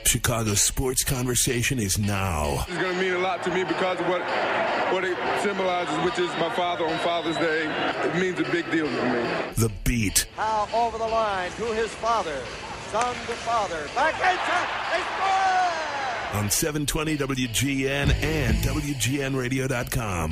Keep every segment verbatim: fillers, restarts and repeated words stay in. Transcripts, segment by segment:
Chicago's sports conversation is now. It's going to mean a lot to me because of what what it symbolizes, which is my father on Father's Day. It means a big deal to me. The Beat. How over the line to his father, son to father, back into, they score! On seven twenty W G N and W G N radio dot com.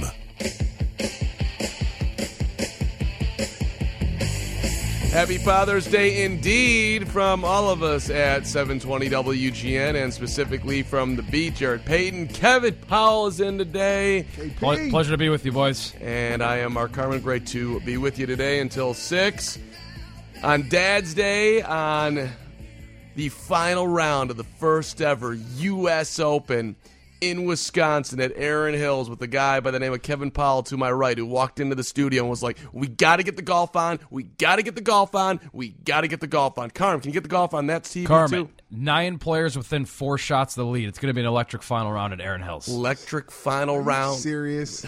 Happy Father's Day indeed from all of us at seven twenty W G N and specifically from The Beat. Jared Payton, Kevin Powell is in today. Ple- pleasure to be with you, boys. And I am Mark Carmen. Great to be with you today until six. On Dad's Day, on the final round of the first ever U S Open in Wisconsin at Erin Hills with a guy by the name of Kevin Powell to my right who walked into the studio and was like, we got to get the golf on, we got to get the golf on, we got to get the golf on. Carm, can you get the golf on? That's T V Carmen, too? Nine players within four shots of the lead. It's going to be an electric final round at Erin Hills. Electric final round. Serious?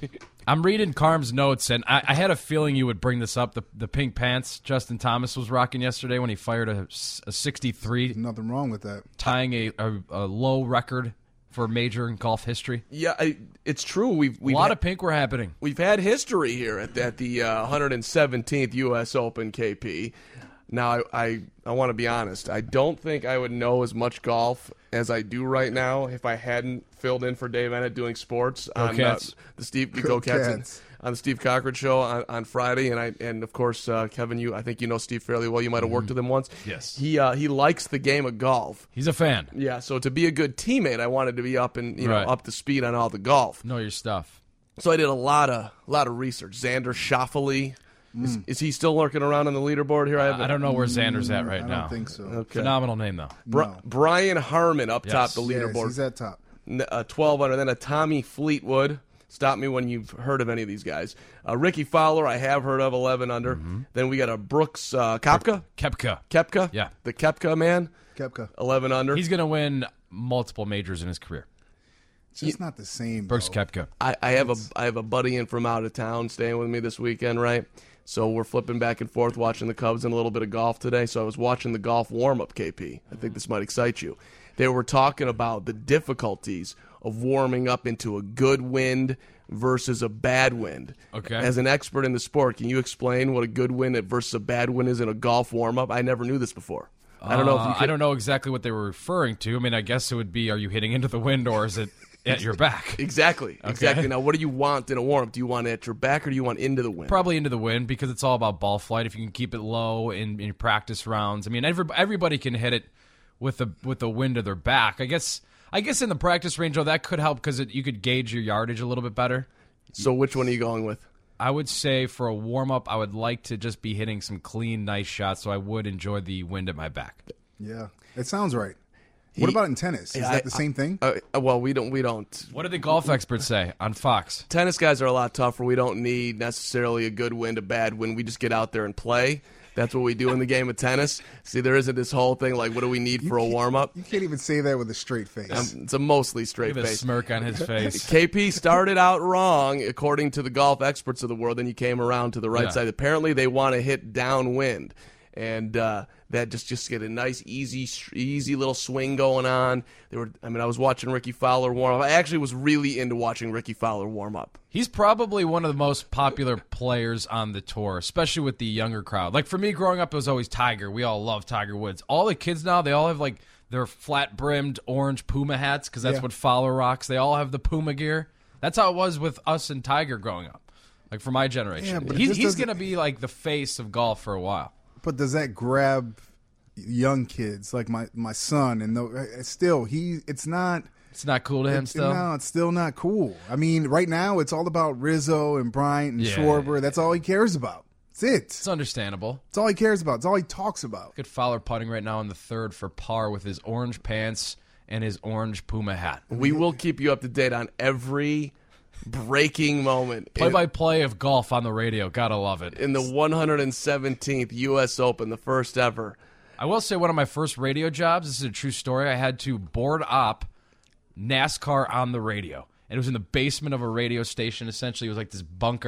I'm reading Carm's notes, and I, I had a feeling you would bring this up. The, the pink pants Justin Thomas was rocking yesterday when he fired a, a sixty-three. There's nothing wrong with that. Tying a, a, a low record for major in golf history. Yeah, I, it's true. We've, we've a lot had, of pink were happening. We've had history here at, at the uh, one hundred seventeenth U S Open, K P. Now, I, I, I want to be honest. I don't think I would know as much golf as I do right now if I hadn't filled in for Dave Ennett doing sports Go on Cats. Uh, the Steve Go Go Cats, Cats. on the Steve Cochran show on, on Friday, and I and of course uh, Kevin, you I think you know Steve fairly well. You might have worked with him once. Yes. he uh, he likes the game of golf. He's a fan. Yeah, so to be a good teammate, I wanted to be up and you know Right. up to speed on all the golf. Know your stuff. So I did a lot of lot of research. Xander Schauffele. Is, is he still lurking around on the leaderboard here? I, have I don't know where Xander's at right I now. don't think so. Okay. Phenomenal name, though. Bri- No. Brian Harmon up Yes. top the Yes, leaderboard. he's at top. N- uh, twelve under. Then a Tommy Fleetwood. Stop me when you've heard of any of these guys. Uh, Ricky Fowler, I have heard of, eleven under. Mm-hmm. Then we got a Brooks uh, Koepka. Kepka. Kepka? Yeah. The Kepka man, Koepka. eleven under. He's going to win multiple majors in his career. It's just not the same. Brooks though. Koepka. I, I have a I have a buddy in from out of town staying with me this weekend, right? So we're flipping back and forth watching the Cubs and a little bit of golf today. So I was watching the golf warm-up, K P. I think this might excite you. They were talking about the difficulties of warming up into a good wind versus a bad wind. Okay. As an expert in the sport, can you explain what a good wind versus a bad wind is in a golf warm-up? I never knew this before. I don't know if you Uh, could, I don't know exactly what they were referring to. I mean, I guess it would be, are you hitting into the wind or is it at your back? Exactly. Exactly. Now, what do you want in a warm-up? Do you want it at your back or do you want into the wind? Probably into the wind because it's all about ball flight. If you can keep it low in, in your practice rounds, I mean, every, everybody can hit it with the with the wind to their back. I guess. I guess in the practice range, though, that could help because you could gauge your yardage a little bit better. So which one are you going with? I would say for a warm up, I would like to just be hitting some clean, nice shots, so I would enjoy the wind at my back. Yeah, it sounds right. What about in tennis? Is Yeah, that I- the same thing? Uh, well, we don't. We don't. What do the golf experts say on Fox? Tennis guys are a lot tougher. We don't need necessarily a good wind, a bad wind. We just get out there and play. That's what we do in the game of tennis. See, there isn't this whole thing like, what do we need for a warm up? You can't even say that with a straight face. Um, it's a mostly straight Give a face. smirk on his face. K P started out wrong, according to the golf experts of the world. Then you came around to the right Yeah. side. Apparently, they want to hit downwind, and uh, that just just get a nice, easy, easy little swing going on. They were. I mean, I was watching Ricky Fowler warm up. I actually was really into watching Ricky Fowler warm up. He's probably one of the most popular players on the tour, especially with the younger crowd. Like for me, growing up, it was always Tiger. We all love Tiger Woods. All the kids now, they all have like their flat-brimmed orange Puma hats because that's Yeah. what Fowler rocks. They all have the Puma gear. That's how it was with us and Tiger growing up. Like for my generation, Yeah, but it he's, just he's doesn't- going to be like the face of golf for a while. But does that grab young kids like my, my son? And the, still, he it's not. It's not cool to him It's, still. no, it's still not cool. I mean, right now it's all about Rizzo and Bryant and Yeah. Schwarber. That's all he cares about. That's it. It's understandable. That's all he cares about. It's all he talks about. Good Fowler putting right now in the third for par with his orange pants and his orange Puma hat. We will keep you up to date on every breaking moment in, Play-by-play of golf on the radio. Gotta love it. in the one hundred seventeenth U S Open, the first ever. I will say one of my first radio jobs, this is a true story, I had to board op NASCAR on the radio. And it was in the basement of a radio station, essentially. It was like this bunker.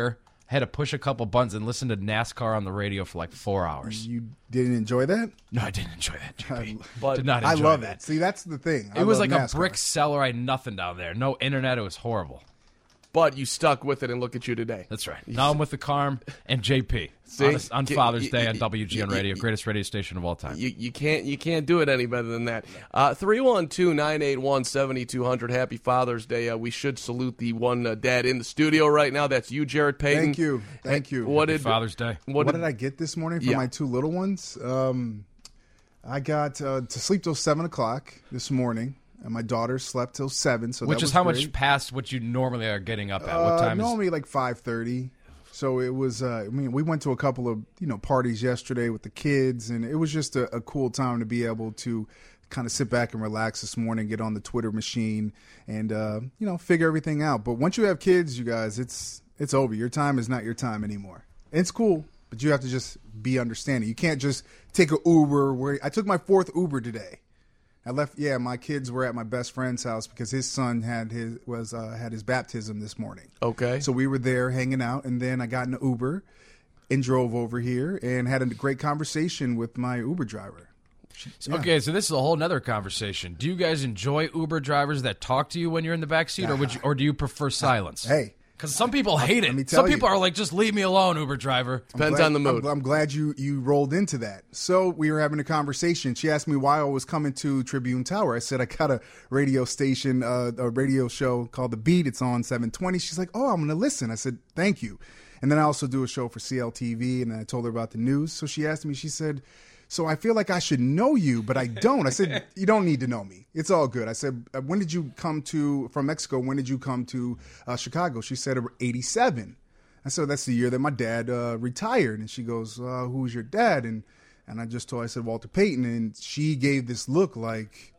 had to push a couple buttons and listen to NASCAR on the radio for like four hours. You didn't enjoy that? No, I didn't enjoy that, J P. But Did not I enjoy love that. it. See, that's the thing. I It was love like NASCAR. a brick cellar. I had nothing down there. No internet. It was horrible. But you stuck with it, and look at you today. That's right. Now I'm with the Carm and J P See? on, on Get- Father's y- Day y- on W G N y- Radio, y- greatest radio station of all time. You, you can't you can't do it any better than that. Uh, three one two, nine eight one, seven two zero zero. Happy Father's Day. Uh, we should salute the one uh, dad in the studio right now. That's you, Jarrett Payton. Thank you. Thank you. What Happy did Father's Day. What did I get this morning for Yeah. my two little ones? Um, I got uh, to sleep till seven o'clock this morning, and my daughter slept till seven. So Which that is was how great. much past what you normally are getting up at. Uh, What time is normally like five thirty. So it was. Uh, I mean, we went to a couple of you know parties yesterday with the kids, and it was just a, a cool time to be able to kind of sit back and relax this morning, get on the Twitter machine, and uh, you know figure everything out. But once you have kids, you guys, it's it's over. Your time is not your time anymore. It's cool, but you have to just be understanding. You can't just take an Uber. Where I took my fourth Uber today. I left. Yeah, my kids were at my best friend's house because his son had his was uh, had his baptism this morning. Okay. So we were there hanging out, and then I got in an Uber and drove over here and had a great conversation with my Uber driver. Yeah. Okay, so this is a whole nother conversation. Do you guys enjoy Uber drivers that talk to you when you're in the back seat, or would you, or do you prefer silence? Hey. Because some people hate Let me it. tell Some people you. are like, just leave me alone, Uber driver. Depends Glad- on the mood. I'm, I'm glad you you rolled into that. So we were having a conversation. She asked me why I was coming to Tribune Tower. I said I got a radio station, uh, a radio show called The Beat. It's on seven twenty. She's like, oh, I'm going to listen. I said, thank you. And then I also do a show for C L T V, and I told her about the news. So she asked me, she said, so I feel like I should know you, but I don't. I said, you don't need to know me. It's all good. I said, when did you come to, from Mexico, when did you come to uh, Chicago? She said, eighty-seven. I said, that's the year that my dad uh, retired. And she goes, uh, who's your dad? And and I just told her, I said, Walter Payton. And she gave this look like,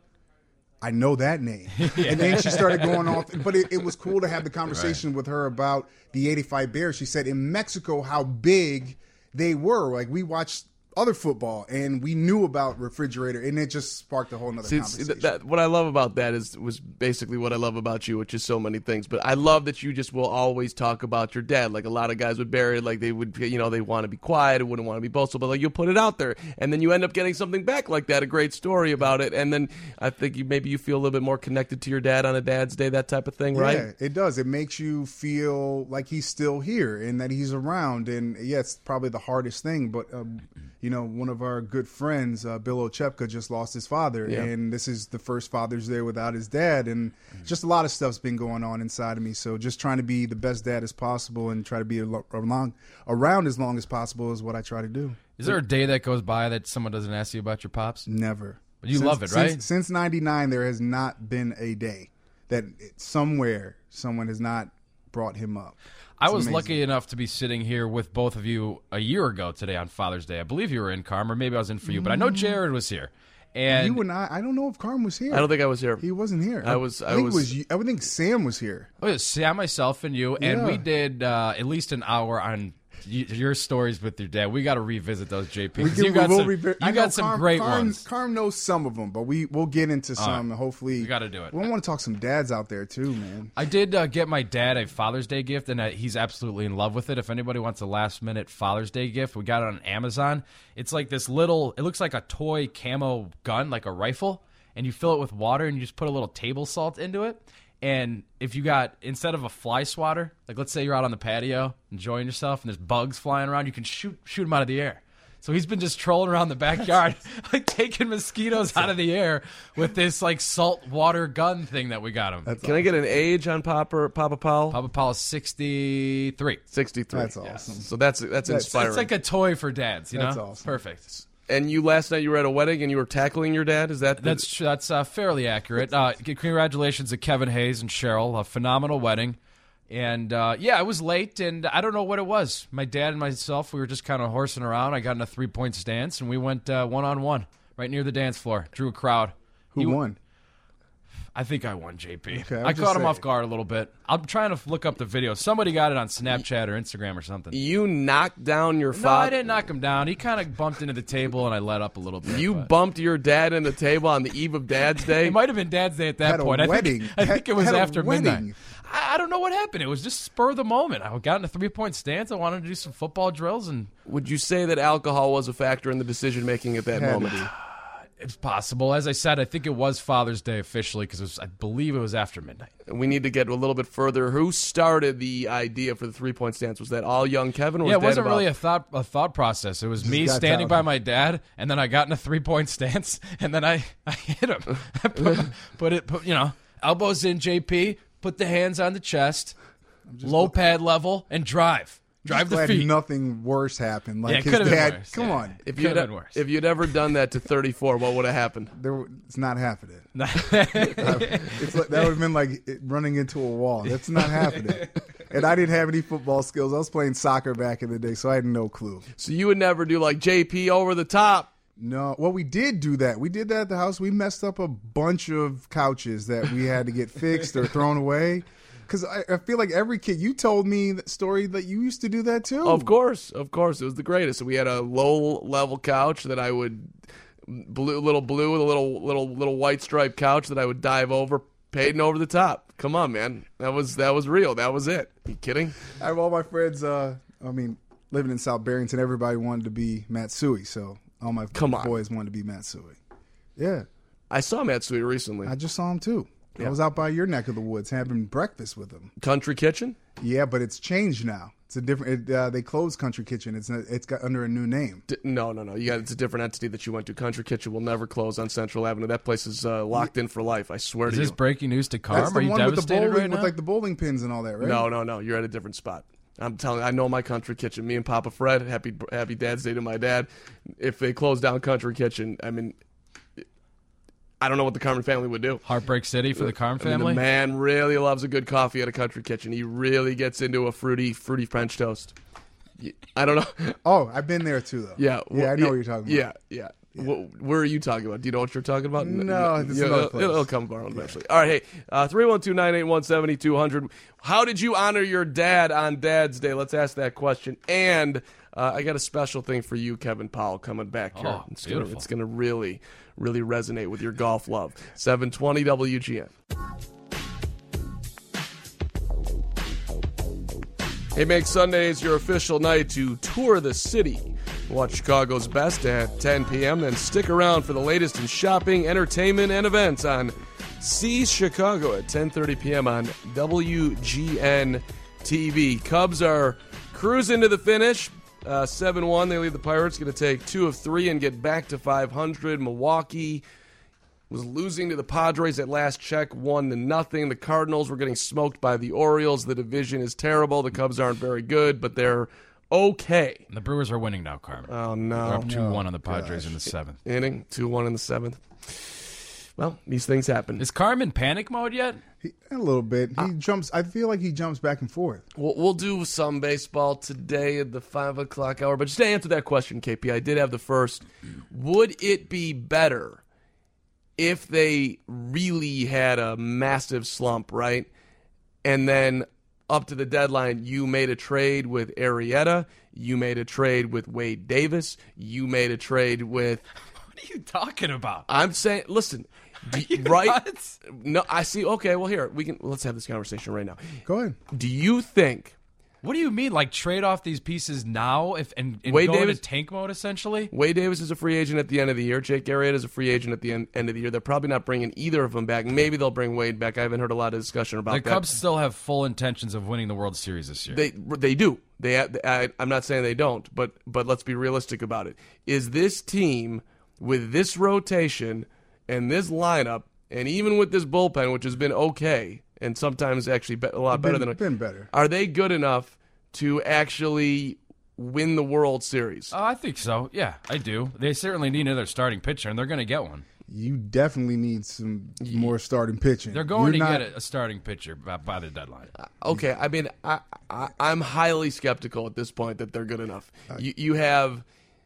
I know that name. And then she started going off. But it, it was cool to have the conversation right. with her about the eighty-five Bears. She said in Mexico how big they were. Like we watched other football, and we knew about refrigerator, and it just sparked a whole nother See, conversation. that, that, what I love about that is was basically what I love about you, which is so many things. But I love that you just will always talk about your dad. Like a lot of guys would bury it, like they would, you know, they want to be quiet and wouldn't want to be boastful, but like you'll put it out there, and then you end up getting something back like that, a great story about it, and then I think you, maybe you feel a little bit more connected to your dad on a Dad's Day, that type of thing, right? Yeah, it does. It makes you feel like he's still here and that he's around. And yeah, it's probably the hardest thing, but um, you know, one of our good friends, uh, Bill Ochepka, just lost his father, Yeah. and this is the first Father's Day without his dad, and just a lot of stuff's been going on inside of me. So just trying to be the best dad as possible and try to be al- along, around as long as possible is what I try to do. Is there a day that goes by that someone doesn't ask you about your pops? Never. But you Since- love it, right? Since, since ninety-nine, there has not been a day that it, somewhere someone has not brought him up. I It's was amazing. lucky enough to be sitting here with both of you a year ago today on Father's Day. I believe you were in, Carm, or maybe I was in for you, but I know Jared was here. And You and I, I don't know if Carm was here. I don't think I was here. He wasn't here. I was- I think was- it was. you- I would think Sam was here. oh, yeah, Sam, myself, and you, and Yeah. we did uh, at least an hour on y- your stories with your dad. We got to revisit those, J P. 'cause can- you got we'll some, revi- you I know got some Carm- great Carm, ones. Carm knows some of them, but we we'll get into some. right. Hopefully, We gotta do it. We want to talk some dads out there too, man. I did uh, get my dad a Father's Day gift, and uh, he's absolutely in love with it. If anybody wants a last-minute Father's Day gift, we got it on Amazon. It's like this little, it looks like a toy camo gun, like a rifle, and you fill it with water, and you just put a little table salt into it. And if you got, instead of a fly swatter, like let's say you're out on the patio enjoying yourself, and there's bugs flying around, you can shoot shoot them out of the air. So he's been just trolling around the backyard, like taking mosquitoes out of the air with this like salt water gun thing that we got him. That's Can I get an age on Papa Papa Powell? Papa Paul's sixty-three. sixty-three. That's awesome. So that's that's, inspiring. It's like a toy for dads, you That's know? awesome. Perfect. and you last night you were at a wedding and you were tackling your dad. Is that That's tr- that's uh, fairly accurate. Uh, c- congratulations to Kevin Hayes and Cheryl. A phenomenal wedding. And, uh, yeah, I was late, and I don't know what it was. My dad and myself, we were just kind of horsing around. I got in a three-point stance, and we went uh, one-on-one right near the dance floor. Drew a crowd. Who He- won? I think I won, J P. Okay, I was I just caught him saying. off guard a little bit. I'm trying to look up the video. Somebody got it on Snapchat or Instagram or something. you knocked down your No, I father? didn't knock him down. He kind of bumped into the table, and I let up a little bit. You but- bumped your dad in the table on the eve of Dad's Day. It might have been Dad's Day at that Had a point. I wedding. think, I think Had- it was had a after wedding. midnight. I, I don't know what happened. It was just spur of the moment. I got in a three-point stance. I wanted to do some football drills. And would you say that alcohol was a factor in the decision-making at that Had to moment? be. it's possible. As I said, I think it was Father's Day officially because I believe it was after midnight. We need to get a little bit further. Who started the idea for the three-point stance? Was that all young Kevin? Or was Yeah, it Dad wasn't about- really a thought a thought process. It was me got standing down. by my dad, and then I got in a three-point stance, and then I, I hit him. I put, put it, put, you know, elbows in, J P, put the hands on the chest, low pad level, and drive. Drive the Glad feet. nothing worse happened. Like Yeah, it his could've been dad. worse, Come yeah. on, If you'd, Could've been worse. if you'd ever done that to thirty-four, what would have happened? there, it's not happening. It's like, that would have been like it- running into a wall. That's not happening. And I didn't have any football skills. I was playing soccer back in the day, so I had no clue. So you would never do like J P over the top. No, well, we did do that. We did that at the house. We messed up a bunch of couches that we had to get fixed or thrown away. Because I, I feel like every kid, you told me that story that you used to do that too. Of course, of course, it was the greatest. So we had a low-level couch that I would blue, little blue with a little little little white striped couch that I would dive over, painting over the top. Come on, man, that was that was real. That was it. You kidding? I have all my friends. Uh, I mean, living in South Barrington, everybody wanted to be Matsui, so all my Come on. boys wanted to be Matsui. Yeah, I saw Matsui recently. I just saw him too. I was out by your neck of the woods having breakfast with him. Country Kitchen. Yeah, but it's changed now. It's a different. It, uh, they closed Country Kitchen. It's it's got under a new name. D- no, no, no. You got it's a different entity that you went to. Country Kitchen will never close on Central Avenue. That place is uh, locked in for life. I swear Is to this you. breaking news to That's Carm? the Are you one with the devastated bowling, right with now? like the bowling pins and all that, right? No, no, no. You're at a different spot. I'm telling you, I know my Country Kitchen. Me and Papa Fred, happy happy Dad's Day to my dad. If they close down Country Kitchen, I mean, I don't know what the Carmen family would do. Heartbreak City for the Carm I mean, family? the man really loves a good coffee at a Country Kitchen. He really gets into a fruity, fruity French toast. Y- I don't know. Oh, I've been there too, though. Yeah, yeah, I know what you're talking about. Yeah, yeah. Wh- where are you talking about? Do you know what you're talking about? No, N- it's yeah, another it'll, place. it'll come around eventually. All right, hey, uh, three one two, nine eight one, seven two zero zero. How did you honor your dad on Dad's Day? Let's ask that question. And uh, I got a special thing for you, Kevin Powell, coming back here. Oh, it's gonna, beautiful. it's gonna really, really resonate with your golf love. seven twenty W G N. Hey, make Sundays your official night to tour the city. Watch Chicago's best at ten p.m., then stick around for the latest in shopping, entertainment, and events on See Chicago at ten thirty p.m. on W G N T V. Cubs are cruising to the finish. Uh, seven one, they lead the Pirates. Going to take two of three and get back to five hundred. Milwaukee was losing to the Padres at last check, one to nothing. The Cardinals were getting smoked by the Orioles. The division is terrible. The Cubs aren't very good, but they're okay. The Brewers are winning now, Carm. Oh, They're no. up two one on the Padres in the seventh. Inning, two one in the seventh. Well, these things happen. Is Carm in panic mode yet? He, a little bit. He jumps. I feel like he jumps back and forth. We'll, we'll do some baseball today at the five o'clock hour. But just to answer that question, K P, I did have the first. Would it be better if they really had a massive slump, right? And then up to the deadline, you made a trade with Arrieta. You made a trade with Wade Davis. You made a trade with... What are you talking about? I'm saying, listen, do, you right? nuts? No, I see. Okay, well, here, we can let's have this conversation right now. Go ahead. Do you think... What do you mean, like trade off these pieces now if and, and Wade go Davis- into tank mode essentially? Wade Davis is a free agent at the end of the year. Jake Arrieta is a free agent at the end, end of the year. They're probably not bringing either of them back. Maybe they'll bring Wade back. I haven't heard a lot of discussion about The that. Cubs still have full intentions of winning the World Series this year. They they do. They I, I'm not saying they don't, but but let's be realistic about it. Is this team with this rotation and this lineup, and even with this bullpen, which has been okay, and sometimes actually be, a lot better Been, than been better. are they good enough to actually win the World Series? Oh, I think so. Yeah, I do. They certainly need another starting pitcher, and they're going to get one. You definitely need some more starting pitching. They're going You're to not- get a starting pitcher by, by the deadline. Okay, I mean, I, I, I'm highly skeptical at this point that they're good enough. You, you have,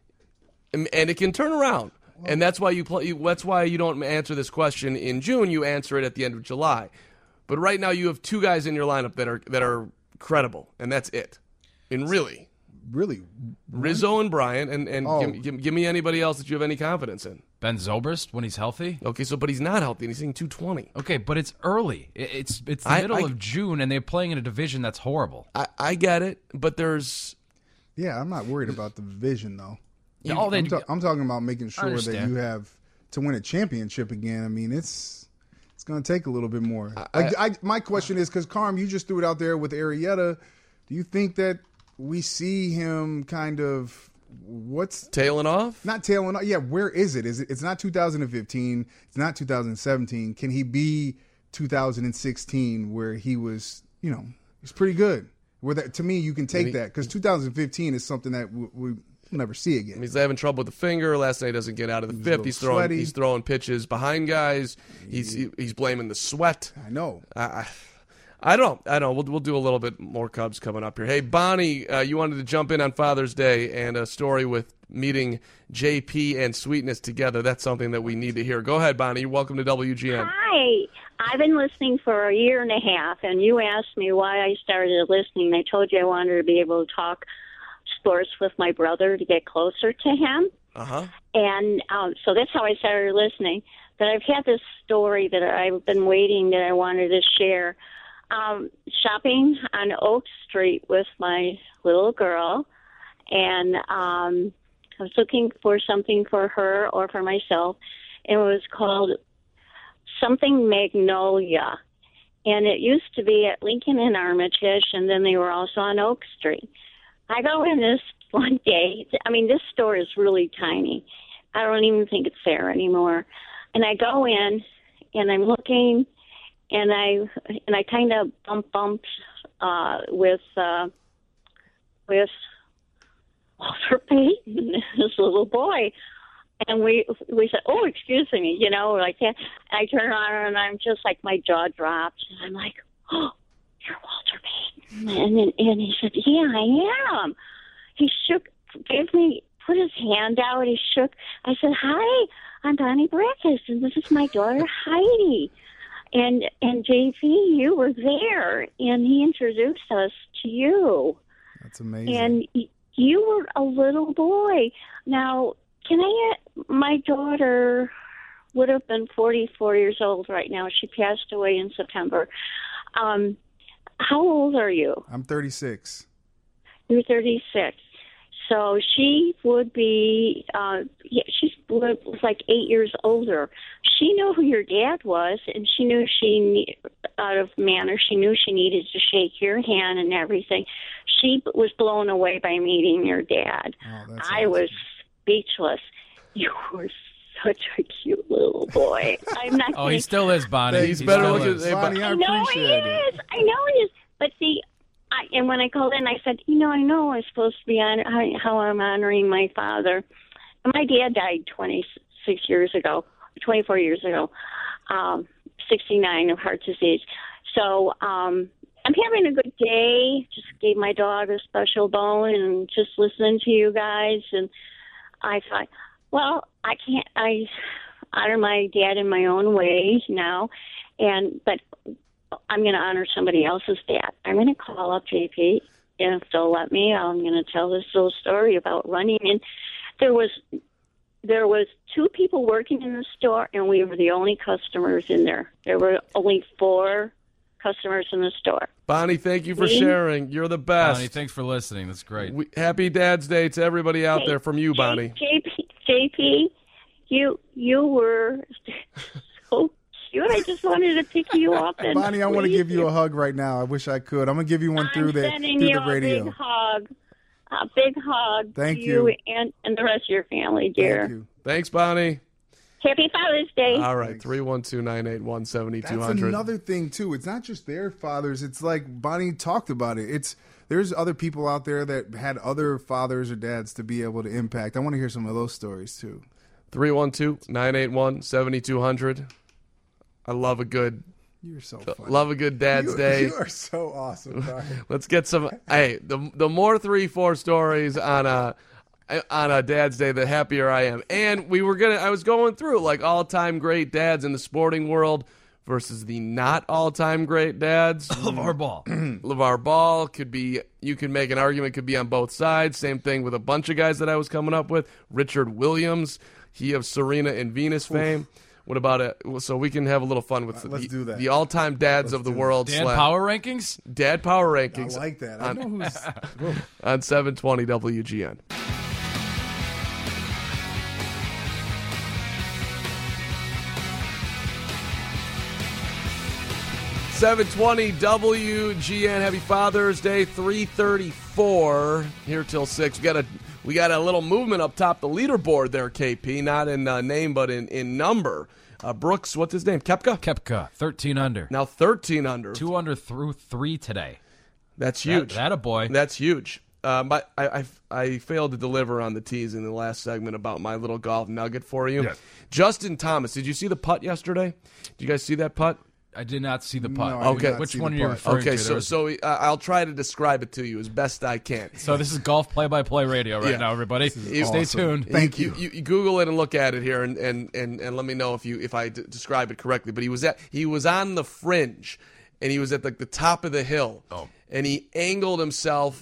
and and it can turn around, and that's why you play. That's why you don't answer this question in June. You answer it at the end of July. But right now, you have two guys in your lineup that are that are credible, and that's it. And really, really. Rizzo and Bryant, and, and Oh. give, give, give me anybody else that you have any confidence in. Ben Zobrist when he's healthy. Okay, so but he's not healthy, and he's hitting two twenty. Okay, but it's early. It- It's it's the I- middle I- of June, and they're playing in a division that's horrible. I, I get it, but there's Yeah, I'm not worried about the vision though. All they I'm, ta- I'm talking about making sure that understand. you have to win a championship again. I mean, it's it's going to take a little bit more. Like, I, my question is, because Carm, you just threw it out there with Arrieta. Do you think that we see him kind of what's tailing off. not tailing off? Yeah, where is it? Is it? It's not two thousand fifteen. It's not two thousand seventeen. Can he be two thousand sixteen, where he was? You know, he's pretty good. Where that to me, you can take he- that because two thousand fifteen is something that we, we We'll never see again. He's having trouble with the finger. Last night he doesn't get out of the He's a fifth. little He's throwing. sweaty. He's throwing pitches behind guys. He's he, he's blaming the sweat. I know. I, I, I don't. I don't. We'll we'll do a little bit more Cubs coming up here. Hey Bonnie, uh, you wanted to jump in on Father's Day and a story with meeting J P and Sweetness together. That's something that we need to hear. Go ahead, Bonnie. You're welcome to W G N. Hi. I've been listening for a year and a half, and you asked me why I started listening. I told you I wanted to be able to talk sports with my brother to get closer to him. Uh huh. And um, so that's how I started listening. But I've had this story that I've been waiting that I wanted to share. Um, shopping on Oak Street with my little girl, and um, I was looking for something for her or for myself, and it was called something Magnolia. And it used to be at Lincoln and Armitage, and then they were also on Oak Street. I go in this one day. I mean, this store is really tiny. I don't even think it's there anymore. And I go in, and I'm looking, and I and I kind of bump bumped uh, with uh, with Walter Payton, this little boy. And we we said, "Oh, excuse me," you know, like that. I turn around and I'm just like my jaw dropped. I'm like, "Oh, you're Walter Payton," and then, and he said, "Yeah, I am." He shook, gave me, put his hand out. He shook. I said, "Hi, I'm Bonnie Brackus, and this is my daughter Heidi." And and J P, you were there, and he introduced us to you. That's amazing. And y- you were a little boy. Now, can I get, my daughter would have been forty-four years old right now. She passed away in September. Um, how old are you? I'm thirty-six. You're thirty-six. So she would be, uh, yeah, she's was like eight years older. She knew who your dad was, and she knew she, ne- out of manner, she knew she needed to shake your hand and everything. She was blown away by meeting your dad. Oh, that's I awesome. was speechless. You were such a cute little boy. I'm not. Oh, kidding. he still is, Bonnie. He's He better still looking- is. hey, Bonnie, I I know he appreciate it. is. I know he is. But see, I, and when I called in, I said, you know, I know I'm supposed to be on how, how I'm honoring my father. And my dad died twenty-six years ago, twenty-four years ago, um, sixty-nine of heart disease. So um, I'm having a good day. Just gave my dog a special bone and just listening to you guys. And I thought, well, I can't. I honor my dad in my own way now, and but I'm going to honor somebody else's dad. I'm going to call up J P, and if they'll let me, I'm going to tell this little story about running. And there was there was two people working in the store, and we were the only customers in there. There were only four customers in the store. Bonnie, thank you for Me? sharing. You're the best. Bonnie, thanks for listening. That's great. We, happy Dad's Day to everybody out there from you, Bonnie. J P, J P, you you were so cute. I just wanted to pick you up. And Bonnie, I want to squeeze give you a hug right now. I wish I could. I'm gonna give you one through I'm the sending through you the radio. a big hug. A big hug Thank to you. you and, and the rest of your family, dear. Thank you. Thanks, Bonnie. Happy Father's Day. All right, three one two, nine eight one, seven two That's zero zero. another thing too. It's not just their fathers. It's like Bonnie talked about it. It's there's other people out there that had other fathers or dads to be able to impact. I want to hear some of those stories too. three one two, nine eight one, seven two zero zero. I love a good You're so funny. love a good Dad's you, Day. You are so awesome, Brian. Let's get some. Hey, the the more three four stories on a on a Dad's Day, the happier I am. And we were gonna. I was going through like all time great dads in the sporting world versus the not all-time great dads. LeVar Ball. LeVar Ball could be, you can make an argument, could be on both sides. Same thing with a bunch of guys that I was coming up with. Richard Williams, he of Serena and Venus fame. What about it? So we can have a little fun with Let's the, do that. the all-time dads Let's of the do world. Dad slash- Power Rankings? Dad Power I Rankings. like that. I on, know who's. Whoa. on seven twenty W G N. seven twenty W G N. Happy Father's Day. three thirty-four here till six. We got a we got a little movement up top the leaderboard there, K P. Not in uh, name, but in in number. Uh, Brooks, what's his name? Kepka. Kepka, thirteen under. Now thirteen under. Two under through three today. That's huge. That, that a boy. That's huge. Um, but I, I I failed to deliver on the tease in the last segment about my little golf nugget for you. Yes. Justin Thomas, did you see the putt yesterday? Did you guys see that putt? I did not see the putt. No, I did Okay. not Which see one the are you putt. referring Okay, to? so There was- so uh, I'll try to describe it to you as best I can. So this is golf play-by-play radio right Yeah. now, everybody. Stay awesome. tuned. Thank you. You, you Google it and look at it here, and, and, and, and let me know if you if I d- describe it correctly. But he was at he was on the fringe, and he was at like the top of the hill, Oh. and he angled himself.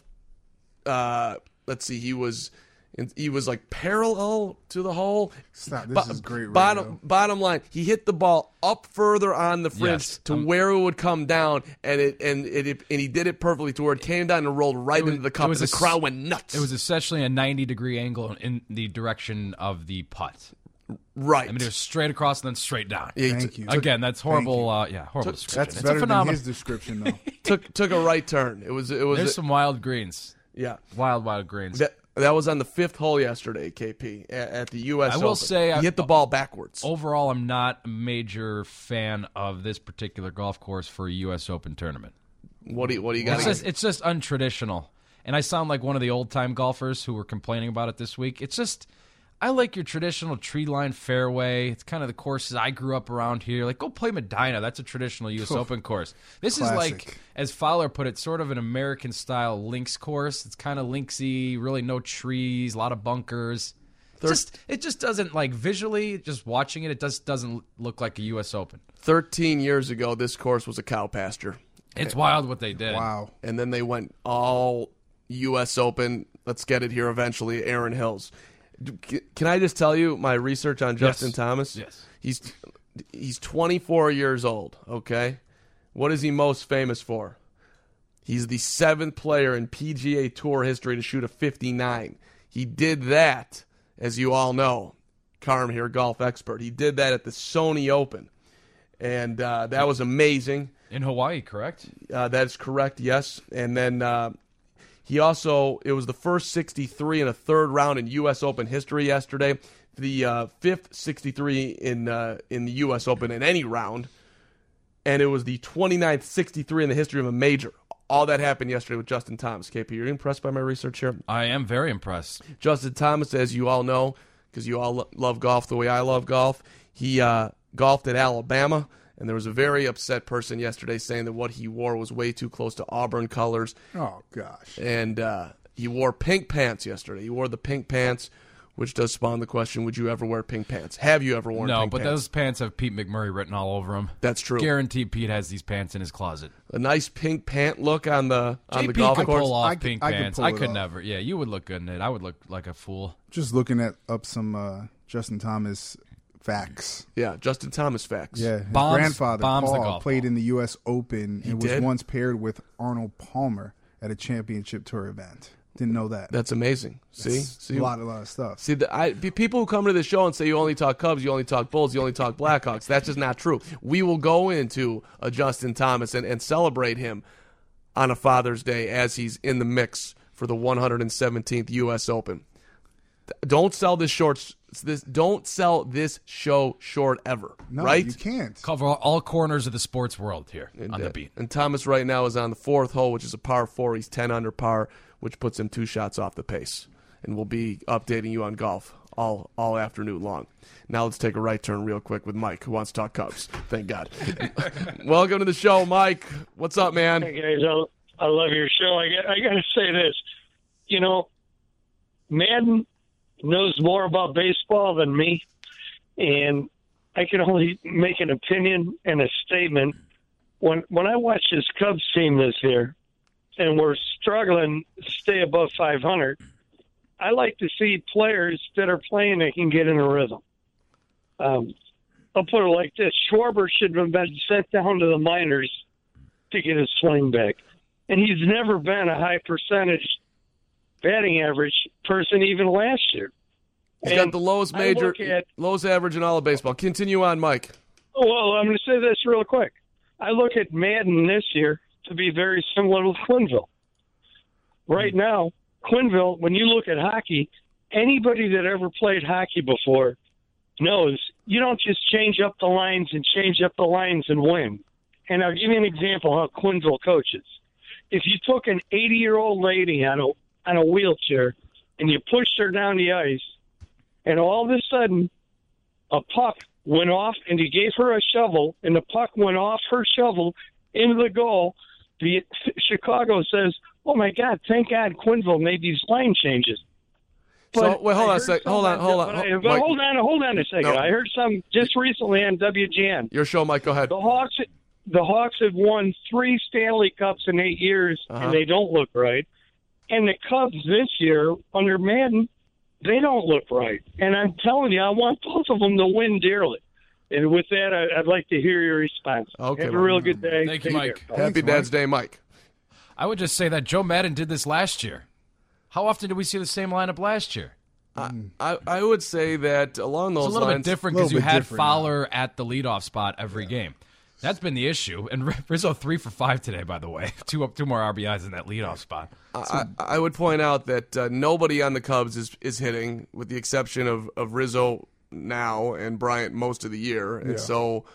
Uh, let's see, he was he was like parallel to the hole. Stop. This Bo- is great radio. Bottom bottom line, he hit the ball up further on the fringe Yes. to Um, where it would come down, and it and it, it and he did it perfectly to where it came down and rolled right It was- into the it cup. was And the a s- crowd went nuts. It was essentially a ninety degree angle in the direction of the putt. right. I mean, it was straight across and then straight down. He Thank t- you. Again, that's horrible. you. Uh, yeah, horrible Took- description. That's It's better a than phenomenal. his description, though. took took a right turn. It was it was There's some wild greens. yeah. Wild, wild greens. That that was on the fifth hole yesterday, K P, at, at the U S I will Open. say he I- hit the ball backwards. Overall, I'm not a major fan of this particular golf course for a U S Open tournament. What do you what do you got? It's just, it's just untraditional. And I sound like one of the old-time golfers who were complaining about it this week. It's just, I like your traditional tree-lined fairway. It's kind of the courses I grew up around here. Like, go play Medina. That's a traditional U S Open course. This is like, Classic. as Fowler put it, sort of an American-style links course. It's kind of linksy, really no trees, a lot of bunkers. Just it just doesn't, like, visually, just watching it, it just doesn't look like a U S Open. Thirteen years ago, this course was a cow pasture, It's wild what they did. Wow. and then they went all U S Open. Let's get it here eventually. Aaron Hills. D- Can I just tell you my research on Justin Yes. Thomas? Yes. He's he's twenty-four years old. Okay, what is he most famous for? He's the seventh player in P G A Tour history to shoot a fifty-nine. He did that, as you all know. Carm here, golf expert. He did that at the Sony Open, and uh, that was amazing. In Hawaii, correct? Uh, that's correct, yes. And then uh, he also, it was the first sixty-three in a third round in U S Open history yesterday. The uh, fifth sixty-three in uh, in the U S Open in any round. And it was the twenty-ninth sixty-three in the history of a major. All that happened yesterday with Justin Thomas. K P, you're impressed by my research here? I am very impressed. Justin Thomas, as you all know, because you all lo- love golf the way I love golf, he uh, golfed at Alabama, and there was a very upset person yesterday saying that what he wore was way too close to Auburn colors, Oh, gosh. and uh, he wore pink pants yesterday. He wore the pink pants, which does spawn the question, would you ever wear pink pants? Have you ever worn No, pink but pants? those pants have Pete McMurray written all over them. That's true. Guaranteed Pete has these pants in his closet. A nice pink pant look on the on J the P golf could course. pull off I could- pink I could pants. pull I it could off. never. Yeah, you would look good in it. I would look like a fool. Just looking at up some uh, Justin Thomas facts. Yeah, Justin Thomas facts. Yeah, his Bombs- grandfather bombs the Paul golf played ball. in the U S Open and was did? once paired with Arnold Palmer at a championship tour event. Didn't know that. That's amazing. See? That's See? a lot, a lot of stuff. See, the, I, pe- people who come to this show and say you only talk Cubs, you only talk Bulls, you only talk Blackhawks, that's just not true. We will go into a Justin Thomas and, and celebrate him on a Father's Day as he's in the mix for the one hundred seventeenth U S Open. Don't sell this short. This don't sell this show short ever. No, right? you can't. Cover all, all corners of the sports world here on the uh, beat. And Thomas right now is on the fourth hole, which is a par four. He's ten under par, which puts him two shots off the pace. And we'll be updating you on golf all all afternoon long. Now let's take a right turn real quick with Mike, who wants to talk Cubs. Thank God. Welcome to the show, Mike. What's up, man? Hey guys, I, I love your show. I got, I got to say this. You know, Madden knows more about baseball than me, and I can only make an opinion and a statement. When when I watch this Cubs team this year, and we're struggling to stay above five hundred, I like to see players that are playing that can get in a rhythm. Um, I'll put it like this. Schwarber should have been sent down to the minors to get his swing back. And he's never been a high percentage batting average person even last year. He's and got the lowest major, at, lowest average in all of baseball. Continue on, Mike. Well, I'm going to say this real quick. I look at Madden this year to be very similar to Quinville. Right now, Quinville, when you look at hockey, anybody that ever played hockey before knows you don't just change up the lines and change up the lines and win. And I'll give you an example how Quinville coaches. If you took an eighty-year-old lady on a on a wheelchair and you pushed her down the ice, and all of a sudden a puck went off and you gave her a shovel and the puck went off her shovel into the goal, the Chicago says, oh, my God, thank God Quinville made these line changes. But so, wait, hold on a second. Hold on, hold on. But, Hold, but hold on, hold on a second. No. I heard some just recently on W G N. Your show, Mike. Go ahead. The Hawks, the Hawks have won three Stanley Cups in eight years, Uh-huh. and they don't look right. And the Cubs this year, under Madden, they don't look right. And I'm telling you, I want both of them to win dearly. And with that, I, I'd like to hear your response. Okay, Have a real good day. Thank you, Take Mike. care. Happy Thanks, Dad's Mike. Day, Mike. I would just say that Joe Madden did this last year. How often did we see the same lineup last year? I, I I would say that along those It's a little lines, bit different Little because you bit had different Fowler at the leadoff spot every game. That's been the issue. And Rizzo three for five today, by the way. Two two more R B Is in that leadoff spot. I, I would point out that uh, nobody on the Cubs is, is hitting, with the exception of, of Rizzo now and Bryant most of the year. And Yeah. so,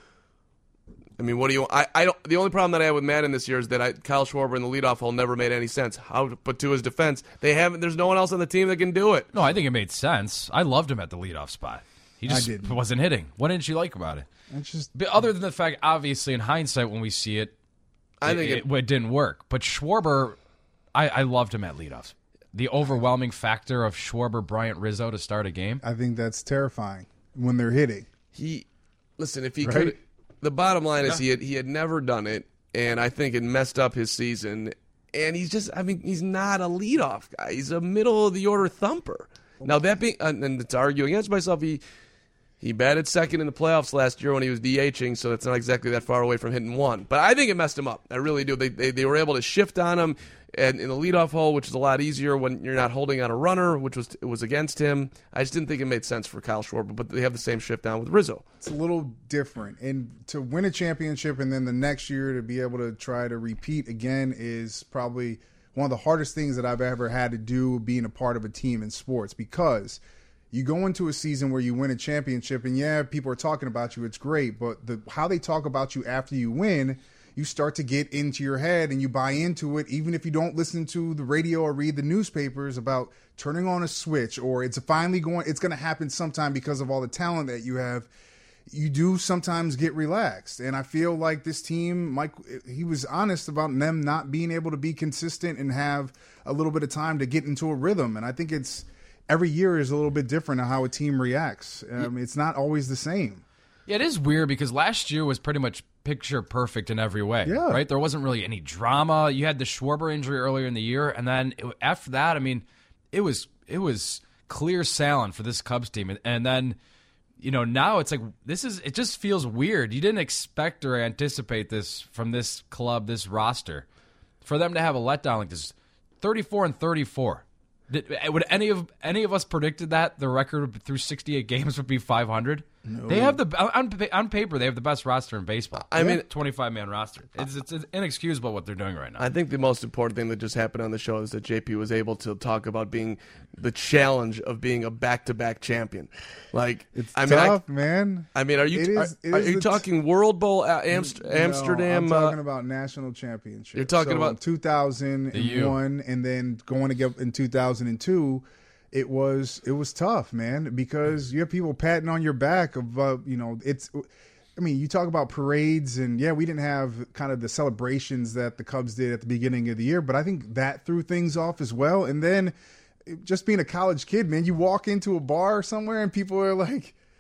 I mean, what do you? I, I don't. The only problem that I have with Madden this year is that I, Kyle Schwarber in the leadoff hole never made any sense. How? But to his defense, they haven't. There's no one else on the team that can do it. No, I think it made sense. I loved him at the leadoff spot. He just didn't. wasn't hitting. What didn't you like about it? It's just But other than the fact, obviously, in hindsight, when we see it, I it, think it, it, it didn't work. But Schwarber, I, I loved him at leadoffs. The overwhelming factor of Schwarber, Bryant, Rizzo to start a game. I think that's terrifying when they're hitting. he listen. If he Right? could, the bottom line is he had he had never done it, and I think it messed up his season. And he's just, I mean, he's not a leadoff guy. He's a middle of the order thumper. Now that being, and, and to argue against myself, he. He batted second in the playoffs last year when he was DHing, so it's not exactly that far away from hitting one. But I think it messed him up. I really do. They they, they were able to shift on him and in the leadoff hole, which is a lot easier when you're not holding on a runner, which was it was against him. I just didn't think it made sense for Kyle Schwarber, but they have the same shift down with Rizzo. It's a little different. And to win a championship and then the next year to be able to try to repeat again is probably one of the hardest things that I've ever had to do being a part of a team in sports, because you go into a season where you win a championship and, yeah, people are talking about you. It's great. But the how they talk about you after you win, you start to get into your head and you buy into it, even if you don't listen to the radio or read the newspapers about turning on a switch or it's finally going, it's going to happen sometime because of all the talent that you have. You do sometimes get relaxed. And I feel like this team, Mike, he was honest about them not being able to be consistent and have a little bit of time to get into a rhythm. And I think it's, every year is a little bit different on how a team reacts. Um, it's not always the same. Yeah, it is weird because last year was pretty much picture perfect in every way. Yeah. Right? There wasn't really any drama. You had the Schwarber injury earlier in the year, and then it, after that, I mean, it was it was clear sailing for this Cubs team. And, and then, you know, now it's like this is it just feels weird. You didn't expect or anticipate this from this club, this roster, for them to have a letdown like this, thirty-four and thirty-four. Did, would any of any of us predicted that the record through sixty-eight games would be five hundred? No. They have the on, on paper they have the best roster in baseball. I mean, twenty-five man roster. It's, it's inexcusable what they're doing right now. I think the most important thing that just happened on the show is that J P was able to talk about being the challenge of being a back-to-back champion. Like, It's I mean, tough, I, man. I mean, are you It is- are, it are is you the t- talking World Bowl uh, Amst- Amsterdam? No, I'm talking uh, about national championship. You're talking so about- two thousand one, and then going to get in two thousand two. It was it was tough, man, because you have people patting on your back of uh, you know it's. I mean, you talk about parades, and yeah, we didn't have kind of the celebrations that the Cubs did at the beginning of the year, but I think that threw things off as well. And then just being a college kid, man, you walk into a bar somewhere and people are like,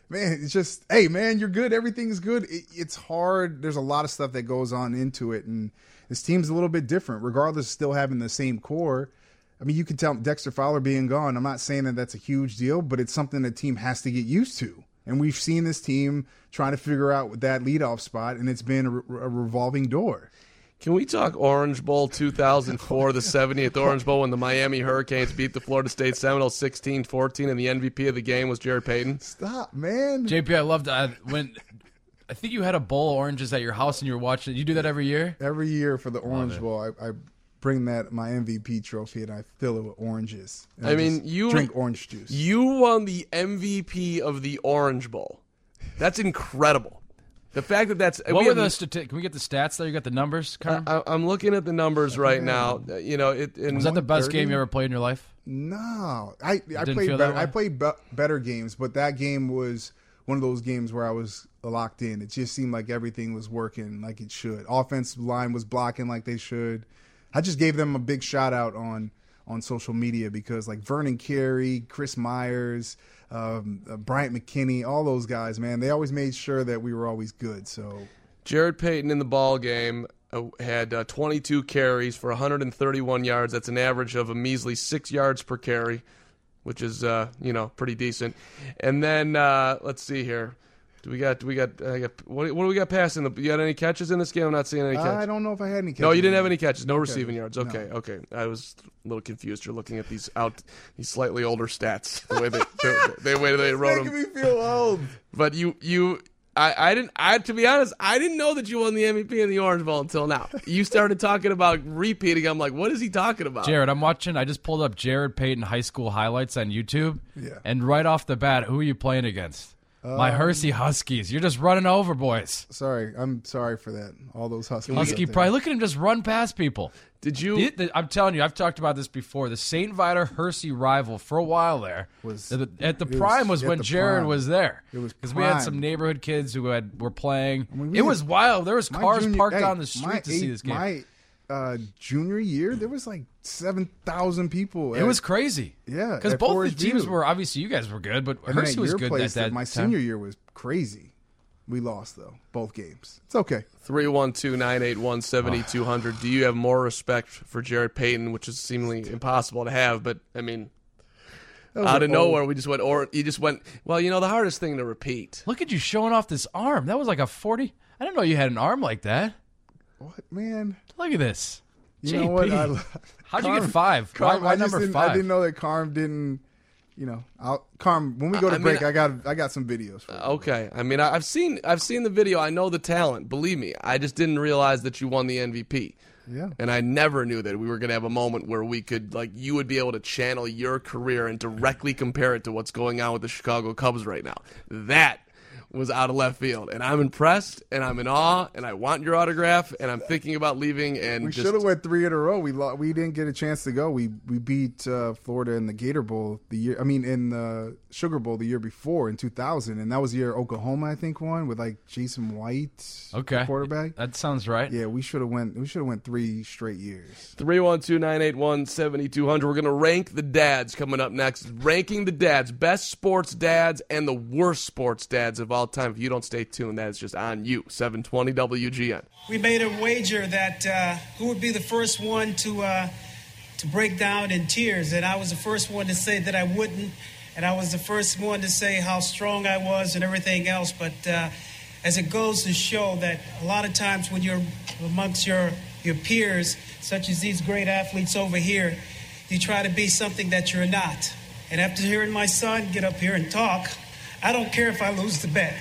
man, it's just, hey, man, you're good. Everything's good. It, it's hard. There's a lot of stuff that goes on into it, and this team's a little bit different, regardless of still having the same core. I mean, you can tell Dexter Fowler being gone. I'm not saying that that's a huge deal, but it's something the team has to get used to. And we've seen this team trying to figure out that leadoff spot, and it's been a, a revolving door. Can we talk Orange Bowl two thousand four, the seventieth Orange Bowl, when the Miami Hurricanes beat the Florida State Seminoles sixteen fourteen, and the M V P of the game was Jared Payton? Stop, man. J P, I loved uh, when I think you had a bowl of oranges at your house and you were watching it. You do that every year? Every year for the Orange Bowl, I, I bring that my M V P trophy and I fill it with oranges. And I mean, you drink orange juice. You won the M V P of the Orange Bowl. That's incredible. The fact that that's what we were the have, stati- Can we get the stats there? You got the numbers, Carm? I, I'm looking at the numbers right now. You know, it. In Was that the best one thirty? game you ever played in your life? No, I I didn't played feel better. that way? I played be- better games, but that game was one of those games where I was locked in. It just seemed like everything was working like it should. Offensive line was blocking like they should. I just gave them a big shout out on on social media because like Vernon Carey, Chris Myers, um, uh, Bryant McKinney, all those guys, man, they always made sure that we were always good. So Jared Payton in the ball game uh, had uh, twenty-two carries for one hundred thirty-one yards. That's an average of a measly six yards per carry, which is uh, you know pretty decent. And then uh, let's see here. Do we got? Do we got? Uh, got what, what do we got passing? The, you got any catches in this game? I'm not seeing any catches. I don't know if I had any catches. No, you didn't have any catches. No Okay. receiving yards. Okay, No. okay. I was a little confused. You're looking at these out, these slightly older stats. The way they, they, the way they wrote Making them. me feel old. But you, you, I, I didn't. I to be honest, I didn't know that you won the M V P in the Orange Bowl until now. You started talking about repeating. I'm like, what is he talking about? Jared, I'm watching. I just pulled up Jared Payton high school highlights on YouTube. Yeah. And right off the bat, who are you playing against? My Hersey Huskies. You're just running over, boys. Sorry, I'm sorry for that. All those Huskies. Husky out there. pride. Look at him just run past people. Did you? The- the- I'm telling you, I've talked about this before. The Saint Viator Hersey rival for a while there Was- at the, at the it was prime was, at when the Jared prime. was there. It was because we had prime. some neighborhood kids who had were playing. mean, we it had- was wild. There was My cars junior- parked hey, on the street my to see eight- this game. My uh, junior year, there was like seven thousand people. It at- was crazy. Yeah, because at both Forest the teams View. were obviously you guys were good, but And then Hersey at was your good place, at that. My time. senior year was crazy. We lost though, both games. It's okay. three one two, nine eight one, seven two zero zero. Do you have more respect for Jared Payton, which is seemingly impossible to have? But I mean, That was out an of nowhere, old- we just went. Or you just went. Well, you know, the hardest thing to repeat. Look at you showing off this arm. That was like a forty. I didn't know you had an arm like that. What, man? Look at this. You J P. know what? I, How'd you Carm- get five? Carm, why why I just number didn't, five? I didn't know that Carm didn't. You know, I'll, Carm. When we go to I mean, break, I got I got some videos. For you. Okay, I mean, I- I've seen I've seen the video. I know the talent. Believe me, I just didn't realize that you won the M V P. Yeah. And I never knew that we were going to have a moment where we could, like, you would be able to channel your career and directly compare it to what's going on with the Chicago Cubs right now. That was out of left field, and I'm impressed, and I'm in awe, and I want your autograph, and I'm thinking about leaving. And We just, should have went three in a row. We lo- we didn't get a chance to go. We we beat uh, Florida in the Gator Bowl the year. I mean, in the Sugar Bowl the year before in two thousand, and that was the year Oklahoma I think won with like Jason White, Okay. quarterback. That sounds right. Yeah, we should have went. We should have went three straight years. three one two, nine eight one, seven two zero zero. We're going to rank the dads coming up next. Ranking the dads, best sports dads and the worst sports dads of all time. If you don't stay tuned, that is just on you. seven twenty W G N. We made a wager that uh, who would be the first one to uh, to break down in tears, and I was the first one to say that I wouldn't, and I was the first one to say how strong I was and everything else. But uh, as it goes to show that a lot of times when you're amongst your your peers, such as these great athletes over here, you try to be something that you're not. And after hearing my son get up here and talk, I don't care if I lose the bet.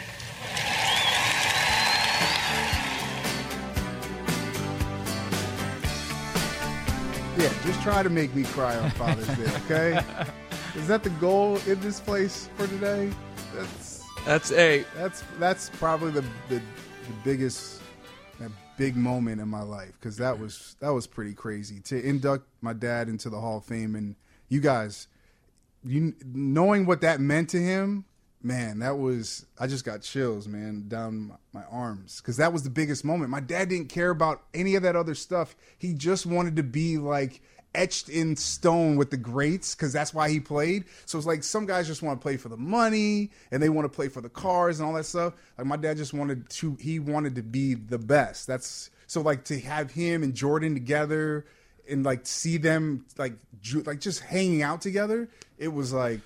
Yeah, just try to make me cry on Father's Day, okay? Is that the goal in this place for today? That's That's a. that's that's probably the the, the biggest that big moment in my life because that was that was pretty crazy to induct my dad into the Hall of Fame, and you guys, you knowing what that meant to him, man, that was I just got chills, man, down my, my arms because that was the biggest moment. My dad didn't care about any of that other stuff. He just wanted to be like etched in stone with the greats because that's why he played. So it's like some guys just want to play for the money and they want to play for the cars and all that stuff. Like my dad just wanted to, he wanted to be the best. That's so like to have him and Jordan together and like see them like ju- like just hanging out together. It was like,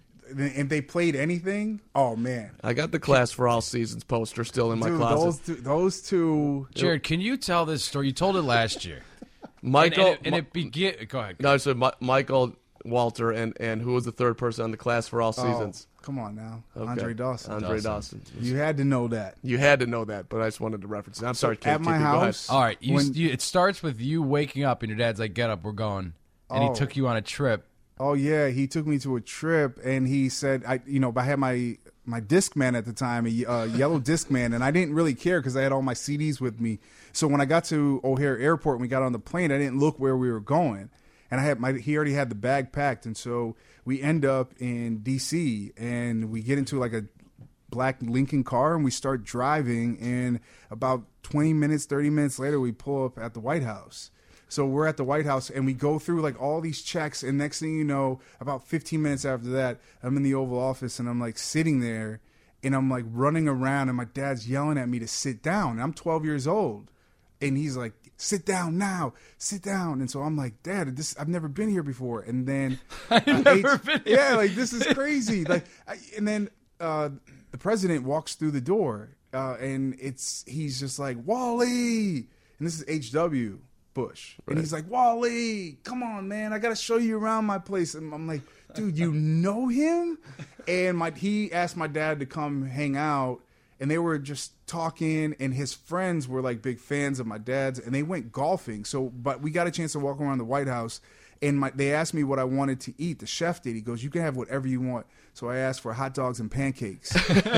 if they played anything, oh man! I got the Class for All Seasons poster still in my Dude, closet. Those two, those two. Jared, can you tell this story? You told it last year. Michael, and, and it, and it begin. Go ahead. No, I said Mi- Michael, Walter, and and who was the third person on the Class for All Seasons? Oh, come on now, Okay. Andre Dawson. Andre Dawson. You had to know that. You had to know that, but I just wanted to reference it. I'm sorry, Kate, at my keep it. Go ahead. house- All right, you, When- you, it starts with you waking up and your dad's like, "Get up, we're going," and Oh. he took you on a trip. Oh yeah, he took me to a trip and he said, I you know, I had my my Discman at the time, a uh, yellow Discman, and I didn't really care because I had all my C Ds with me. So when I got to O'Hare Airport and we got on the plane, I didn't look where we were going, and I had my he already had the bag packed, and so we end up in D C and we get into like a black Lincoln car and we start driving, and about twenty minutes, thirty minutes later, we pull up at the White House. So we're at the White House and we go through like all these checks, and next thing you know, about fifteen minutes after that, I'm in the Oval Office and I'm like sitting there and I'm like running around and my dad's yelling at me to sit down. And I'm twelve years old and he's like, sit down now, sit down. And so I'm like, Dad, this I've never been here before. And then I've uh, never H- been here. Yeah, like this is crazy. Like, I, and then uh, the president walks through the door uh, and it's he's just like, Wally, and this is H W Bush. Right. And he's like, Wally, come on, man, I got to show you around my place. And I'm like, dude, you know him? And my he asked my dad to come hang out, and they were just talking, and his friends were like big fans of my dad's, and they went golfing. So, but we got a chance to walk around the White House, and my, they asked me what I wanted to eat. The chef did. He goes, you can have whatever you want. So I asked for hot dogs and pancakes,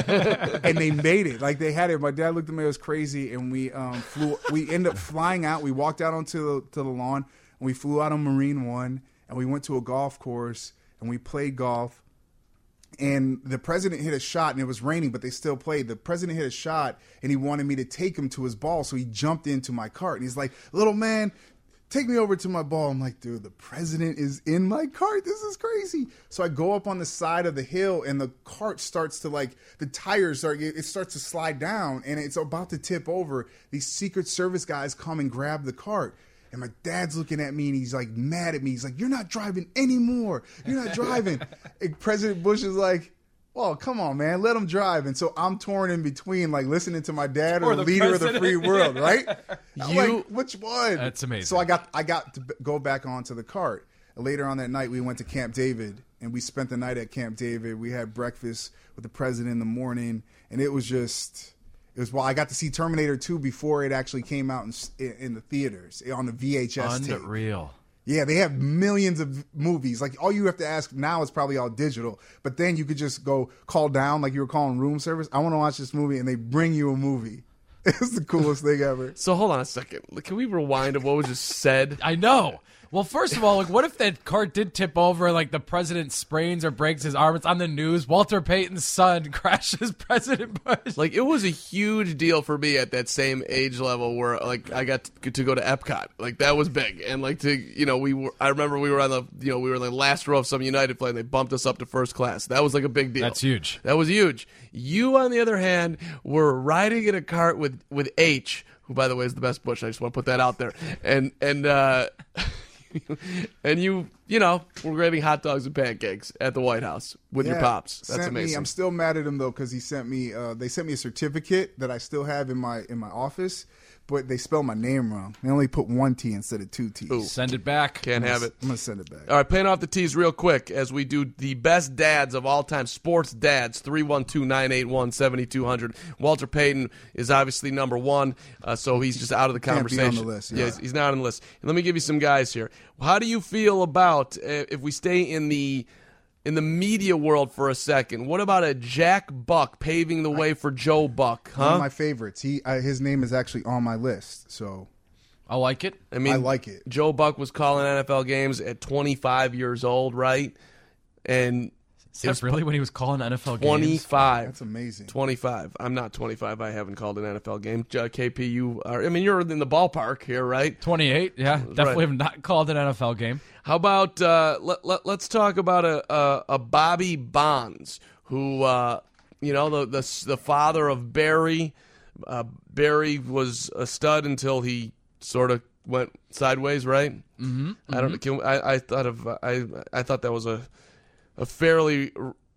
and they made it. Like they had it. My dad looked at me, it was crazy, and we um, flew. We ended up flying out. We walked out onto the, to the lawn, and we flew out on Marine One, and we went to a golf course, and we played golf. And the president hit a shot, and it was raining, but they still played. The president hit a shot, and he wanted me to take him to his ball, so he jumped into my cart. And he's like, little man, take me over to my ball. I'm like, dude, the president is in my cart. This is crazy. So I go up on the side of the hill, and the cart starts to, like, the tires start, it starts to slide down, and it's about to tip over. These Secret Service guys come and grab the cart. And my dad's looking at me, and he's like mad at me. He's like, you're not driving anymore. You're not driving. And President Bush is like, well, come on, man, let him drive. And so I'm torn in between, like listening to my dad or, Or the, the leader president. of the free world, right? I'm You- like, which one? That's amazing. So I got I got to b- go back onto the cart. Later on that night, we went to Camp David, and we spent the night at Camp David. We had breakfast with the president in the morning, and it was just... It was, well, I got to see Terminator two before it actually came out in, in the theaters on the V H S tape. Unreal. Yeah, they have millions of movies. Like, all you have to ask now is probably all digital. But then you could just go call down like you were calling room service. I want to watch this movie, and they bring you a movie. It's the coolest thing ever. So hold on a second. Can we rewind of what was just said? I know. Well, first of all, like, what if that cart did tip over and, like, the president sprains or breaks his arm? It's on the news. Walter Payton's son crashes President Bush. Like, it was a huge deal for me at that same age level where, like, I got to, to go to Epcot. Like, that was big. And, like, to, you know, we were, I remember we were on the, you know, we were in the last row of some United flight, and they bumped us up to first class. That was, like, a big deal. That's huge. That was huge. You, on the other hand, were riding in a cart with, with H, who, by the way, is the best Bush. I just want to put that out there. And, and, uh... and you, you know, were grabbing hot dogs and pancakes at the White House with your Yeah, pops. That's sent amazing. Me, I'm still mad at him though because he sent me. Uh, they sent me a certificate that I still have in my in my office, but they spelled my name wrong. They only put one T instead of two T's. Ooh. Send it back. Can't have it. I'm gonna send it back. All right, paying off the T's real quick as we do the best dads of all time, sports dads, three one two, nine eight one, seven two zero zero. Walter Payton is obviously number one, uh, so he's just out of the Can't be conversation. on the list, yeah. he's, he's not on the list. And let me give you some guys here. How do you feel about, uh, if we stay in the in the media world for a second, what about a Jack Buck paving the way for Joe Buck? One Huh? of my favorites. He uh, his name is actually on my list, so I like it. I mean, I like it. Joe Buck was calling N F L games at twenty-five years old, right? And Is that really when he was calling N F L games? twenty-five. That's amazing. twenty-five. I'm not twenty-five. I haven't called an N F L game. Uh, K P, you are. I mean, you're in the ballpark here, right? twenty-eight. Yeah, definitely Right. have not called an N F L game. How about uh, let, let, let's talk about a, a, a Bobby Bonds, who, uh, you know, the, the the father of Barry. Uh, Barry was a stud until he sort of went sideways, right? Mm-hmm. I don't. Can, I, I thought of. I I thought that was a a fairly.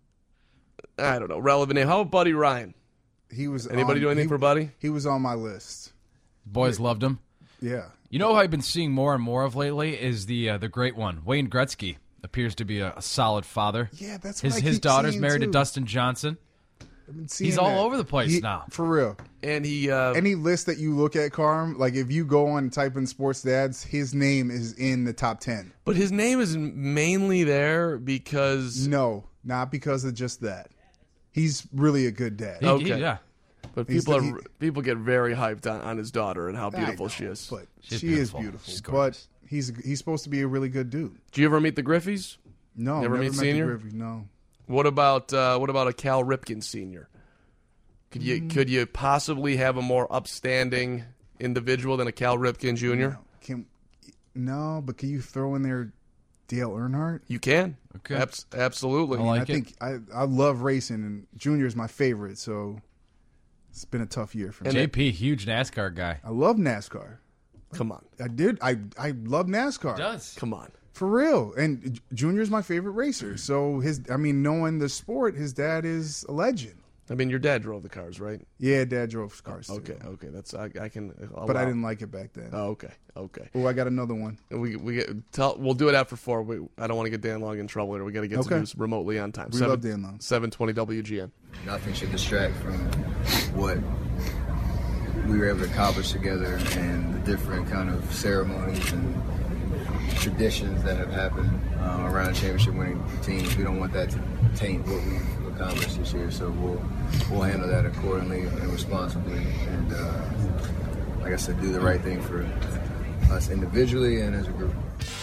I don't know, relevant name. How about Buddy Ryan? He was. Anybody on, do anything he, for Buddy? He was on my list. Boys loved him. Yeah. You know who I've been seeing more and more of lately is the uh, the great one, Wayne Gretzky. Appears to be a, a solid father. Yeah, that's his what I his keep daughter's seeing, married too. to Dustin Johnson. I've been seeing He's all that. over the place He- now. For real. And he. Uh, Any list that you look at, Carm, like if you go on and type in sports dads, his name is in the top ten. but his name is mainly there because. No, not because of just that. He's really a good dad. He- Okay. he- yeah. But He's people the- are, people get very hyped on, on his daughter and how I beautiful know, she is. But She's she beautiful. is beautiful. She's But gorgeous. he's he's supposed to be a really good dude. Did you ever meet the Griffeys? No, Never never meet met Senior? the Griffey, no. What about uh, what about a Cal Ripken Senior? Could you Mm. could you possibly have a more upstanding individual than a Cal Ripken Junior? No, can, no, but can you throw in there Dale Earnhardt? You can. Okay. Abs- absolutely. I like I it. think I I love racing, and Junior is my favorite. So it's been a tough year for me. J P, huge NASCAR guy. I love NASCAR. Come on. I did. I I love NASCAR. Does. Come on. For real. And J- Junior's my favorite racer. So his I mean, knowing the sport, his dad is a legend. I mean, your dad drove the cars, right? Yeah, dad drove cars too. Okay, okay. That's I, I can. Allow. But I didn't like it back then. Oh, okay, okay. Oh, I got another one. We we get, tell we'll do it after four. We, I don't want to get Dan Long in trouble here. We got to get to Okay. do this remotely on time. We love Dan Long. Seven twenty W G N. Nothing should distract from what we were able to accomplish together and the different kind of ceremonies and traditions that have happened uh, around championship winning teams. We don't want that to taint what we've accomplished this year, so we'll we'll handle that accordingly and responsibly, and uh, like I said, do the right thing for us individually and as a group.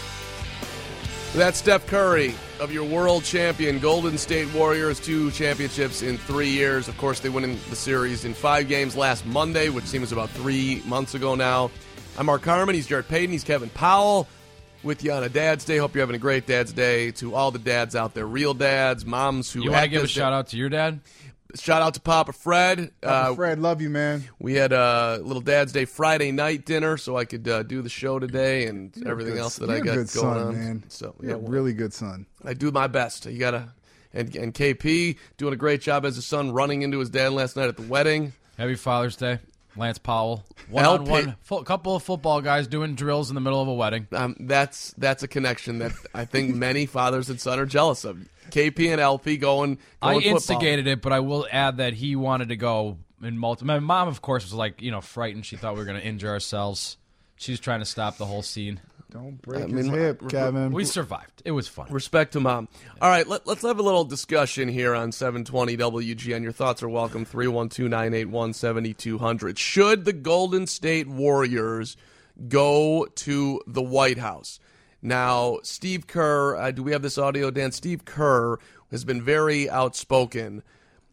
That's Steph Curry of your world champion Golden State Warriors, two championships in three years. Of course, they won in the series in five games last Monday, which seems about three months ago now. I'm Mark Harmon. He's Jared Payton. He's Kevin Powell with you on a Dad's Day. Hope you're having a great Dad's Day. To all the dads out there, real dads, moms who You want to act give a as shout out to your dad? Shout out to Papa Fred. Papa Uh, Fred, love you, man. We had a little Dad's Day Friday night dinner, so I could uh, do the show today and You're a everything good- else that you're I a got good going son, on. man. So You're yeah, a well, really good son. I do my best. You gotta, and and K P doing a great job as a son, running into his dad last night at the wedding. Happy Father's Day. Lance Powell. One L on P one. Fo- couple of football guys doing drills in the middle of a wedding. Um, that's that's a connection that I think many fathers and son are jealous of. K P and L P going. I going football. instigated it, but I will add that he wanted to go in multi. My mom, of course, was like, you know, frightened. She thought we were going to injure ourselves. She was trying to stop the whole scene. Don't break I his mean, hip, Kevin. We survived. It was fun. Respect to mom. All right, let, let's have a little discussion here on seven twenty W G N. Your thoughts are welcome. three one two, nine eight one, seven two zero zero. Should the Golden State Warriors go to the White House? Now, Steve Kerr, uh, do we have this audio, Dan? Steve Kerr has been very outspoken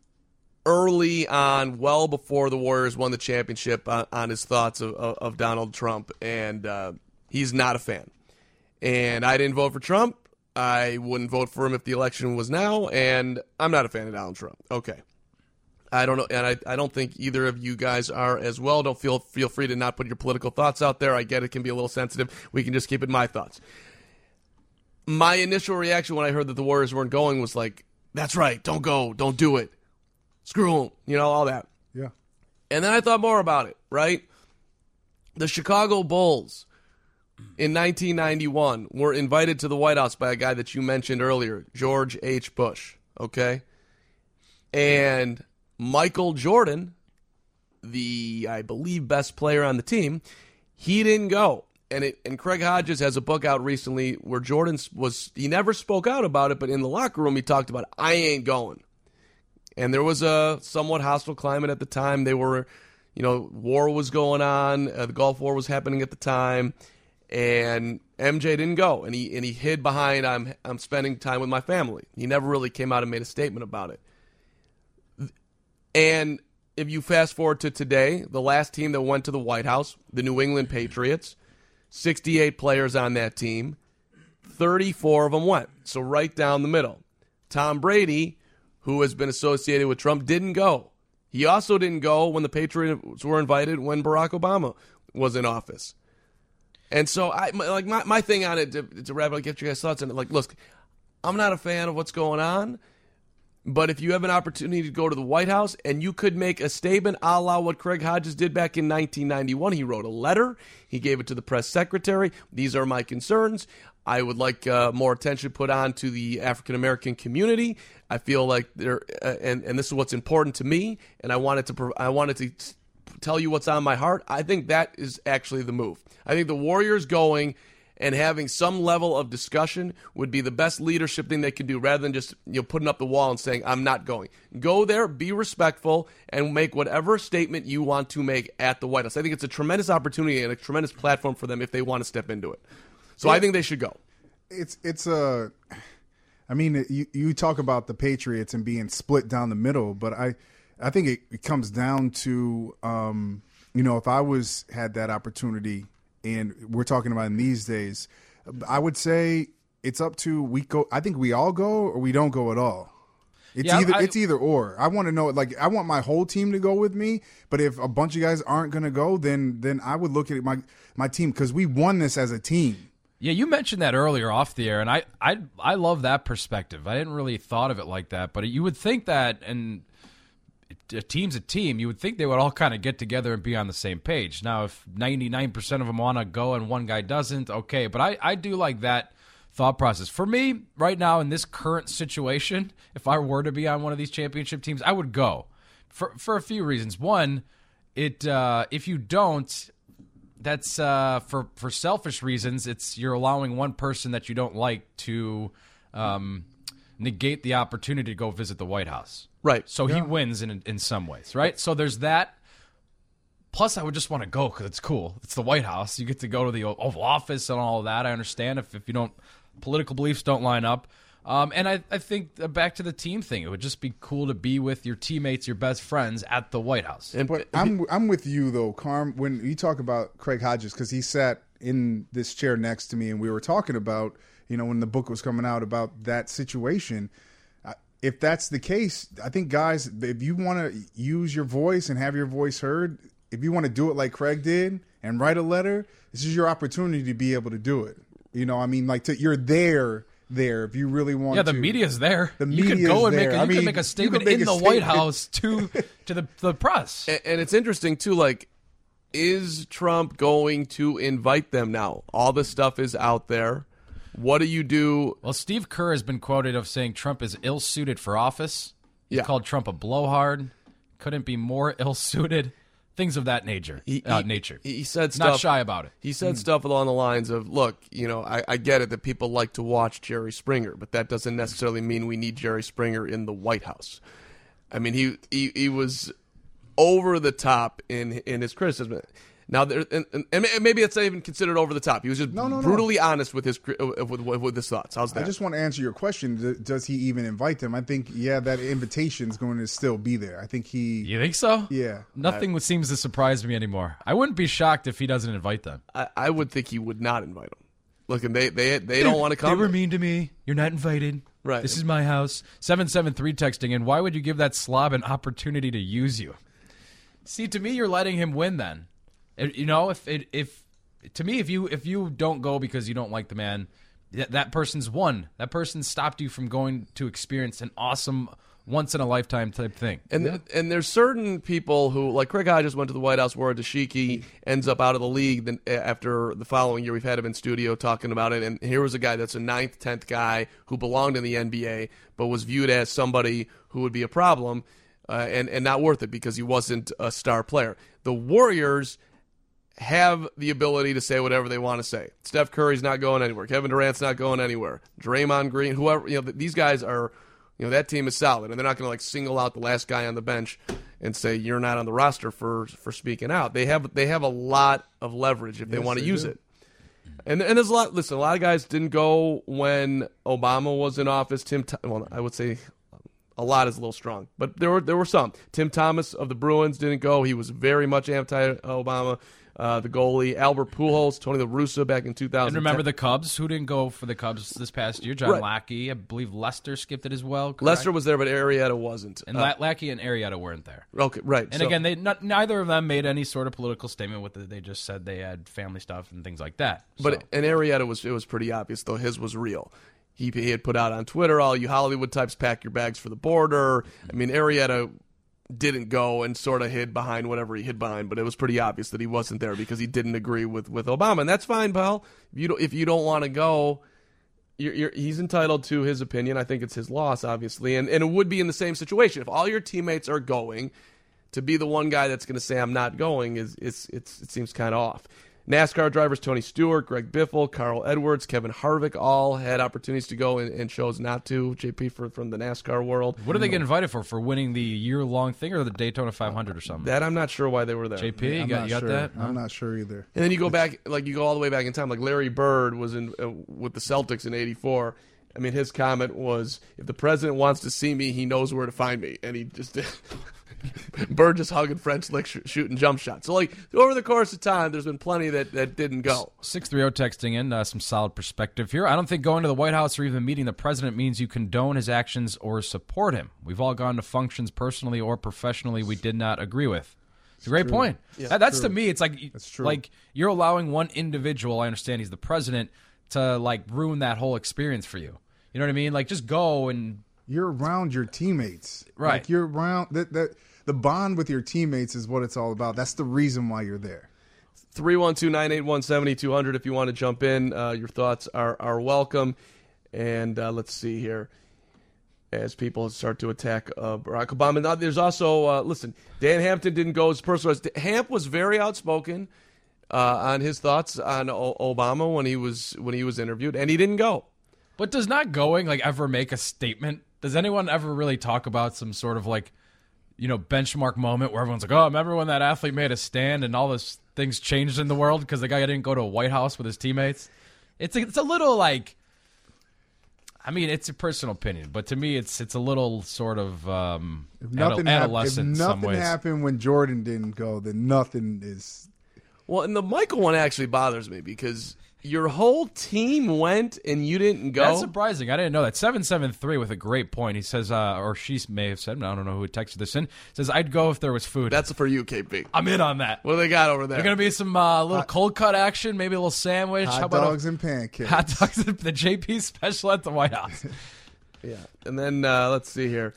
early on, well before the Warriors won the championship, on, on his thoughts of, of, of Donald Trump, and uh, he's not a fan. And I didn't vote for Trump. I wouldn't vote for him if the election was now, and I'm not a fan of Donald Trump. Okay. I don't know, and I, I don't think either of you guys are as well. Don't feel feel free to not put your political thoughts out there. I get it can be a little sensitive. We can just keep it my thoughts. My initial reaction when I heard that the Warriors weren't going was like, that's right, don't go, don't do it. Screw them, you know, all that. Yeah. And then I thought more about it, right? The Chicago Bulls in nineteen ninety-one were invited to the White House by a guy that you mentioned earlier, George H. Bush, okay? And Michael Jordan, the, I believe, best player on the team, he didn't go. And it, and Craig Hodges has a book out recently where Jordan was, he never spoke out about it, but in the locker room he talked about, I ain't going. And there was a somewhat hostile climate at the time. They were, you know, war was going on. Uh, the Gulf War was happening at the time. And M J didn't go, and he and he hid behind I'm I'm spending time with my family. He never really came out and made a statement about it. And if you fast forward to today, the last team that went to the White House, the New England Patriots, sixty-eight players on that team, thirty-four of them went. So right down the middle. Tom Brady, who has been associated with Trump, didn't go. He also didn't go when the Patriots were invited when Barack Obama was in office. And so, I like my, my thing on it, to, to wrap up, get your guys' thoughts on it. Like, look, I'm not a fan of what's going on, but if you have an opportunity to go to the White House and you could make a statement a la what Craig Hodges did back in nineteen ninety-one, he wrote a letter, he gave it to the press secretary. These are my concerns. I would like uh, more attention put on to the African-American community. I feel like there, uh, and, and this is what's important to me, and I wanted to, I wanted to tell you what's on my heart. I think that is actually the move. I think the Warriors going and having some level of discussion would be the best leadership thing they can do, rather than just, you know, putting up the wall and saying, I'm not going. Go there, be respectful, and make whatever statement you want to make at the White House. I think it's a tremendous opportunity and a tremendous platform for them if they want to step into it. So yeah. I think they should go. It's it's a, I mean, you, you talk about the Patriots and being split down the middle, but I, I think it, it comes down to, um, you know, if I was had that opportunity, and we're talking about in these days, I would say it's up to we go. I think we all go or we don't go at all. It's yeah, either I, it's either or. I want to know, like, I want my whole team to go with me, but if a bunch of guys aren't going to go, then then I would look at my my team, because we won this as a team. Yeah, you mentioned that earlier off the air, and I I I love that perspective. I didn't really thought of it like that, but you would think that, and a team's a team, you would think they would all kind of get together and be on the same page. Now, if ninety-nine percent of them want to go and one guy doesn't, okay. But I, I do like that thought process. For me, right now in this current situation, if I were to be on one of these championship teams, I would go for for a few reasons. One, it uh, if you don't, that's uh, for for selfish reasons. It's you're allowing one person that you don't like to um, negate the opportunity to go visit the White House. Right. So yeah. he wins in in some ways, right? So there's that. Plus, I would just want to go because it's cool. It's the White House. You get to go to the Oval Office and all of that. I understand if, if you don't, political beliefs don't line up. Um, and I, I think uh, back to the team thing, it would just be cool to be with your teammates, your best friends at the White House. And but I'm I'm with you though, Carm. When you talk about Craig Hodges, because he sat in this chair next to me, and we were talking about, you know, when the book was coming out about that situation. If that's the case, I think, guys, if you want to use your voice and have your voice heard, if you want to do it like Craig did and write a letter, this is your opportunity to be able to do it. You know, I mean, like, to, you're there, there, if you really want to. Yeah, the to. media's there. The you media's could go and there. make a, I you mean, could make a statement make in a the statement. White House to to the, the press. And, and it's interesting, too, like, is Trump going to invite them now? All this stuff is out there. What do you do? Well, Steve Kerr has been quoted of saying Trump is ill-suited for office. He yeah. called Trump a blowhard. Couldn't be more ill-suited. Things of that nature. He, uh, he, nature. He said stuff. Not shy about it. He said mm. stuff along the lines of, look, you know, I, I get it that people like to watch Jerry Springer, but that doesn't necessarily mean we need Jerry Springer in the White House. I mean, he he, he was over the top in in his criticism. Now, there, and, and maybe it's not even considered over the top. He was just no, no, brutally no. honest with his with, with his thoughts. How's that? I just want to answer your question. Does he even invite them? I think, yeah, that invitation is going to still be there. I think he... You think so? Yeah. Nothing I, seems to surprise me anymore. I wouldn't be shocked if he doesn't invite them. I, I would think he would not invite them. Look, and they, they, they don't want to come. They were mean to me. You're not invited. Right. This is my house. seven seven three texting in. Why would you give that slob an opportunity to use you? See, to me, you're letting him win then. You know, if it, if to me, if you if you don't go because you don't like the man, that, that person's won. That person stopped you from going to experience an awesome, once in a lifetime type thing. And yeah. and there's certain people who, like Craig Hodges, went to the White House, where Dashiki ends up out of the league. Then after the following year, we've had him in studio talking about it. And here was a guy that's a ninth, tenth guy who belonged in the N B A, but was viewed as somebody who would be a problem uh, and and not worth it because he wasn't a star player. The Warriors have the ability to say whatever they want to say. Steph Curry's not going anywhere. Kevin Durant's not going anywhere. Draymond Green, whoever, you know, these guys are, you know, that team is solid, and they're not going to like single out the last guy on the bench and say you're not on the roster for for speaking out. They have they have a lot of leverage if they yes, want to they use do. it. And and there's a lot. Listen, a lot of guys didn't go when Obama was in office. Tim, well, I would say a lot is a little strong, but there were there were some. Tim Thomas of the Bruins didn't go. He was very much anti-Obama. Uh, the goalie, Albert Pujols, Tony La Russa back in two thousand ten. And remember the Cubs? Who didn't go for the Cubs this past year? John Right. Lackey. I believe Lester skipped it as well. Correct? Lester was there, but Arrieta wasn't. And Uh, La- Lackey and Arrieta weren't there. okay, right. And so- again, they not, neither of them made any sort of political statement with it. They just said they had family stuff and things like that. But So- in Arrieta was it was pretty obvious though his was real. He he had put out on Twitter, all you Hollywood types pack your bags for the border. I mean, Arrieta didn't go and sort of hid behind whatever he hid behind, but it was pretty obvious that he wasn't there because he didn't agree with, with Obama, and that's fine, pal. If you don't, if you don't want to go, you're, you're, he's entitled to his opinion. I think it's his loss, obviously, and and it would be in the same situation if all your teammates are going. To be the one guy that's going to say I'm not going is it's it's it seems kind of off. NASCAR drivers Tony Stewart, Greg Biffle, Carl Edwards, Kevin Harvick all had opportunities to go and, and chose not to. J P for, from the NASCAR world. What do they get invited for? For winning the year-long thing or the Daytona five hundred or something? That I'm not sure why they were there. J P, you I'm got, not you got sure. that? I'm not sure either. And then you go back, like you go all the way back in time. Like Larry Bird was in uh, with the Celtics in eighty-four. I mean, his comment was, "If the president wants to see me, he knows where to find me." And he just Bird just hugging French lick, sh- shooting jump shots. So, like over the course of time, there's been plenty that, that didn't go. six three zero texting in uh, some solid perspective here. I don't think going to the White House or even meeting the president means you condone his actions or support him. We've all gone to functions personally or professionally we did not agree with. It's a great true. point. Yeah, That- that's true. to me, it's like That's true. like you're allowing one individual, I understand he's the president, to like ruin that whole experience for you. You know what I mean? Like just go and You're around your teammates, Right. Like you're around that. That the bond with your teammates is what it's all about. That's the reason why you're there. three one two, nine eight one, seven two zero zero if you want to jump in. Uh, your thoughts are, are welcome. And uh, let's see here. As people start to attack uh, Barack Obama. Now, there's also, uh, listen, Dan Hampton didn't go as personal. Hamp was very outspoken uh, on his thoughts on o- Obama when he was when he was interviewed, and he didn't go. But does not going like ever make a statement? Does anyone ever really talk about some sort of like, you know, benchmark moment where everyone's like, oh, remember when that athlete made a stand and all this things changed in the world because the guy didn't go to a White House with his teammates? It's a, it's a little like, I mean, it's a personal opinion, but to me, it's it's a little sort of um, If nothing, hap- if adolescent in some nothing ways. happened when Jordan didn't go, then nothing is. Well, and the Michael one actually bothers me because your whole team went and you didn't go. That's surprising. I didn't know that. seven seven three with a great point. He says, uh, or she may have said, I don't know who texted this in, says, I'd go if there was food. That's for you, K P. I'm in on that. What do they got over there? There's going to be some uh, little cold cut action, maybe a little sandwich. Hot How about dogs a, and pancakes. hot dogs, the J P special at the White House. Yeah. And then uh, let's see here.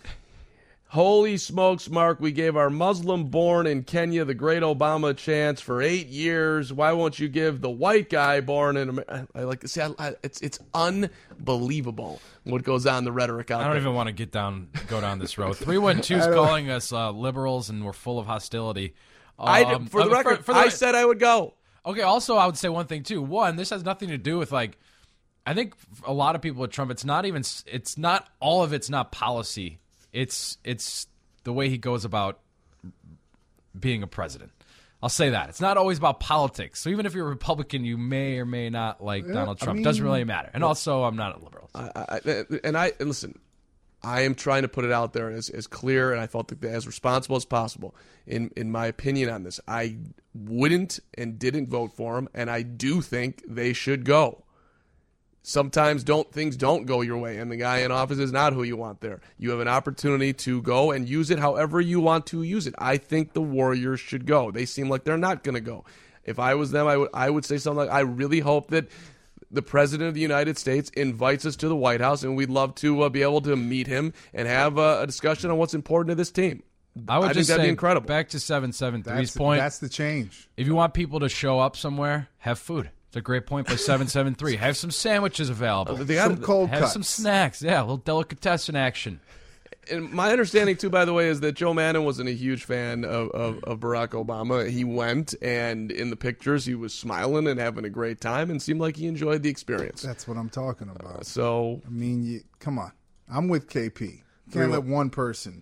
Holy smokes, Mark, we gave our Muslim-born in Kenya the great Obama chance for eight years. Why won't you give the white guy born in America? I like to see, I, I, it's it's unbelievable what goes on in the rhetoric out I don't there. even want to get down, go down this road. three one two is calling us uh, liberals and we're full of hostility. I Um, did, for the uh, record, for the- I said I would go. Okay, also, I would say one thing, too. One, this has nothing to do with, like, I think a lot of people with Trump, it's not even, it's not, all of it's not policy. It's, it's the way he goes about being a president. I'll say that. It's not always about politics. So even if you're a Republican, you may or may not like Yeah, Donald I Trump. mean- it doesn't really matter. And also, I'm not a liberal. So. I, I, and I and listen, I am trying to put it out there as, as clear and I felt that as responsible as possible in, in my opinion on this. I wouldn't and didn't vote for him, and I do think they should go. Sometimes don't things don't go your way, and the guy in office is not who you want there. You have an opportunity to go and use it however you want to use it. I think the Warriors should go. They seem like they're not going to go. If I was them, I would I would say something like, I really hope that the President of the United States invites us to the White House, and we'd love to uh, be able to meet him and have uh, a discussion on what's important to this team. I would I think just that'd say, be incredible. back to seven seven three's That's, point. that's the change. If you want people to show up somewhere, have food. It's a great point by seven seven three. Have some sandwiches available. They got- Some cold Have cuts. some snacks. Yeah, a little delicatessen action. And my understanding, too, by the way, is that Joe Manchin wasn't a huge fan of, of, of Barack Obama. He went, and in the pictures, he was smiling and having a great time and seemed like he enjoyed the experience. That's what I'm talking about. So, I mean, you, come on. I'm with K P. You Three can't one- let one person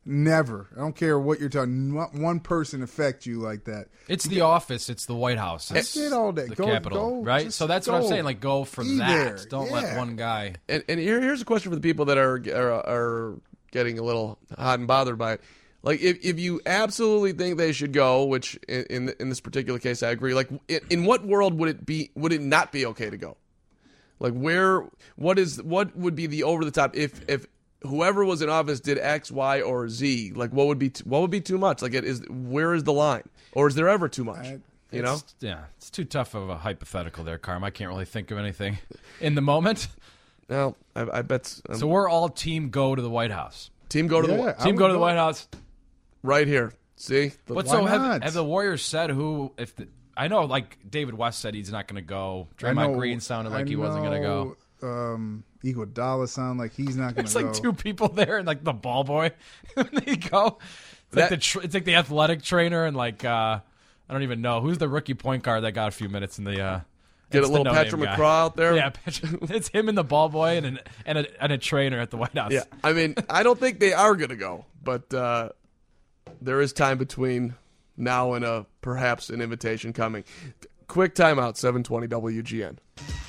Never. I don't care what you're talking. Not one person affect you like that. It's the office. It's the White House. It's Get all that. the Go- Capitol, go- right? just So that's what go. I'm saying. Like, go for Be that. there. Don't let Yeah. one guy. And, and here, here's a question for the people that are, are are getting a little hot and bothered by it. Like, if, if you absolutely think they should go, which in in, in this particular case I agree. Like, in, in what world would it be? Would it not be okay to go? Like, where? What is? What would be the over the top if if whoever was in office did X, Y, or Z? Like, what would be t- what would be too much? Like, it is where is the line, or is there ever too much? I- you know? It's- yeah, it's too tough of a hypothetical there, Carm. I can't really think of anything in the moment. No, I, I bet. Um, So we're all team go to the White House. team go to the Yeah, Whi- I Team would go to the White House. right here. See, The- But Why so have, not? have the Warriors said who? If the, I know, like David West said, he's not going to go. I Draymond know- Green sounded like I he wasn't going to go. know, Um, Iguodala sound like he's not going It's to go. like two people there, and like the ball boy when they go. It's like That- the tr- it's like the athletic trainer, and like uh, I don't even know who's the rookie point guard that got a few minutes in the. Uh, Get it's a the little no-name Patrick guy. McCraw out there. Yeah, Patrick, it's him and the ball boy and an, and a and a trainer at the White House. Yeah, I mean, I don't think they are going to go, but uh, there is time between now and uh, perhaps an invitation coming. Quick timeout, seven twenty W G N.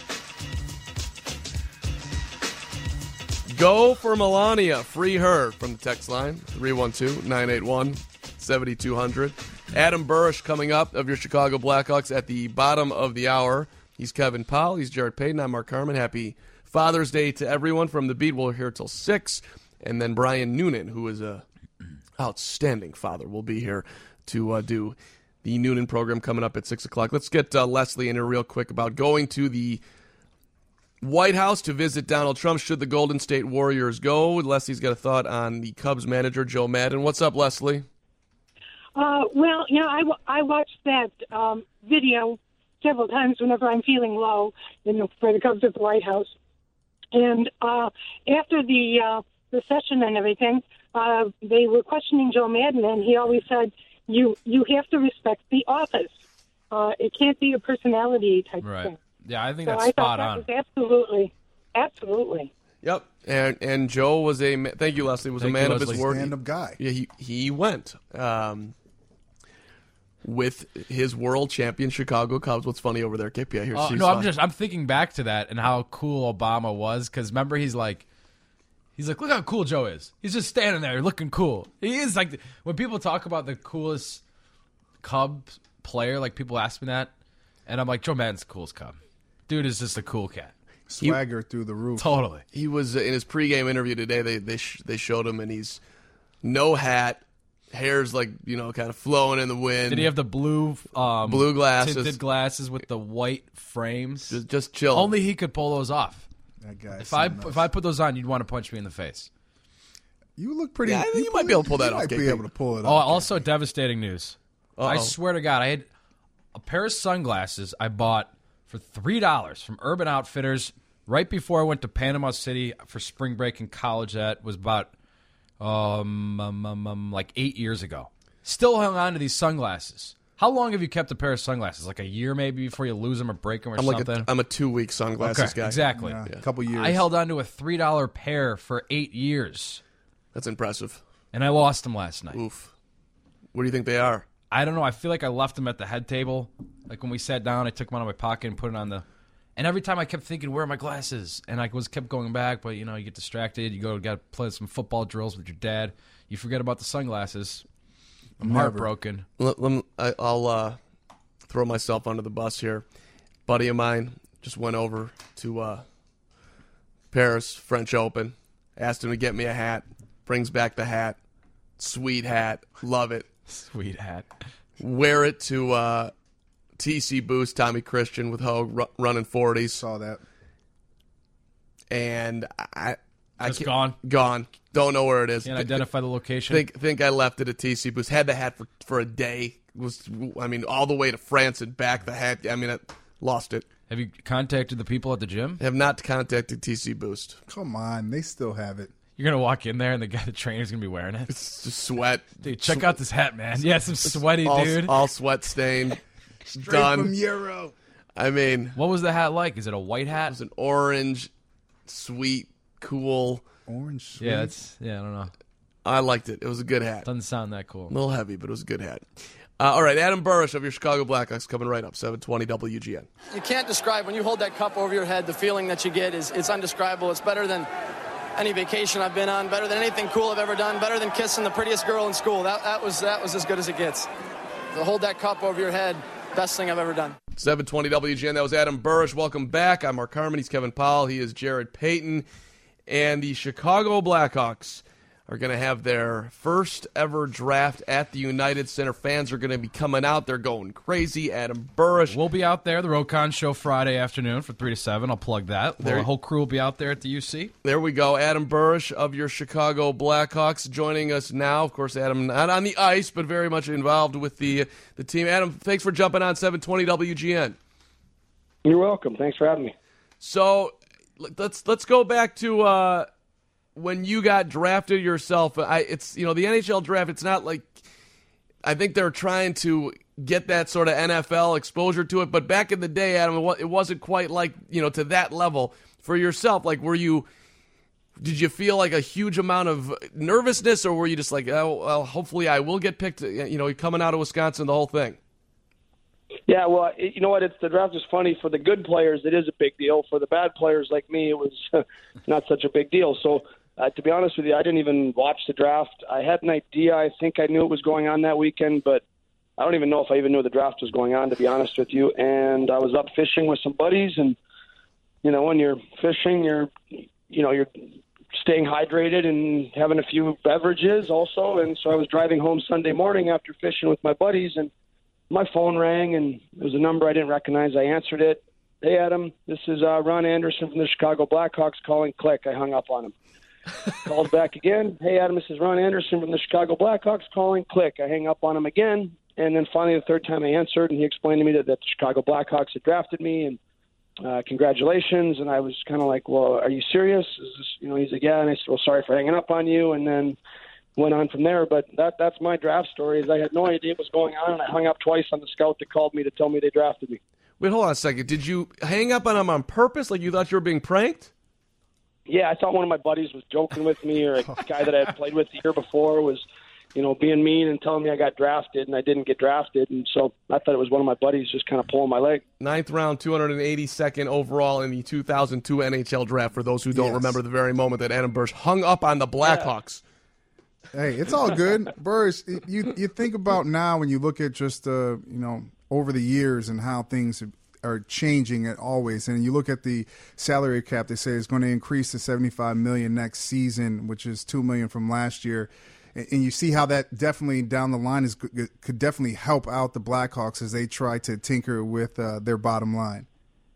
Go for Melania. Free her from the text line, three one two, nine eight one, seven two zero zero. Adam Burrish coming up of your Chicago Blackhawks at the bottom of the hour. He's Kevin Powell. He's Jared Payton. I'm Mark Carman. Happy Father's Day to everyone from the beat. We're here till six. And then Brian Noonan, who is a outstanding father, will be here to uh, do the Noonan program coming up at six o'clock. Let's get uh, Leslie in here real quick about going to the White House to visit Donald Trump should the Golden State Warriors go. Leslie's got a thought on the Cubs manager, Joe Madden. What's up, Leslie? Uh, well, you know, I, w- I watched that um, video several times whenever I'm feeling low, you know, for the Cubs at the White House. And uh, after the uh, the session and everything, uh, they were questioning Joe Madden, and he always said, "You you have to respect the office. Uh, it can't be a personality type Right. thing." Yeah, I think So that's I spot thought that on. was absolutely, absolutely. Yep. And and Joe was a ma- thank you, Leslie. Was Thank a man you, of his Leslie. word. Stand-up guy. Yeah, he he went um, with his world champion Chicago Cubs. What's funny over there, K P I? Here's Oh, Steve's no, I'm thought. just I'm thinking back to that and how cool Obama was because remember he's like he's like look how cool Joe is. He's just standing there looking cool. He is like when people talk about the coolest Cubs player, like people ask me that, and I'm like Joe Madden's the coolest Cub. Dude is just a cool cat. Swagger through the roof. Totally. He was uh, in his pregame interview today. They they sh- they showed him, and he's no hat, hair's like you know kind of flowing in the wind. Did he have the blue um, Blue glasses. tinted glasses with the white frames? just, just chill? Only he could pull those off. That guy. If I if I put those on, you'd want to punch me in the face. you look pretty. Yeah, I think you might be able to pull that you off, Might K be P. able to pull it Oh, off. also devastating news. I Uh-oh. swear to God, I had a pair of sunglasses I bought for three dollars from Urban Outfitters right before I went to Panama City for spring break in college. That was about um, um, um, um like eight years ago. Still hung on to these sunglasses. How long have you kept a pair of sunglasses? Like a year maybe before you lose them or break them or I'm like something? a, I'm a two week sunglasses okay, guy. exactly. Yeah, a couple years. I held on to a three dollar pair for eight years, That's impressive. and I lost them last night. Oof. What do you think they are? I don't know. I feel like I left them at the head table. Like when we sat down, I took them out of my pocket and put it on the. And every time I kept thinking, "Where are my glasses?" And I was kept going back, but you know, you get distracted. You go, got to play some football drills with your dad. You forget about the sunglasses. I'm Never. heartbroken. Let, let me, I, I'll uh, throw myself under the bus here. Buddy of mine just went over to uh, Paris French Open. Asked him to get me a hat. Brings back the hat. Sweet hat. Love it. Sweet hat. Wear it to uh, T C Boost, Tommy Christian with Hogue ru- running forties. Saw that. And I, I Just can't- gone? Gone. Don't know where it is. Can't Th- identify the location. Think think I left it at T C Boost. Had the hat for, for a day. Was I mean all the way to France and back. The hat. I mean I lost it. Have you contacted the people at the gym? Have not contacted T C Boost. Come on, they still have it. You're gonna walk in there and the guy, the trainer's gonna be wearing it. It's just sweat. Dude, check out this hat, man. Yeah, some sweaty all, dude. all sweat stained. Straight Done. from Euro. I mean, What was the hat like? Is it a white it hat? was an orange, sweet, cool. Orange. Sweet. Yeah, that's yeah. I don't know. I liked it. It was a good hat. Doesn't sound that cool. A little heavy, but it was a good hat. Uh, all right, Adam Burrish of your Chicago Blackhawks coming right up, seven twenty W G N. You can't describe, when you hold that cup over your head, the feeling that you get is it's undescribable. It's better than any vacation I've been on, better than anything cool I've ever done, better than kissing the prettiest girl in school. That, that was that was as good as it gets. To hold that cup over your head, best thing I've ever done. seven twenty W G N, that was Adam Burrish. Welcome back. I'm Mark Harmon. He's Kevin Powell. He is Jared Payton. And the Chicago Blackhawks are going to have their first ever draft at the United Center. Fans are going to be coming out. They're going crazy. Adam Burrish. We'll be out there, the Rokon Show, Friday afternoon from three to seven. I'll plug that. There, the whole crew will be out there at the U C. There we go. Adam Burrish of your Chicago Blackhawks joining us now. Of course, Adam not on the ice, but very much involved with the, the team. Adam, thanks for jumping on seven twenty W G N. You're welcome. Thanks for having me. So let's let's go back to uh, when you got drafted yourself. I, it's you know the N H L draft. It's not like I think they're trying to get that sort of N F L exposure to it. But back in the day, Adam, it wasn't quite like you know to that level for yourself. Like, were you? Did you feel like a huge amount of nervousness, or were you just like, oh, well, hopefully I will get picked? You know, coming out of Wisconsin, the whole thing. Yeah, well, you know what? It's the draft is funny for the good players. It is a big deal. For the bad players like me, it was not such a big deal. So, uh, to be honest with you, I didn't even watch the draft. I had an idea. I think I knew it was going on that weekend, but I don't even know if I even knew the draft was going on, to be honest with you. And I was up fishing with some buddies, and you know, when you're fishing, you're, you know, you're staying hydrated and having a few beverages also. And so I was driving home Sunday morning after fishing with my buddies, and my phone rang, and it was a number I didn't recognize. I answered it. Hey, Adam, this is uh, Ron Anderson from the Chicago Blackhawks calling. Click. I hung up on him. Called back again. Hey, Adam, this is Ron Anderson from the Chicago Blackhawks calling. Click. I hang up on him again. And then finally the third time I answered, and he explained to me that, that the Chicago Blackhawks had drafted me, and uh, congratulations. And I was kind of like, well, are you serious? Is this, you know, he's like, yeah. And I said, well, sorry for hanging up on you. And then went on from there. But that that's my draft story. Is I had no idea what was going on, and I hung up twice on the scout that called me to tell me they drafted me. Wait, hold on a second. Did you hang up on him on purpose, like you thought you were being pranked? Yeah, I thought one of my buddies was joking with me, or a guy that I had played with the year before was, you know, being mean and telling me I got drafted, and I didn't get drafted. And so I thought it was one of my buddies just kind of pulling my leg. Ninth round, two hundred eighty-second overall in the two thousand two N H L draft, for those who don't yes. remember the very moment that Adam Burrish hung up on the Blackhawks. Yeah. Hey, it's all good. Burrish, you you think about now when you look at just, uh, you know, over the years and how things are changing it always. And you look at the salary cap, they say it's going to increase to seventy-five million dollars next season, which is two million dollars from last year. And you see how that definitely down the line is could definitely help out the Blackhawks as they try to tinker with uh, their bottom line.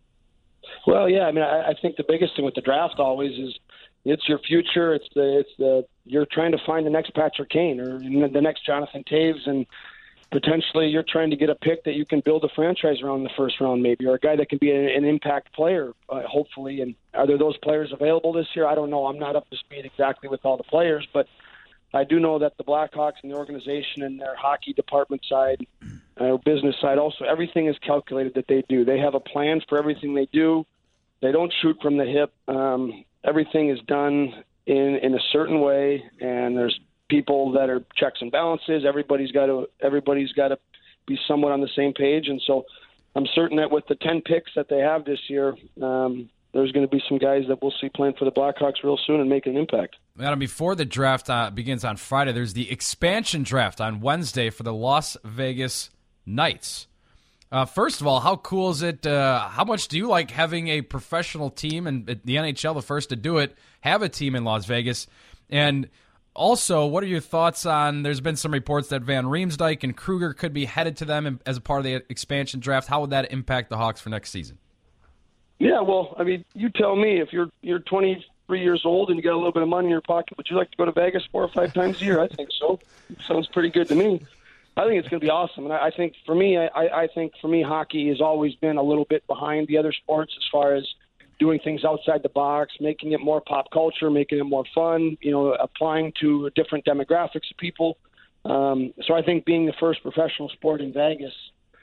Well, yeah, I mean, I, I think the biggest thing with the draft always is it's your future. It's the it's the you're trying to find the next Patrick Kane or the next Jonathan Toews, and potentially you're trying to get a pick that you can build a franchise around in the first round, maybe, or a guy that can be an, an impact player, uh, hopefully. And are there those players available this year? I don't know. I'm not up to speed exactly with all the players, but I do know that the Blackhawks and the organization and their hockey department side, uh, business side, also everything is calculated that they do. They have a plan for everything they do. They don't shoot from the hip. Um, everything is done in in a certain way, and there's people that are checks and balances. Everybody's got to everybody's got to be somewhat on the same page, and so I'm certain that with the ten picks that they have this year, um, there's going to be some guys that we'll see playing for the Blackhawks real soon and making an impact. Adam, before the draft uh, begins on Friday, there's the expansion draft on Wednesday for the Las Vegas Knights. Uh, first of all, how cool is it? Uh, how much do you like having a professional team, and the N H L, the first to do it, have a team in Las Vegas? And also, what are your thoughts on, there's been some reports that Van Riemsdyk and Kruger could be headed to them as a part of the expansion draft. How would that impact the Hawks for next season? Yeah, well, I mean, you tell me. If you're you're twenty-three years old and you got a little bit of money in your pocket, would you like to go to Vegas four or five times a year? I think so. Sounds pretty good to me. I think it's going to be awesome. And I, I think for me, I, I think for me, hockey has always been a little bit behind the other sports as far as doing things outside the box, making it more pop culture, making it more fun, you know, applying to different demographics of people. Um, so I think being the first professional sport in Vegas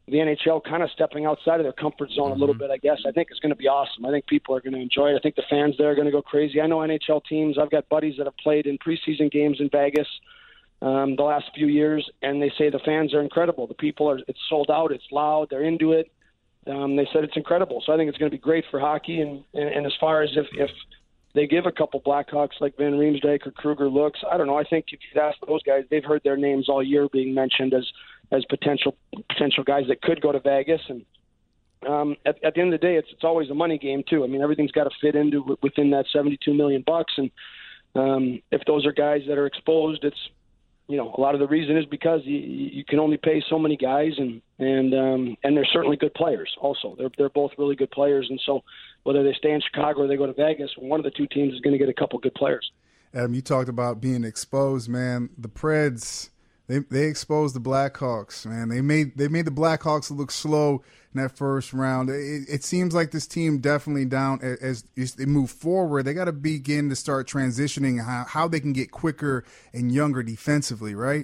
the N H L kind of stepping outside of their comfort zone a little bit, I guess. I think it's going to be awesome. I think people are going to enjoy it. I think the fans there are going to go crazy. I know N H L teams. I've got buddies that have played in preseason games in Vegas um, the last few years, and they say the fans are incredible. The people are, it's sold out, it's loud, they're into it. Um, they said it's incredible. So I think it's going to be great for hockey. And, and, and as far as if, if they give a couple Blackhawks like Van Riemsdyk or Kruger looks, I don't know. I think if you ask those guys, they've heard their names all year being mentioned as as potential potential guys that could go to Vegas. And um, at, at the end of the day, it's it's always a money game too. I mean, everything's got to fit into within that seventy-two million bucks. And um, if those are guys that are exposed, it's, you know, a lot of the reason is because you, you can only pay so many guys, and and um, and they're certainly good players. Also, they're they're both really good players, and so whether they stay in Chicago or they go to Vegas, one of the two teams is going to get a couple good players. Adam, you talked about being exposed, man. The Preds, they they exposed the Blackhawks, man. They made they made the Blackhawks look slow in that first round. It, it seems like this team definitely down as, as they move forward. They got to begin to start transitioning how, how they can get quicker and younger defensively, right?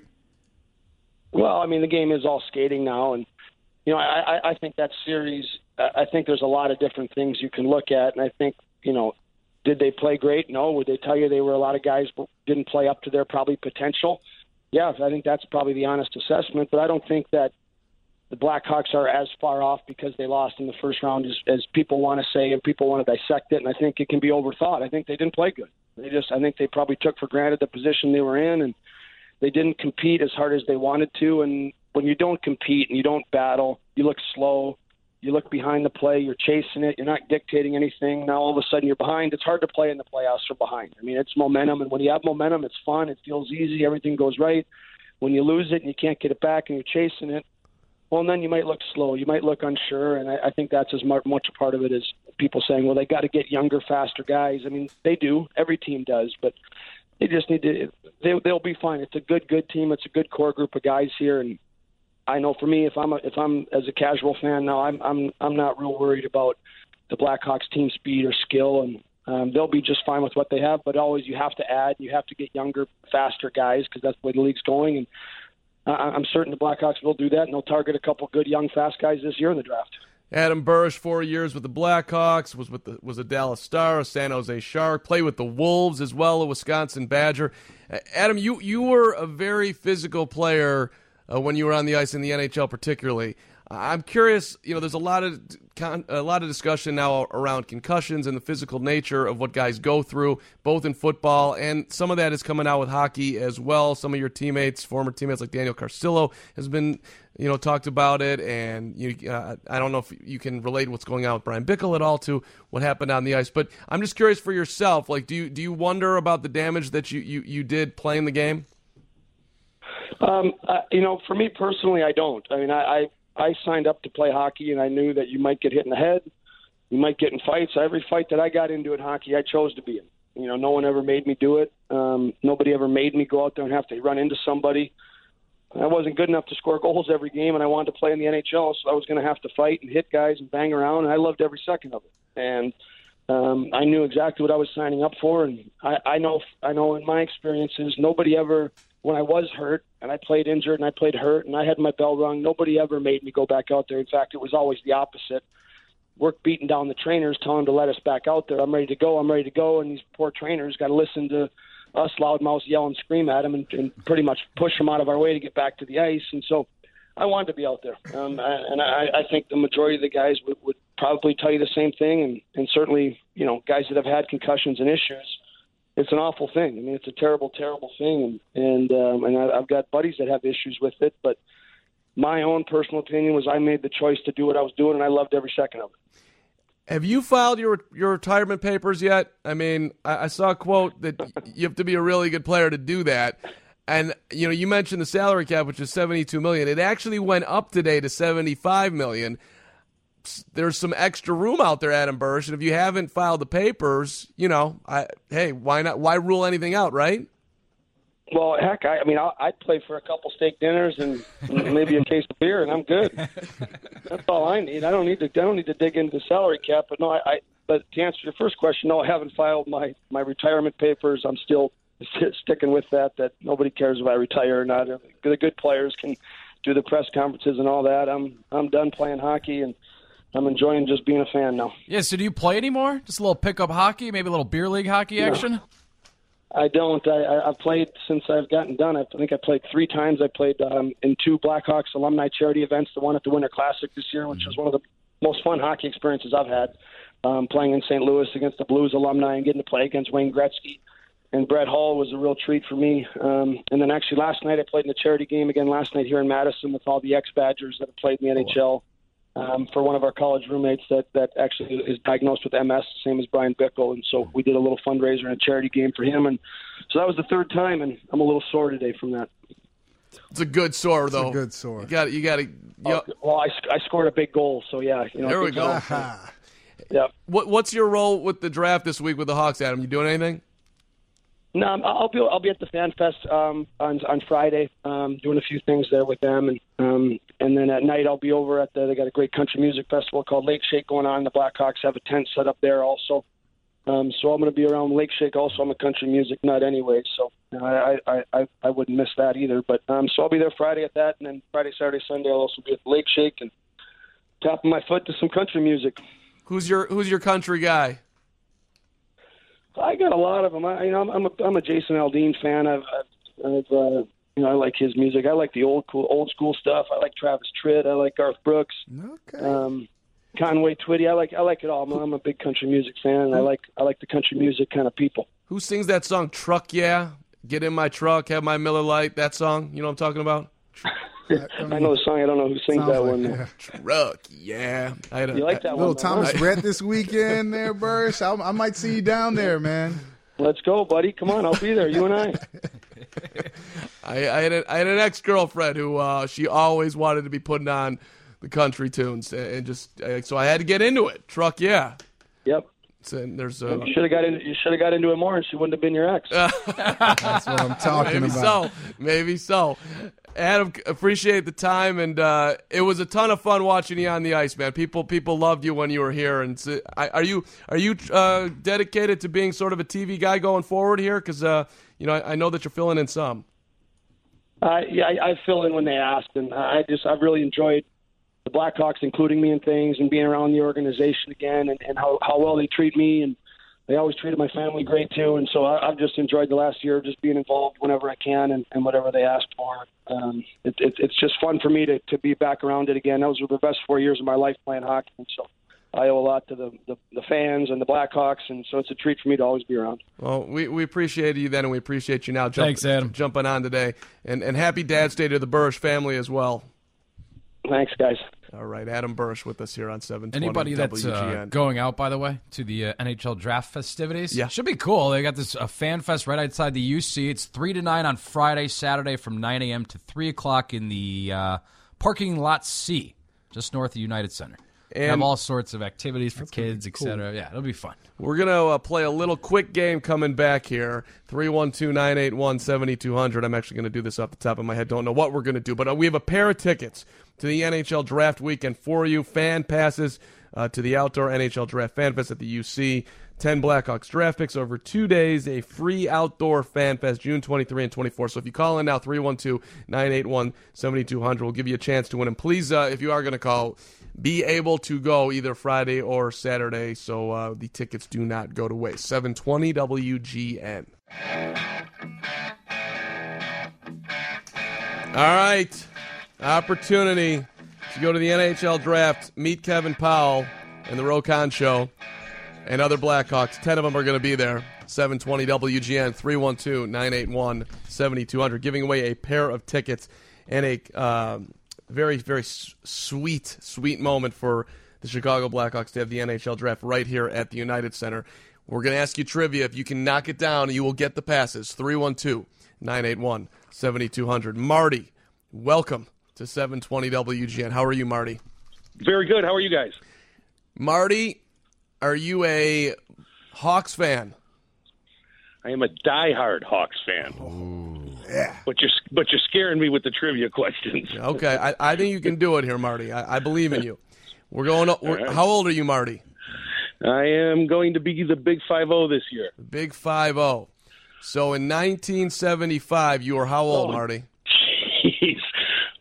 Well, I mean, the game is all skating now, and you know, I, I think that series. I think there's a lot of different things you can look at, and I think, you know, did they play great? No. Would they tell you they were a lot of guys who didn't play up to their probably potential? Yeah, I think that's probably the honest assessment, but I don't think that the Blackhawks are as far off because they lost in the first round as, as people want to say and people want to dissect it, and I think it can be overthought. I think they didn't play good. They just, I think they probably took for granted the position they were in, and they didn't compete as hard as they wanted to, and when you don't compete and you don't battle, you look slow. You look behind the play, you're chasing it, you're not dictating anything. Now all of a sudden you're behind. It's hard to play in the playoffs from behind. I mean, it's momentum, and when you have momentum, it's fun. It feels easy. Everything goes right. When you lose it and you can't get it back and you're chasing it, well, then you might look slow. You might look unsure, and I, I think that's as much a part of it as people saying, well, they got to get younger, faster guys. I mean, they do. Every team does, but they just need to they, – they'll be fine. It's a good, good team. It's a good core group of guys here, and I know for me, if I'm a, if I'm as a casual fan now, I'm I'm I'm not real worried about the Blackhawks team speed or skill, and um, they'll be just fine with what they have. But always you have to add, you have to get younger, faster guys because that's the way the league's going. And uh, I'm certain the Blackhawks will do that, and they'll target a couple good young, fast guys this year in the draft. Adam Bursch, four years with the Blackhawks, was with the was a Dallas Star, a San Jose Shark, played with the Wolves as well, a Wisconsin Badger. Uh, Adam, you you were a very physical player. Uh, when you were on the ice in the N H L particularly. Uh, I'm curious, you know, there's a lot of con- a lot of discussion now around concussions and the physical nature of what guys go through, both in football, and some of that is coming out with hockey as well. Some of your teammates, former teammates like Daniel Carcillo has been, you know, talked about it, and you, uh, I don't know if you can relate what's going on with Brian Bickle at all to what happened on the ice, but I'm just curious for yourself, like, do you do you wonder about the damage that you, you, you did playing the game? Um, uh, you know, for me personally, I don't. I mean, I, I I signed up to play hockey, and I knew that you might get hit in the head, you might get in fights. Every fight that I got into in hockey, I chose to be in. You know, no one ever made me do it. Um, nobody ever made me go out there and have to run into somebody. I wasn't good enough to score goals every game, and I wanted to play in the N H L, so I was going to have to fight and hit guys and bang around, and I loved every second of it. And um, I knew exactly what I was signing up for, and I, I know I know in my experiences, nobody ever – when I was hurt and I played injured and I played hurt and I had my bell rung, nobody ever made me go back out there. In fact, it was always the opposite. Work beating down the trainers, telling them to let us back out there. I'm ready to go. I'm ready to go. And these poor trainers got to listen to us loudmouths yell and scream at them and, and pretty much push them out of our way to get back to the ice. And so I wanted to be out there. Um, and I, I think the majority of the guys would, would probably tell you the same thing. And, and certainly, you know, guys that have had concussions and issues, it's an awful thing. I mean, it's a terrible, terrible thing, and and um, and I, I've got buddies that have issues with it. But my own personal opinion was I made the choice to do what I was doing, and I loved every second of it. Have you filed your your retirement papers yet? I mean, I, I saw a quote that you have to be a really good player to do that. And you know, you mentioned the salary cap, which is seventy-two million dollars. It actually went up today to seventy-five million dollars. There's some extra room out there, Adam Bursch, and if you haven't filed the papers, you know, I, hey, why not? Why rule anything out, right? Well, heck, I, I mean, I'll, I'd play for a couple steak dinners and maybe a case of beer, and I'm good. That's all I need. I don't need to. I don't need to dig into the salary cap. But no, I. I but to answer your first question, no, I haven't filed my my retirement papers. I'm still sticking with that. That nobody cares if I retire or not. The good players can do the press conferences and all that. I'm I'm done playing hockey, and I'm enjoying just being a fan now. Yeah, so do you play anymore? Just a little pickup hockey, maybe a little beer league hockey action? No, I don't. I, I, I've played since I've gotten done. I think I played three times. I played um, in two Blackhawks alumni charity events, the one at the Winter Classic this year, which was one of the most fun hockey experiences I've had, um, playing in Saint Louis against the Blues alumni and getting to play against Wayne Gretzky. And Brett Hull was a real treat for me. Um, and then actually last night I played in a charity game again last night here in Madison with all the ex-Badgers that have played in the N H L. Um, for one of our college roommates that, that actually is diagnosed with M S, same as Brian Bickle. And so we did a little fundraiser and a charity game for him. And so that was the third time, and I'm a little sore today from that. It's a good sore, though. It's a good sore. You got you got to. Oh, well, I, I scored a big goal, so yeah. You know, there we go. Yeah. What What's your role with the draft this week with the Hawks, Adam? You doing anything? No, I'll be I'll be at the Fan Fest um, on on Friday, um, doing a few things there with them, and um, and then at night I'll be over at the they got a great country music festival called Lake Shake going on. The Blackhawks have a tent set up there also, um, so I'm going to be around Lake Shake. Also, I'm a country music nut anyway, so I I, I, I wouldn't miss that either. But um, so I'll be there Friday at that, and then Friday, Saturday, Sunday I'll also be at Lake Shake and tapping my foot to some country music. Who's your Who's your country guy? I got a lot of them. I, you know, I'm, I'm a I'm a Jason Aldean fan. I've, I've, I've uh, you know, I like his music. I like the old cool, old school stuff. I like Travis Tritt. I like Garth Brooks. Okay. Um, Conway Twitty. I like I like it all. I'm, I'm a big country music fan. And I like I like the country music kind of people. Who sings that song? Truck Yeah, Get in My Truck, Have My Miller Lite. That song. You know what I'm talking about? I know the song. I don't know who sings that like, one. Yeah. Truck, yeah. I had a, You like that Little one? Thomas Huh? Rhett this weekend there, Bursch. I, I might see you down there, man. Let's go, buddy. Come on, I'll be there. You and I. I, I had a, I had an ex girlfriend who uh, she always wanted to be putting on the country tunes, and just uh, so I had to get into it. Truck, yeah. Yep. So, and there's a, You should have got into you should have got into it more, and she wouldn't have been your ex. That's what I'm talking maybe about. so, maybe so. Adam, appreciate the time, and uh, it was a ton of fun watching you on the ice, man. People, people loved you when you were here. And so, I, are you are you uh, dedicated to being sort of a T V guy going forward here? Because uh, you know, I, I know that you're filling in some. Uh, yeah, I, I fill in when they ask, and I just I've really enjoyed the Blackhawks including me in things and being around the organization again, and, and how, how well they treat me, and they always treated my family great too. And so I, I've just enjoyed the last year just being involved whenever I can and, and whatever they ask for. Um, it, it, it's just fun for me to, to be back around it again. Those were the best four years of my life playing hockey, and so I owe a lot to the, the, the fans and the Blackhawks, and so it's a treat for me to always be around. Well, we, we appreciated you then, and we appreciate you now. Jump, Thanks, Adam. Jumping on today, and and happy Dad's Day to the Bursch family as well. Thanks, guys. All right, Adam Bursch with us here on seven twenty Anybody that's W G N. uh, going out, by the way, to the uh, N H L draft festivities, Yeah. should be cool. They got this uh, fan fest right outside the U C. It's three to nine on Friday, Saturday from nine a.m. to three o'clock in the uh, parking lot C, just north of United Center. And have all sorts of activities for kids, et cetera. Yeah, it'll be fun. We're going to uh, play a little quick game coming back here. three one two, nine eight one, seven two zero zero. I'm actually going to do this off the top of my head. Don't know what we're going to do, but uh, we have a pair of tickets to the N H L Draft Weekend for you. Fan passes uh, to the Outdoor N H L Draft Fan Fest at the U C. ten Blackhawks draft picks over two days. A free outdoor fan fest June twenty-third and twenty-fourth. So if you call in now, three one two, nine eight one, seven two zero zero, we'll give you a chance to win them. Please, uh, if you are going to call, be able to go either Friday or Saturday so uh, the tickets do not go to waste. seven twenty W G N. All right. Opportunity to go to the N H L Draft, meet Kevin Powell and the Rokon Show and other Blackhawks. Ten of them are going to be there. seven twenty W G N, three one two, nine eight one, seven two zero zero, giving away a pair of tickets and a um, very, very s- sweet, sweet moment for the Chicago Blackhawks to have the N H L Draft right here at the United Center. We're going to ask you trivia. If you can knock it down, you will get the passes. three one two, nine eight one, seven two zero zero. Marty, welcome to seven twenty W G N. How are you, Marty? Very good. How are you guys? Marty, are you a Hawks fan? I am a diehard Hawks fan. Ooh. Yeah. But you're but you're scaring me with the trivia questions. Okay, I, I think you can do it here, Marty. I, I believe in you. We're going. We're, right. How old are you, Marty? I am going to be the Big five oh this year. Big five oh. So in nineteen seventy-five, you were how old, Oh. Marty? Jeez.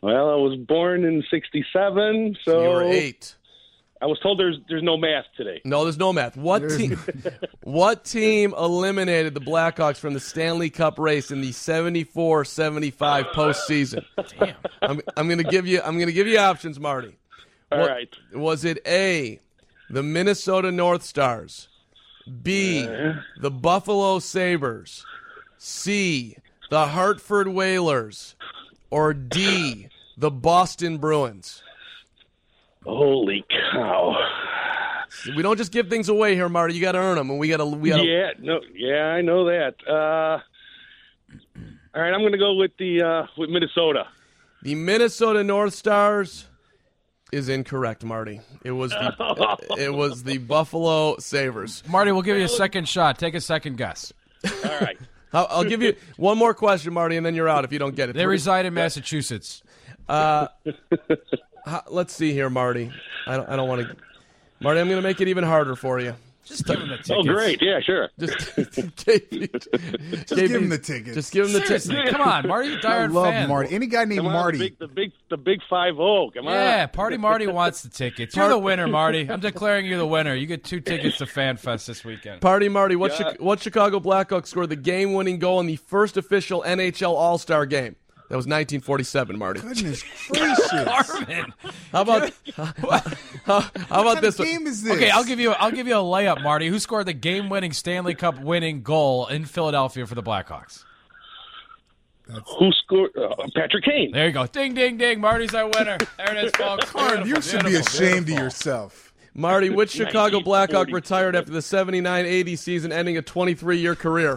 Well, I was born in sixty-seven, so, So you were eight. I was told there's there's no math today. No, there's no math. What There's team? What team eliminated the Blackhawks from the Stanley Cup race in the seventy-four seventy-five postseason? Damn. I'm, I'm going to give you. I'm going to give you options, Marty. All What- right. Was it A, the Minnesota North Stars, B, the Buffalo Sabres, C, the Hartford Whalers, or D, the Boston Bruins? Holy cow! We don't just give things away here, Marty. You got to earn them, and we got to. We got to. Yeah, no, yeah, I know that. Uh, all right, I'm going to go with the uh, with Minnesota. The Minnesota North Stars is incorrect, Marty. It was the it was the Buffalo Sabres. Marty, we'll give you a second shot. Take a second guess. All right. I'll, I'll give you one more question, Marty, and then you're out if you don't get it. They reside in Massachusetts. Uh, how- let's see here, Marty. I don't. I don't want to. Marty, I'm going to make it even harder for you. Just give him the tickets. Oh, great! Yeah, sure. Just, K P, Just give him the tickets. Just give him the tickets. Seriously, come on, Marty. You're a I diehard love fan. Marty. Any guy named Come on, Marty. the big, the big, the big five zero. Come on. Yeah, Party Marty wants the tickets. You're the winner, Marty. I'm declaring you the winner. You get two tickets to Fan Fest this weekend. Party Marty, what, Yeah. Chi- what Chicago Blackhawks scored the game-winning goal in the first official N H L All-Star game? That was nineteen forty-seven, Marty. Goodness gracious. Carmen. How about how, how about What this kind one? of game is this? Okay, I'll give you. I'll give you a layup, Marty. Who scored the game-winning Stanley Cup winning goal in Philadelphia for the Blackhawks? Who scored? Uh, Patrick Kane. There you go. Ding, ding, ding. Marty's our winner. There it is, folks. Carm, you should be Beautiful, ashamed beautiful. of yourself. Marty, which Chicago Blackhawk nineteen forty. retired after the seventy-nine eighty season, ending a twenty-three-year career?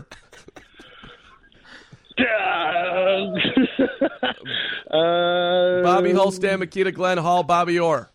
uh, Bobby Hull, Stan Mikita, Glenn Hall, Bobby Orr.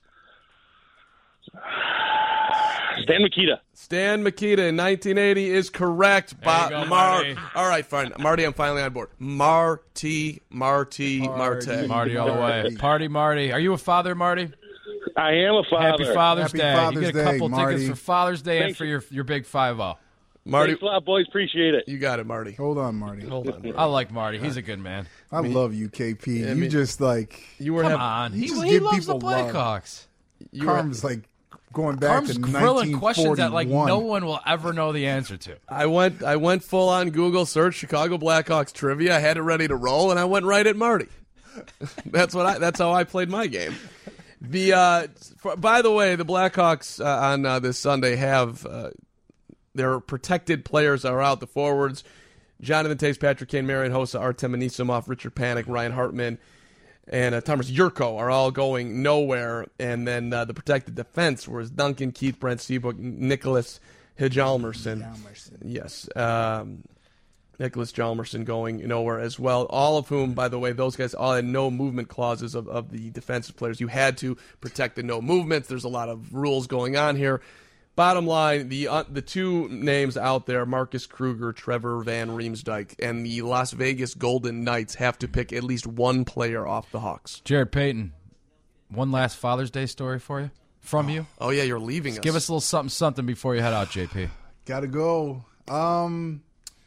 Stan Mikita. Stan Mikita in nineteen eighty is correct. There you go, Marty. All right, fine. Marty, I'm finally on board. Marty, Marty, Marte. Marty all the way. Party Marty. Are you a father, Marty? I am a father. Happy Father's Happy Day. Father's you get a Day, couple Marty. tickets for Father's Day and Thank for you. your your big five oh. Marty, Thanks a lot, boys. Appreciate it. you got it, Marty. Hold on, Marty. Hold on. Marty. I like Marty. He's a good man. I love you, K P. Yeah, I you mean- just like You were Come having, on. He, just he give loves the people love. Blackhawks. you were, Carm's like going back Carm's to grilling nineteen questions that like forty-one. no one will ever know the answer to. I went I went full on Google search Chicago Blackhawks trivia. I had it ready to roll, and I went right at Marty. that's what I. That's how I played my game. The uh, for, by the way, the Blackhawks uh, on uh, this Sunday have uh, their protected players are out. The forwards: Jonathan Taves, Patrick Kane, Marian Hossa, Artem Anisimov, Richard Panik, Ryan Hartman, and uh, Thomas Yurko are all going nowhere. And then uh, the protected defense was Duncan Keith, Brent Seabrook, Nicholas Hjalmarsson. Yes. Um, Nicholas Hjalmarsson going nowhere as well. All of whom, by the way, those guys all had no movement clauses of, of the defensive players. You had to protect the no movements. There's a lot of rules going on here. Bottom line, the uh, the two names out there, Marcus Kruger, Trevor Van Riemsdyk, and the Las Vegas Golden Knights have to pick at least one player off the Hawks. Jared Payton, one last Father's Day story for you, from you. Oh, yeah, you're leaving us. Give us a little something, something before you head out, J P. Gotta go. Um.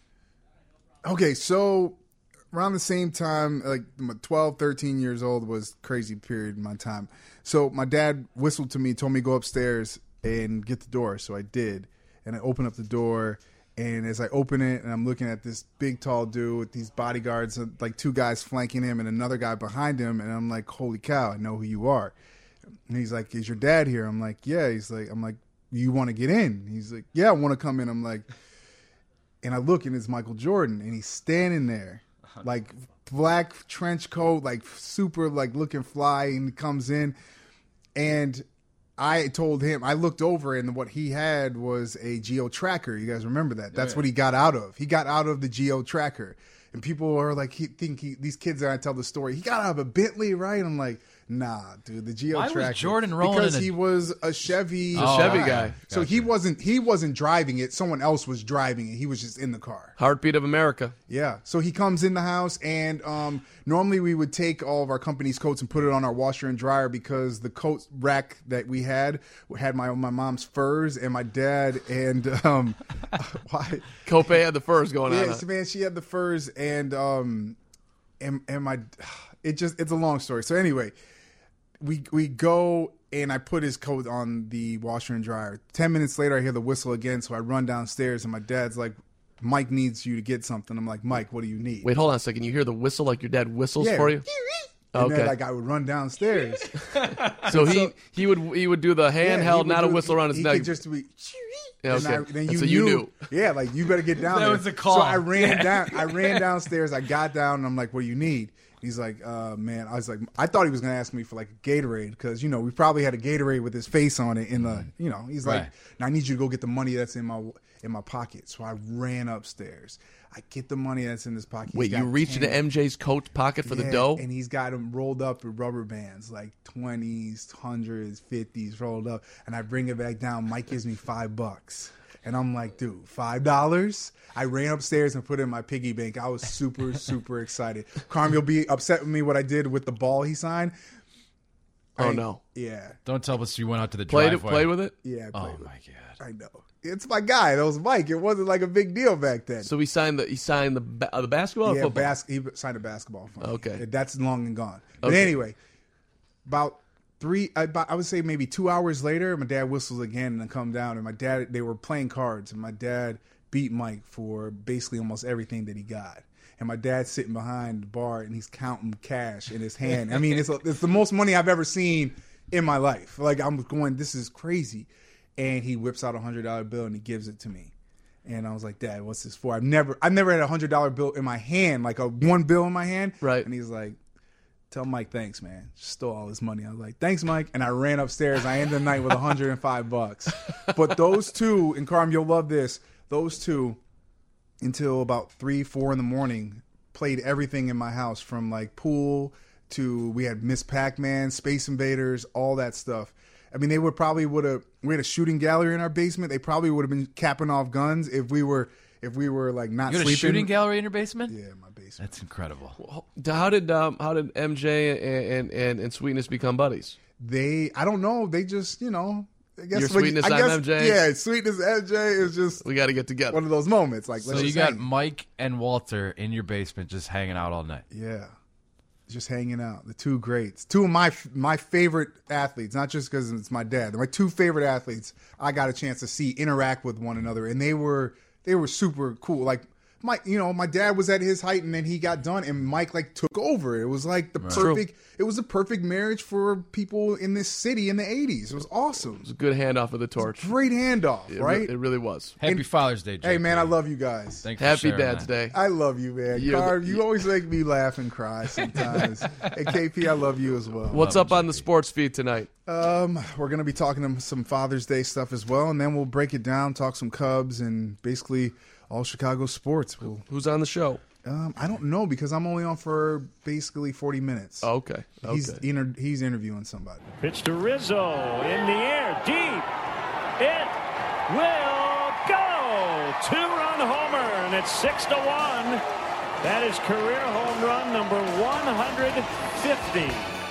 Okay, so around the same time, like twelve, thirteen years old was crazy period in my time. So my dad whistled to me, told me to go upstairs and get the door. So I did. And I opened up the door. And as I open it, and I'm looking at this big, tall dude with these bodyguards, like two guys flanking him and another guy behind him. And I'm like, holy cow, I know who you are. And he's like, is your dad here? I'm like, yeah. He's like, I'm like, you want to get in? He's like, yeah, I want to come in. I'm like, and I look, and it's Michael Jordan, and he's standing there, like black trench coat, like super, like looking fly, and he comes in, and I told him, I looked over, and what he had was a Geo Tracker. You guys remember that? That's yeah. what he got out of. He got out of the Geo Tracker, and people are like, he think he, these kids are gonna tell the story. He got out of a Bentley, right? I'm like, nah, dude, the Geo Why was Tracker. Jordan rolling because in a- he was a Chevy, He's a Chevy guy. So he wasn't he wasn't driving it. Someone else was driving it. He was just in the car. Heartbeat of America. Yeah. So he comes in the house, and um, normally we would take all of our company's coats and put it on our washer and dryer because the coat rack that we had had my my mom's furs and my dad and um, why Cope had the furs going on. Yes, man, she had the furs, and um, and and my it just it's a long story. So anyway, we we go and I put his coat on the washer and dryer. Ten minutes later, I hear the whistle again, so I run downstairs, and my dad's like, Mike needs you to get something. I'm like, Mike, what do you need? Wait, hold on a second. You hear the whistle like your dad whistles Yeah. for you? And Okay. then, like, I would run downstairs. So he he would he would do the Yeah, handheld, he would not a do- whistle around his he neck. could just be. Yeah, And okay. I, then And you, so you knew, knew. Yeah, like you better get down That there. was the call. So I ran Yeah. down. I ran downstairs. I got down, and I'm like, "What do you need?" He's like, uh, "Man," I was like, I thought he was gonna ask me for like a Gatorade because you know we probably had a Gatorade with his face on it in the, you know. He's like, Right. "Now I need you to go get the money that's in my in my pocket." So I ran upstairs. I get the money that's in his pocket. He's Wait, you got reached into ten. M J's coat pocket for the Yeah, dough? and he's got them rolled up with rubber bands, like twenties, hundreds, fifties rolled up. And I bring it back down. Mike gives me five bucks. And I'm like, dude, five dollars? I ran upstairs and put it in my piggy bank. I was super, super excited. Carm, you'll be upset with me what I did with the ball he signed. Oh, I- no. Yeah. Don't tell us you went out to the Played it, driveway. played with it? Yeah, I Oh, played with my it. God. I know. It's my guy. That was Mike. It wasn't like a big deal back then. So he signed the he signed the ba- uh, the basketball or yeah, football? bas- he signed a basketball for me. Okay. That's long and gone. But Okay. anyway, about three, about, I would say maybe two hours later, my dad whistles again and I come down, and my dad, they were playing cards, and my dad beat Mike for basically almost everything that he got. And my dad's sitting behind the bar, and he's counting cash in his hand. I mean, it's a, it's the most money I've ever seen in my life. Like, I'm going, this is crazy. And he whips out a hundred dollar bill and he gives it to me. And I was like, Dad, what's this for? I've never, I've never had a hundred dollar bill in my hand, like a one bill in my hand. Right. And he's like, tell Mike thanks, man. Stole all his money. I was like, thanks, Mike. And I ran upstairs. I ended the night with a hundred and five bucks. But those two, and Carm, you'll love this. Those two, until about three, four in the morning, played everything in my house, from like pool to we had Miss Pac-Man, Space Invaders, all that stuff. I mean, they would probably would have. We had a shooting gallery in our basement. They probably would have been capping off guns if we were if we were like not You got sleeping. a shooting gallery in your basement? Yeah, my basement. That's incredible. How did um, how did M J and, and and Sweetness become buddies? They, I don't know. They just, you know, I guess Your like, Sweetness, I I'm guess, M J? Yeah, Sweetness M J is just We got to get together. one of those moments. Like, So let's you just got hang. Mike and Walter in your basement just hanging out all night. Yeah, just hanging out. The two greats, two of my my favorite athletes. Not just because it's my dad. They're my two favorite athletes. I got a chance to see interact with one another, and they were they were super cool. Like Mike, you know, my dad was at his height, and then he got done, and Mike like took over. It was like the perfect. It was a perfect marriage for people in this city in the eighties. It was awesome. It was a good handoff of the torch. Great handoff, It, right? re- it really was. Happy And- Father's Day, J P. Hey man, I love you guys. Thanks for Happy sharing Dad's that. Day. I love you, man. You're Carv, the- you always make me laugh and cry sometimes. Hey, K P, I love you as well. What's up on the sports feed tonight? Um, we're gonna be talking to some Father's Day stuff as well, and then we'll break it down, talk some Cubs, and basically all Chicago sports. We'll, Who's on the show? um, I don't know because I'm only on for basically forty minutes. Oh, okay. He's Okay. inter- he's interviewing somebody. Pitch to Rizzo in the air, deep. It will go. Two-run homer, and it's six to one. That is career home run number one hundred fifty.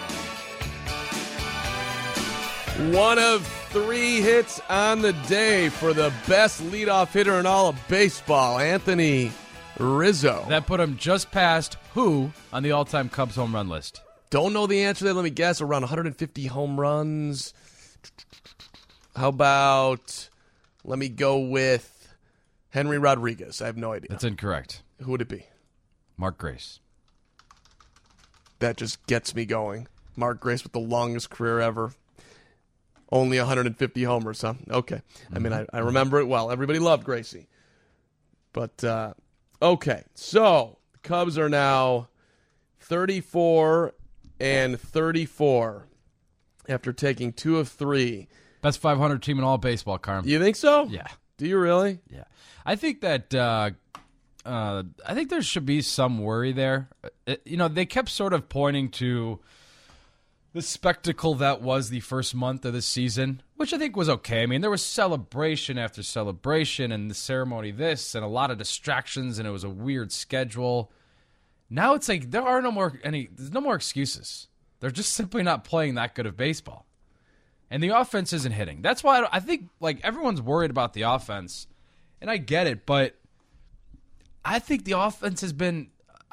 One of three hits on the day for the best leadoff hitter in all of baseball, Anthony Rizzo. That put him just past who on the all-time Cubs home run list? Don't know the answer there. Let me guess. Around one hundred fifty home runs. How about, let me go with Henry Rodriguez. I have no idea. That's incorrect. Who would it be? Mark Grace. That just gets me going. Mark Grace with the longest career ever. Only one hundred fifty homers, huh? Okay. I mean, I, I remember it well. Everybody loved Gracie. But, uh, okay. So, the Cubs are now thirty-four and thirty-four after taking two of three. Best five hundred team in all baseball, Carm. You think so? Yeah. Do you really? Yeah. I think that uh, uh, I think there should be some worry there. Uh, you know, they kept sort of pointing to the spectacle that was the first month of the season, which I think was okay. I mean, there was celebration after celebration and the ceremony this and a lot of distractions, and it was a weird schedule. Now it's like there are no more any there's no more excuses. They're just simply not playing that good of baseball. And the offense isn't hitting. That's why I, I think like everyone's worried about the offense. And I get it, but I think the offense has been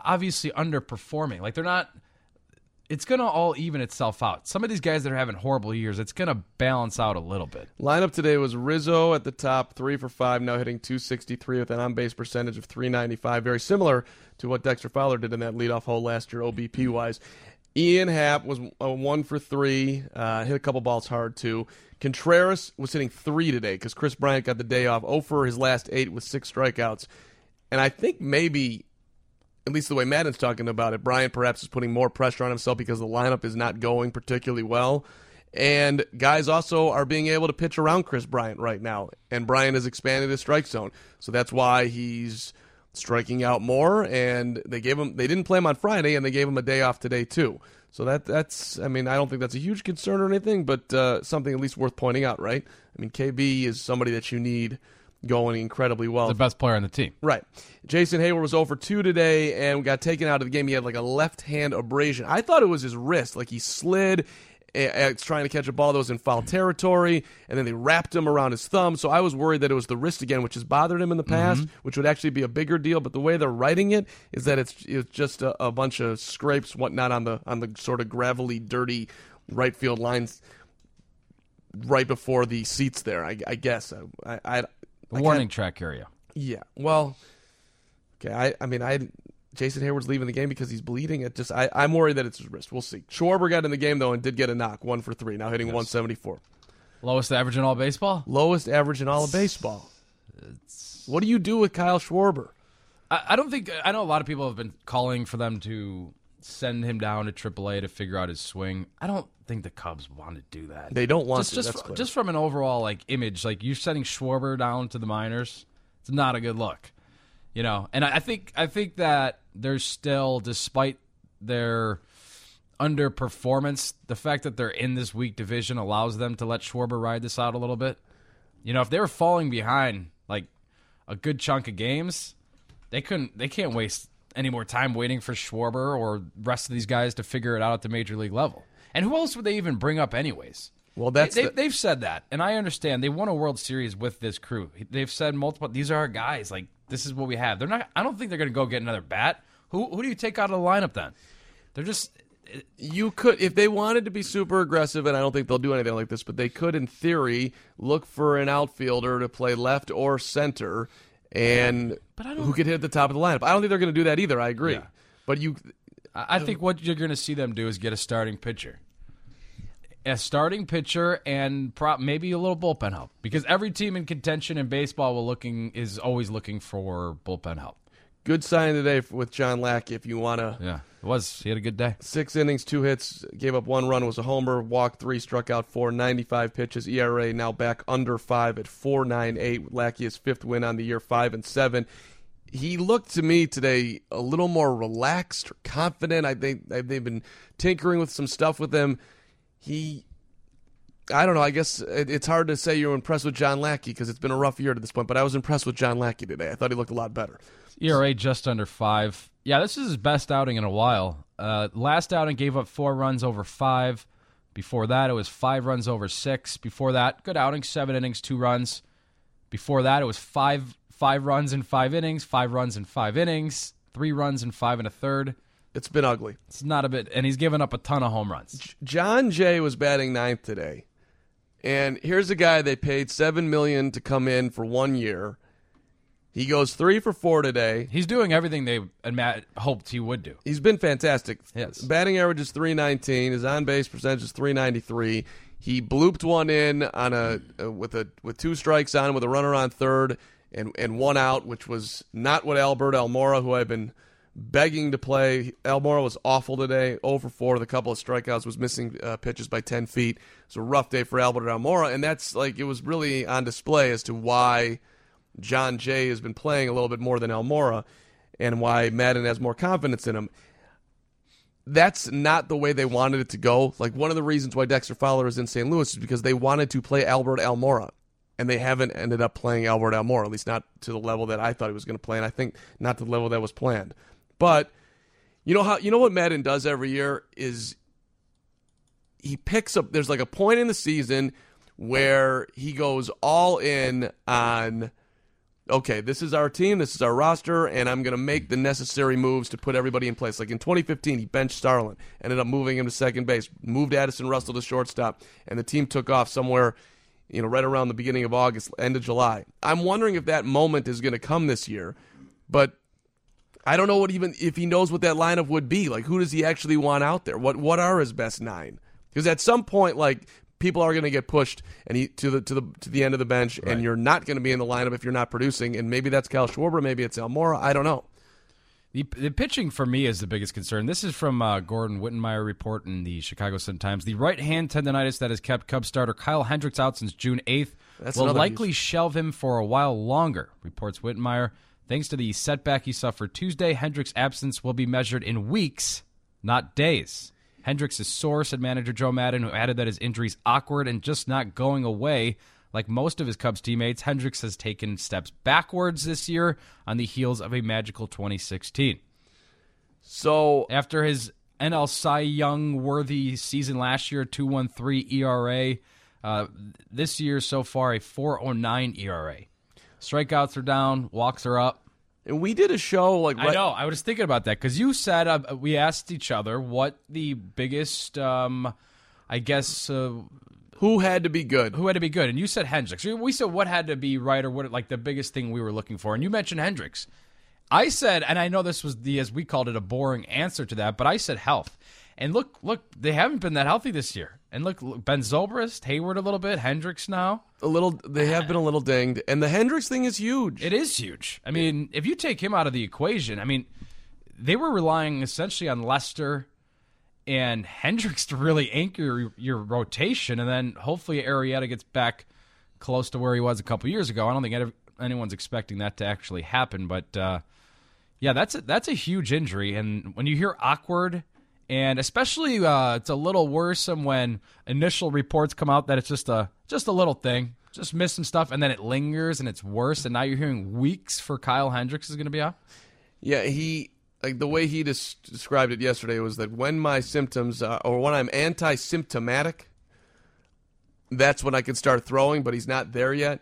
obviously underperforming. Like they're not. It's going to all even itself out. Some of these guys that are having horrible years, it's going to balance out a little bit. Lineup today was Rizzo at the top, three for five, now hitting two sixty-three with an on-base percentage of three ninety-five. Very similar to what Dexter Fowler did in that leadoff hole last year, O B P-wise. Ian Happ was a one for three, uh, hit a couple balls hard, too. Contreras was hitting three today because Chris Bryant got the day off. oh for his last eight with six strikeouts. And I think maybe, at least the way Madden's talking about it, Bryant perhaps is putting more pressure on himself because the lineup is not going particularly well. And guys also are being able to pitch around Chris Bryant right now. And Bryant has expanded his strike zone. So that's why he's striking out more. And they gave him they didn't play him on Friday, and they gave him a day off today too. So that that's I mean, I don't think that's a huge concern or anything, but uh, something at least worth pointing out, right? I mean, K B is somebody that you need going incredibly well. The best player on the team. Right. Jason Hayward was oh for two today and got taken out of the game. He had like a left-hand abrasion. I thought it was his wrist. Like he slid uh, trying to catch a ball that was in foul territory, and then they wrapped him around his thumb. So I was worried that it was the wrist again, which has bothered him in the past, mm-hmm. which would actually be a bigger deal. But the way they're writing it is that it's, it's just a, a bunch of scrapes, whatnot, on the on the sort of gravelly, dirty right field lines right before the seats there, I, I guess. I, I The warning track area. Yeah. Well, okay. I, I mean, I Jason Hayward's leaving the game because he's bleeding. It just I, I'm worried that it's his wrist. We'll see. Schwarber got in the game, though, and did get a knock, one for three, now hitting yes. one seventy-four. Lowest average in all baseball? Lowest average in all of baseball. It's... What do you do with Kyle Schwarber? I, I don't think – I know a lot of people have been calling for them to send him down to triple A to figure out his swing. I don't think the Cubs want to do that. They don't want just, to, just, that's clear. Just from an overall like image, like you're sending Schwarber down to the minors, it's not a good look. You know, and I think I think that there's still, despite their underperformance, the fact that they're in this weak division allows them to let Schwarber ride this out a little bit. You know, if they were falling behind like a good chunk of games, they couldn't they can't waste any more time waiting for Schwarber or rest of these guys to figure it out at the major league level. And who else would they even bring up anyways? Well, that's they, the... they've said that, and I understand. They won a World Series with this crew. They've said multiple. These are our guys. Like this is what we have. They're not. I don't think they're going to go get another bat. Who who do you take out of the lineup then? They're just. You could, if they wanted to be super aggressive, and I don't think they'll do anything like this, but they could, in theory, look for an outfielder to play left or center, and who could hit at the top of the lineup. I don't think they're going to do that either. I agree, yeah. but you. I think what you're going to see them do is get a starting pitcher. A starting pitcher and prop, maybe a little bullpen help, because every team in contention in baseball will looking is always looking for bullpen help. Good sign today with John Lackey if you want to. Yeah, it was. He had a good day. Six innings, two hits, gave up one run, was a homer, walked three, struck out four, ninety-five pitches. E R A now back under five at four point nine eight. Lackey his fifth win on the year, five and seven. He looked to me today a little more relaxed or confident. I think they've been tinkering with some stuff with him. He, I don't know, I guess it's hard to say you're impressed with John Lackey because it's been a rough year to this point, but I was impressed with John Lackey today. I thought he looked a lot better. E R A just under five. Yeah, this is his best outing in a while. Uh, last outing gave up four runs over five. Before that, it was five runs over six. Before that, good outing, seven innings, two runs. Before that, it was five five runs in five innings, five runs in five innings, three runs in five and a third. It's been ugly. It's not a bit, and he's given up a ton of home runs. John Jay was batting ninth today, and here's a guy they paid seven million dollars to come in for one year. He goes three for four today. He's doing everything they hoped he would do. He's been fantastic. Yes. Batting average is three nineteen. His on-base percentage is three ninety-three. He blooped one in on a uh, with a with two strikes on with a runner on third and and one out, which was not what Albert Almora, who I've been begging to play. Almora was awful today, oh for four with a couple of strikeouts, was missing uh, pitches by ten feet. It was a rough day for Albert Almora, and that's like it was really on display as to why John Jay has been playing a little bit more than Almora and why Madden has more confidence in him. That's not the way they wanted it to go. Like one of the reasons why Dexter Fowler is in Saint Louis is because they wanted to play Albert Almora, and they haven't ended up playing Albert Almora, at least not to the level that I thought he was going to play, and I think not to the level that was planned. But you know how you know what Madden does every year is he picks up. There's like a point in the season where he goes all in on okay, this is our team, this is our roster, and I'm going to make the necessary moves to put everybody in place. Like in twenty fifteen, he benched Starlin, ended up moving him to second base, moved Addison Russell to shortstop, and the team took off somewhere, you know, right around the beginning of August, end of July. I'm wondering if that moment is going to come this year, but I don't know what even if he knows what that lineup would be. Like, who does he actually want out there? What what are his best nine? Because at some point, like, people are going to get pushed and he, to the to the to the end of the bench, right. And you're not going to be in the lineup if you're not producing. And maybe that's Kyle Schwarber, maybe it's Almora. I don't know. The, the pitching for me is the biggest concern. This is from uh, Gordon Wittenmeyer report in the Chicago Sun-Times. The right hand tendonitis that has kept Cubs starter Kyle Hendricks out since June eighth that's will likely huge. shelve him for a while longer, reports Wittenmeyer. Thanks to the setback he suffered Tuesday, Hendricks' absence will be measured in weeks, not days. Hendricks is sore, said manager Joe Madden, who added that his injury is awkward and just not going away. Like most of his Cubs teammates, Hendricks has taken steps backwards this year on the heels of a magical twenty sixteen. So after his N L Cy Young-worthy season last year, two point one three E R A, uh, this year so far a four point oh nine E R A. Strikeouts are down, walks are up. And we did a show like I know. I was thinking about that because you said uh, we asked each other what the biggest, um, I guess, uh, who had to be good, who had to be good, and you said Hendricks. We said what had to be right or what like the biggest thing we were looking for, and you mentioned Hendricks. I said, and I know this was the as we called it a boring answer to that, but I said health. And look, look, they haven't been that healthy this year. And look, look Ben Zobrist, Hayward a little bit, Hendricks now. A little, they have been a little dinged. And the Hendricks thing is huge. It is huge. I mean, if you take him out of the equation, I mean, they were relying essentially on Lester and Hendricks to really anchor your, your rotation. And then hopefully Arrieta gets back close to where he was a couple years ago. I don't think anyone's expecting that to actually happen. But, uh, yeah, that's a, that's a huge injury. And when you hear awkward... And especially, uh, it's a little worrisome when initial reports come out that it's just a just a little thing, just missing stuff, and then it lingers and it's worse. And now you're hearing weeks for Kyle Hendricks is going to be out. Yeah, he like the way he des- described it yesterday was that when my symptoms uh, or when I'm anti-symptomatic, that's when I can start throwing. But he's not there yet,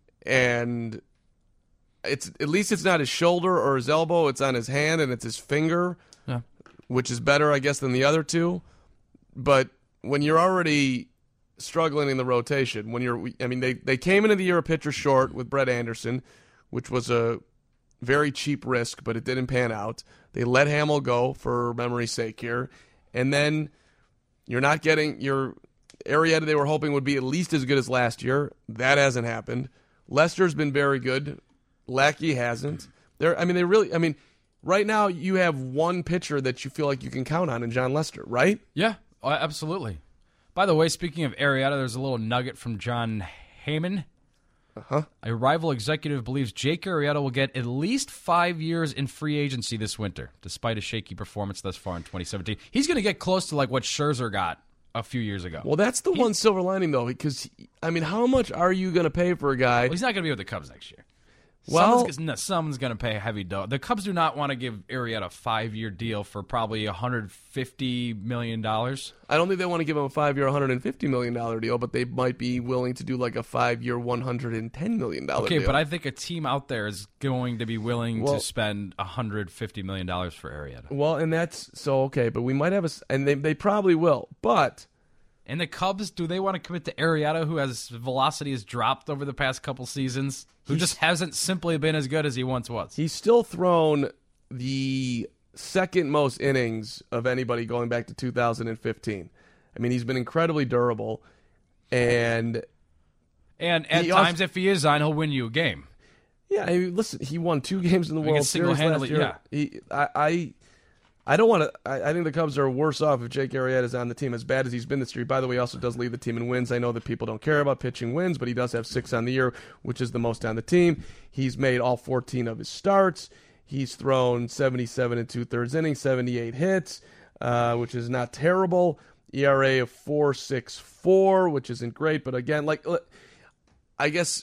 and it's at least it's not his shoulder or his elbow; it's on his hand and it's his finger. Yeah. Which is better, I guess, than the other two. But when you're already struggling in the rotation, when you're, I mean, they, they came into the year a pitcher short with Brett Anderson, which was a very cheap risk, but it didn't pan out. They let Hamill go for memory's sake here. And then you're not getting your Arrieta they were hoping would be at least as good as last year. That hasn't happened. Lester's been very good. Lackey hasn't. They're, I mean, they really, I mean, right now, you have one pitcher that you feel like you can count on in John Lester, right? Yeah, absolutely. By the way, speaking of Arrieta, there's a little nugget from John Heyman. Uh-huh. A rival executive believes Jake Arrieta will get at least five years in free agency this winter, despite a shaky performance thus far in twenty seventeen. He's going to get close to like what Scherzer got a few years ago. Well, that's the he's, one silver lining, though, because, I mean, how much are you going to pay for a guy? Well, he's not going to be with the Cubs next year. Well, someone's, no, someone's going to pay a heavy dough. The Cubs do not want to give Arrieta a five-year deal for probably one hundred fifty million dollars. I don't think they want to give him a five-year, one hundred fifty million dollars deal, but they might be willing to do like a five-year, one hundred ten million dollars okay, deal. But I think a team out there is going to be willing well, to spend one hundred fifty million dollars for Arrieta. Well, and that's so okay, but we might have a, and they they probably will, but. And the Cubs, do they want to commit to Arrieta, who has velocity has dropped over the past couple seasons, who he's, just hasn't simply been as good as he once was? He's still thrown the second most innings of anybody going back to two thousand fifteen. I mean, he's been incredibly durable, and and at times, also, if he is on, he'll win you a game. Yeah, I mean, listen, he won two games in the World Series last year. Yeah, he, I. I I don't want to. I, I think the Cubs are worse off if Jake Arrieta is on the team, as bad as he's been this year. By the way, he also does lead the team in wins. I know that people don't care about pitching wins, but he does have six on the year, which is the most on the team. He's made all fourteen of his starts. He's thrown seventy-seven and two-thirds innings, seventy-eight hits, uh, which is not terrible. E R A of four point six four, which isn't great, but again, like I guess.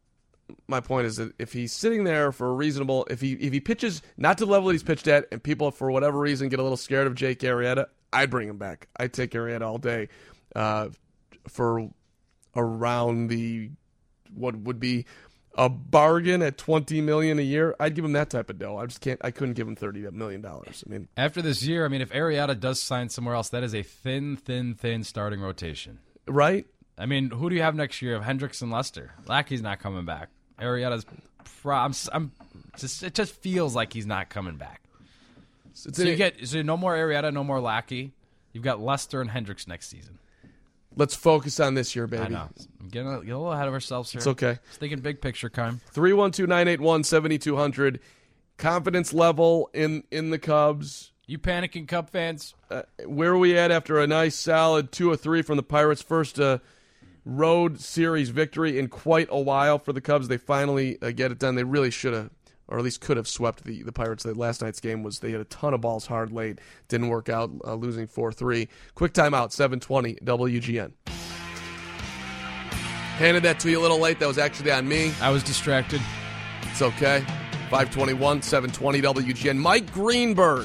My point is that if he's sitting there for a reasonable, if he if he pitches not to the level that he's pitched at, and people for whatever reason get a little scared of Jake Arrieta, I'd bring him back. I'd take Arrieta all day uh, for around the what would be a bargain at twenty million dollars a year, I'd give him that type of dough. I just can't. I couldn't give him thirty million dollars. I mean, after this year, I mean, if Arrieta does sign somewhere else, that is a thin, thin, thin starting rotation. Right? I mean, who do you have next year? Of Hendricks and Lester. Lackey's not coming back. Arrieta's. Pro- I'm, I'm just. It just feels like he's not coming back. So, so you get so no more Arrieta, no more Lackey. You've got Lester and Hendricks next season. Let's focus on this year, baby. I know. I'm getting a, getting a little ahead of ourselves here. It's okay. Just thinking big picture, Carm. three one two, nine eight one, seven two zero zero. Confidence level in, in the Cubs. You panicking, Cub fans? Uh, where are we at after a nice, solid two or three from the Pirates' first uh, road series victory in quite a while for the Cubs? They finally uh, get it done. They really should have, or at least could have, swept the, the Pirates. That last night's game was they had a ton of balls hard late. Didn't work out, uh, losing four three. Quick timeout, seven twenty W G N. Handed that to you a little late. That was actually on me. I was distracted. It's okay. five twenty-one, seven twenty W G N. Mike Greenberg.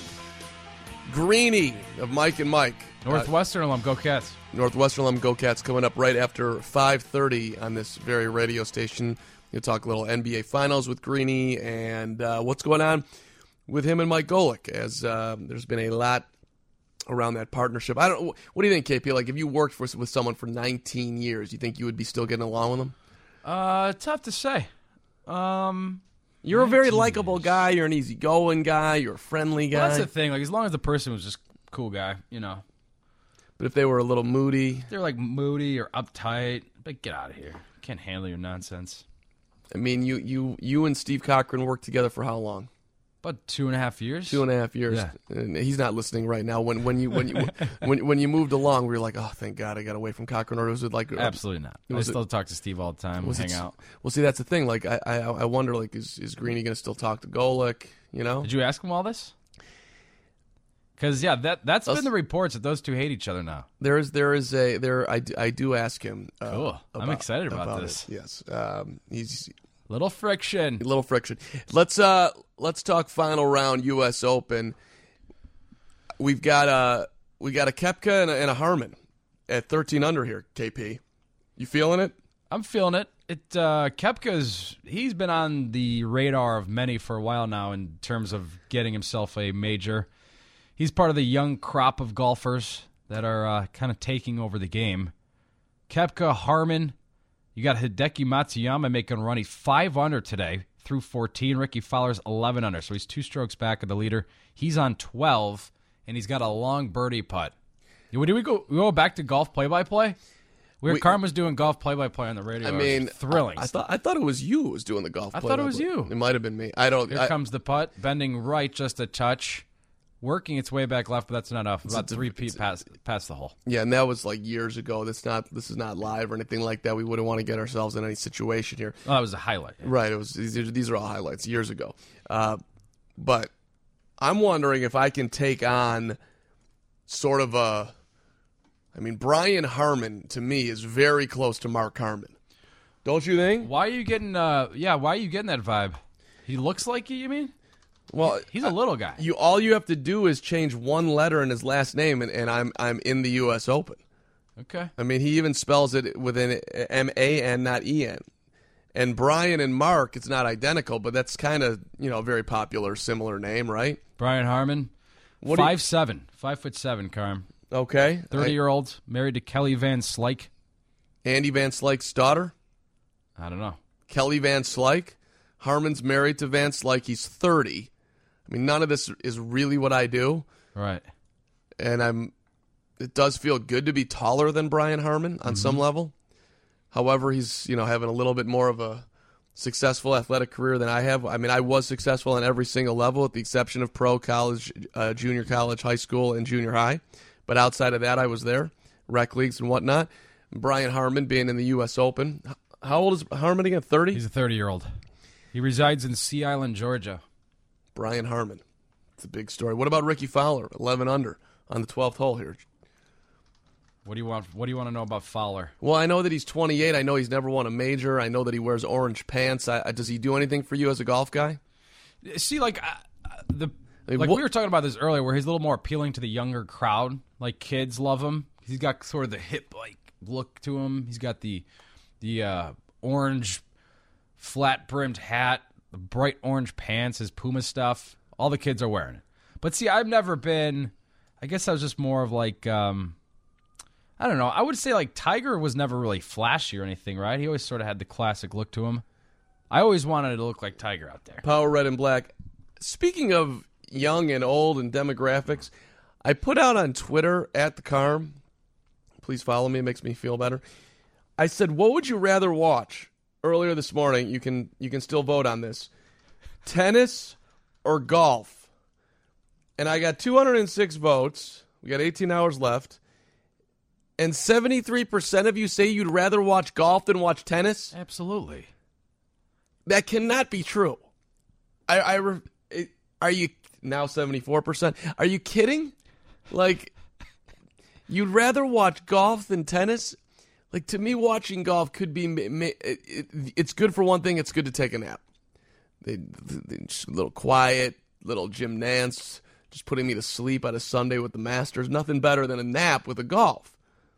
Greeny of Mike and Mike. Northwestern uh, alum, go Cats. Northwestern alum, go Cats, coming up right after five thirty on this very radio station. You'll talk a little N B A Finals with Greeny and uh, what's going on with him and Mike Golick, as uh, there's been a lot around that partnership. I don't. What do you think, K P? Like, if you worked for, with someone for nineteen years, you think you would be still getting along with them? Uh, tough to say. Um, you're a very likable guy. You're an easygoing guy. You're a friendly guy. Well, that's the thing. Like, as long as the person was just a cool guy, you know. But if they were a little moody, if they're like moody or uptight, but get out of here. Can't handle your nonsense. I mean, you you you and Steve Cochran worked together for how long? About two and a half years. Two and a half years. Yeah. And he's not listening right now. When when you when you when when you moved along, we were like, oh, thank God, I got away from Cochran. Or was it like absolutely not? I still it, talk to Steve all the time. We hang it, out. Well, see, that's the thing. Like, I I, I wonder, like, is is Greeny going to still talk to Golick? You know? Did you ask him all this? Because yeah, that that's Us, been the reports that those two hate each other now. There is there is a there I, I do ask him. Uh, cool. About, I'm excited about, about this. It. Yes. Um, he's. Little friction. Little friction. Let's uh let's talk final round U S Open. We've got a we got a Koepka and a, and a Harman at thirteen under here. K P, you feeling it? I'm feeling it. It uh, Koepka's he's been on the radar of many for a while now in terms of getting himself a major. He's part of the young crop of golfers that are uh, kind of taking over the game. Koepka, Harman. You got Hideki Matsuyama making a run. He's five under today through fourteen. Ricky Fowler's eleven under, so he's two strokes back of the leader. He's on twelve, and he's got a long birdie putt. Do we go, we go back to golf play-by-play? Where Carm was doing golf play-by-play on the radio. I mean, thrilling. I, I thought I thought it was you who was doing the golf I play-by-play. thought it was you. It might have been me. I don't. Here I, comes the putt, bending right just a touch. Working its way back left, but that's not enough. About three feet past past the hole. Yeah, and that was like years ago. That's not. This is not live or anything like that. We wouldn't want to get ourselves in any situation here. Oh, that was a highlight. Yeah. Right. It was. These are, these are all highlights years ago. Uh, but I'm wondering if I can take on sort of a. I mean, Brian Harman to me is very close to Mark Harmon. Don't you think? Why are you getting? Uh, yeah. Why are you getting that vibe? He looks like you. You mean? Well, he's a little guy. You all you have to do is change one letter in his last name, and, and I'm I'm in the U S Open. Okay. I mean, he even spells it with an M A N, not E N. And Brian and Mark, it's not identical, but that's kind of you know a very popular, similar name, right? Brian Harman, what five seven, five foot seven, Carm. Okay, thirty year old, married to Kelly Van Slyke. Andy Van Slyke's daughter. I don't know. Kelly Van Slyke. Harman's married to Van Slyke. He's thirty. I mean, none of this is really what I do. Right. And I'm. It does feel good to be taller than Brian Harman on mm-hmm. some level. However, he's, you know, having a little bit more of a successful athletic career than I have. I mean, I was successful on every single level with the exception of pro, college, uh, junior college, high school, and junior high. But outside of that, I was there, rec leagues and whatnot. Brian Harman being in the U S Open. How old is Harman again? thirty? He's a thirty-year-old. He resides in Sea Island, Georgia. Brian Harman. It's a big story. What about Ricky Fowler, eleven under on the twelfth hole here? What do you want? What do you want to know about Fowler? Well, I know that he's twenty-eight. I know he's never won a major. I know that he wears orange pants. I, does he do anything for you as a golf guy? See, like uh, the I mean, like what, we were talking about this earlier, where he's a little more appealing to the younger crowd. Like kids love him. He's got sort of the hip like look to him. He's got the the uh, orange flat-brimmed hat, the bright orange pants, his Puma stuff. All the kids are wearing it. But see, I've never been, I guess I was just more of like, um, I don't know. I would say like Tiger was never really flashy or anything, right? He always sort of had the classic look to him. I always wanted to look like Tiger out there. Power red and black. Speaking of young and old and demographics, I put out on Twitter at the Carm. Please follow me. It makes me feel better. I said, what would you rather watch? Earlier this morning, you can you can still vote on this. Tennis or golf? And I got two hundred six votes. We got eighteen hours left. And seventy-three percent of you say you'd rather watch golf than watch tennis? Absolutely. That cannot be true. I, I re, it, are you now seventy-four percent? Are you kidding? Like, you'd rather watch golf than tennis? Like, to me, watching golf could be, it, it, it's good for one thing, it's good to take a nap. They, they just a little quiet, little Jim Nance, just putting me to sleep on a Sunday with the Masters. Nothing better than a nap with a golf.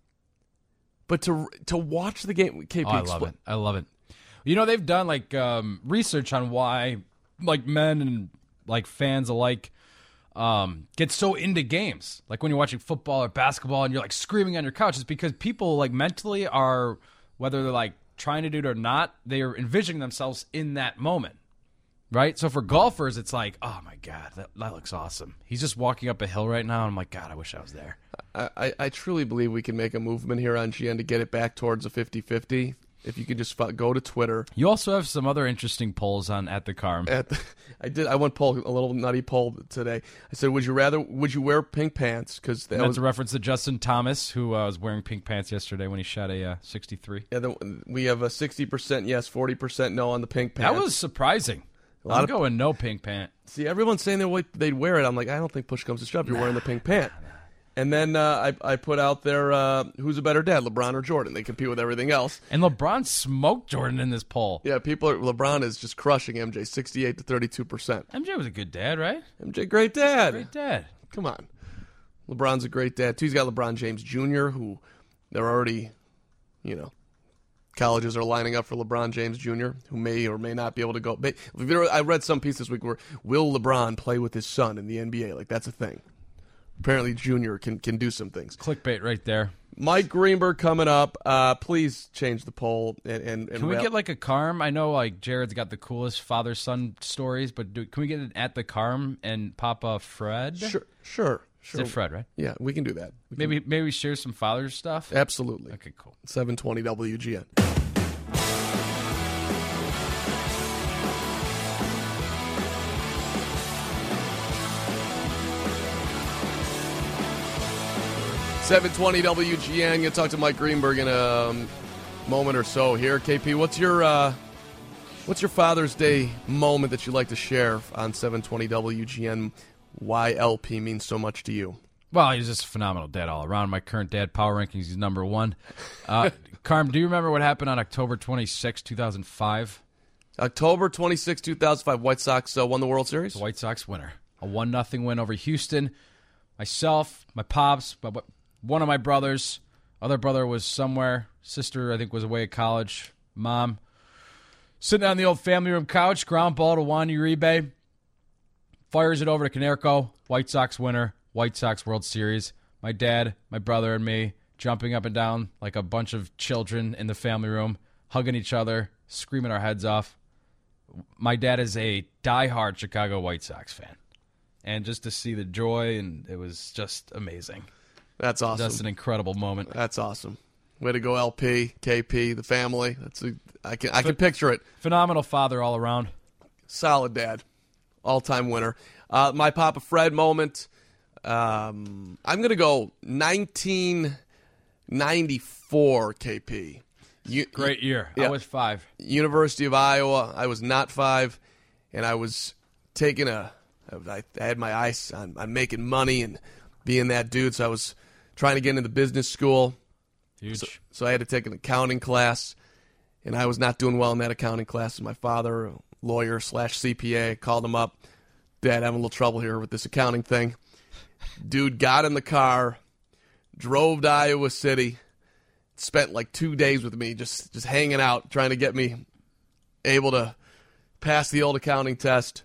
But to to watch the game, K P, oh, I explain. love it. I love it. You know, they've done, like, um, research on why, like, men and, like, fans alike Um, get so into games. Like when you're watching football or basketball and you're like screaming on your couch, it's because people like mentally are, whether they're like trying to do it or not, they are envisioning themselves in that moment. Right? So for golfers, it's like, oh my God, that, that looks awesome. He's just walking up a hill right now. And I'm like, God, I wish I was there. I, I, I truly believe we can make a movement here on G N to get it back towards a fifty-fifty. If you could just go to Twitter. You also have some other interesting polls on At the Carm. At the, I did. I went poll a little nutty poll today. I said, "Would you rather? Would you wear pink pants?" Because that that's was a reference to Justin Thomas, who uh, was wearing pink pants yesterday when he shot a uh, sixty-three. Yeah, the, we have a sixty percent yes, forty percent no on the pink pants. That was surprising. A lot I'm of, going no pink pant. See, everyone's saying they they'd wear it. I'm like, I don't think push comes to shove. You're nah, wearing the pink pant. Nah. And then uh, I I put out there, uh, who's a better dad, LeBron or Jordan? They compete with everything else. And LeBron smoked Jordan in this poll. Yeah, people are, LeBron is just crushing M J, sixty-eight to thirty-two percent. M J was a good dad, right? M J, great dad. Great dad. Come on. LeBron's a great dad, too. He's got LeBron James Junior, who they're already, you know, colleges are lining up for LeBron James Junior, who may or may not be able to go. I read some piece this week where, will LeBron play with his son in the N B A? Like, that's a thing. Apparently, Junior can, can do some things. Clickbait right there. Mike Greenberg coming up. Uh, please change the poll. And, and, and Can we rap. get like a Carm? I know like Jared's got the coolest father-son stories, but do, can we get it at the Carm and Papa Fred? Sure, sure. Sure. Is it Fred, right? Yeah, we can do that. We maybe can... maybe share some father stuff? Absolutely. Okay, cool. seven twenty W G N. seven twenty W G N. Going to talk to Mike Greenberg in a um, moment or so here. K P, what's your uh, what's your Father's Day moment that you'd like to share on seven twenty W G N? Why L P means so much to you? Well, he's just a phenomenal dad all around. My current dad power rankings, he's number one. Uh, Carm, do you remember what happened on October twenty-sixth, two thousand five? October twenty-sixth, two thousand five, White Sox uh, won the World Series? The White Sox winner. A one nothing win over Houston. Myself, my pops, my, one of my brothers, other brother was somewhere. Sister, I think, was away at college. Mom, sitting on the old family room couch, ground ball to Juan Uribe. Fires it over to Konerko. White Sox winner. White Sox World Series. My dad, my brother, and me jumping up and down like a bunch of children in the family room, hugging each other, screaming our heads off. My dad is a diehard Chicago White Sox fan. And just to see the joy, and it was just amazing. That's awesome. That's an incredible moment. That's awesome. Way to go, L P, K P, the family. That's a, I can I can picture it. Phenomenal father all around. Solid dad. All-time winner. Uh, my Papa Fred moment. Um, I'm going to go nineteen ninety-four, K P. U- Great year. Yeah. I was five. University of Iowa. I was not five, and I was taking a I, I had my eyes on, on making money and being that dude, so I was trying to get into the business school. Huge. So, so I had to take an accounting class, and I was not doing well in that accounting class. And my father, a lawyer slash C P A, called him up. Dad, having a little trouble here with this accounting thing. Dude got in the car, drove to Iowa City, spent like two days with me just, just hanging out, trying to get me able to pass the old accounting test.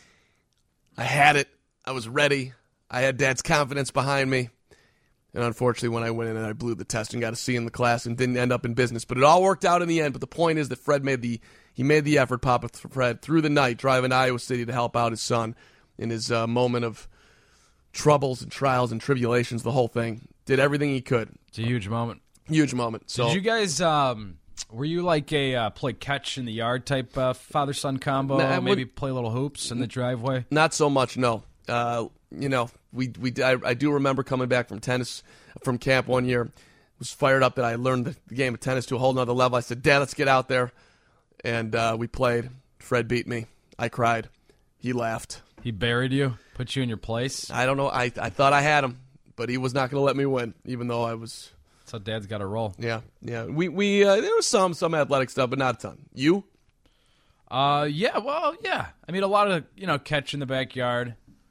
I had it. I was ready. I had Dad's confidence behind me. And unfortunately, when I went in and I blew the test and got a C in the class and didn't end up in business. But it all worked out in the end. But the point is that Fred made the he made the effort, Papa Fred, through the night, driving to Iowa City to help out his son in his uh, moment of troubles and trials and tribulations, the whole thing. Did everything he could. It's a huge moment. Huge moment. So, did you guys, um, were you like a uh, play catch in the yard type uh, father-son combo? Nah, Maybe would, play little hoops in the driveway? Not so much, no. Uh, you know, we we I, I do remember coming back from tennis, from camp one year. Was fired up that I learned the game of tennis to a whole nother level. I said, Dad, let's get out there. And uh, we played. Fred beat me. I cried. He laughed. He buried you? Put you in your place? I don't know. I I thought I had him, but he was not going to let me win, even though I was. That's how Dad's got to roll. Yeah, yeah. We we uh, there was some some athletic stuff, but not a ton. You? Uh, yeah. Well, yeah. I mean, a lot of you know catch in the backyard.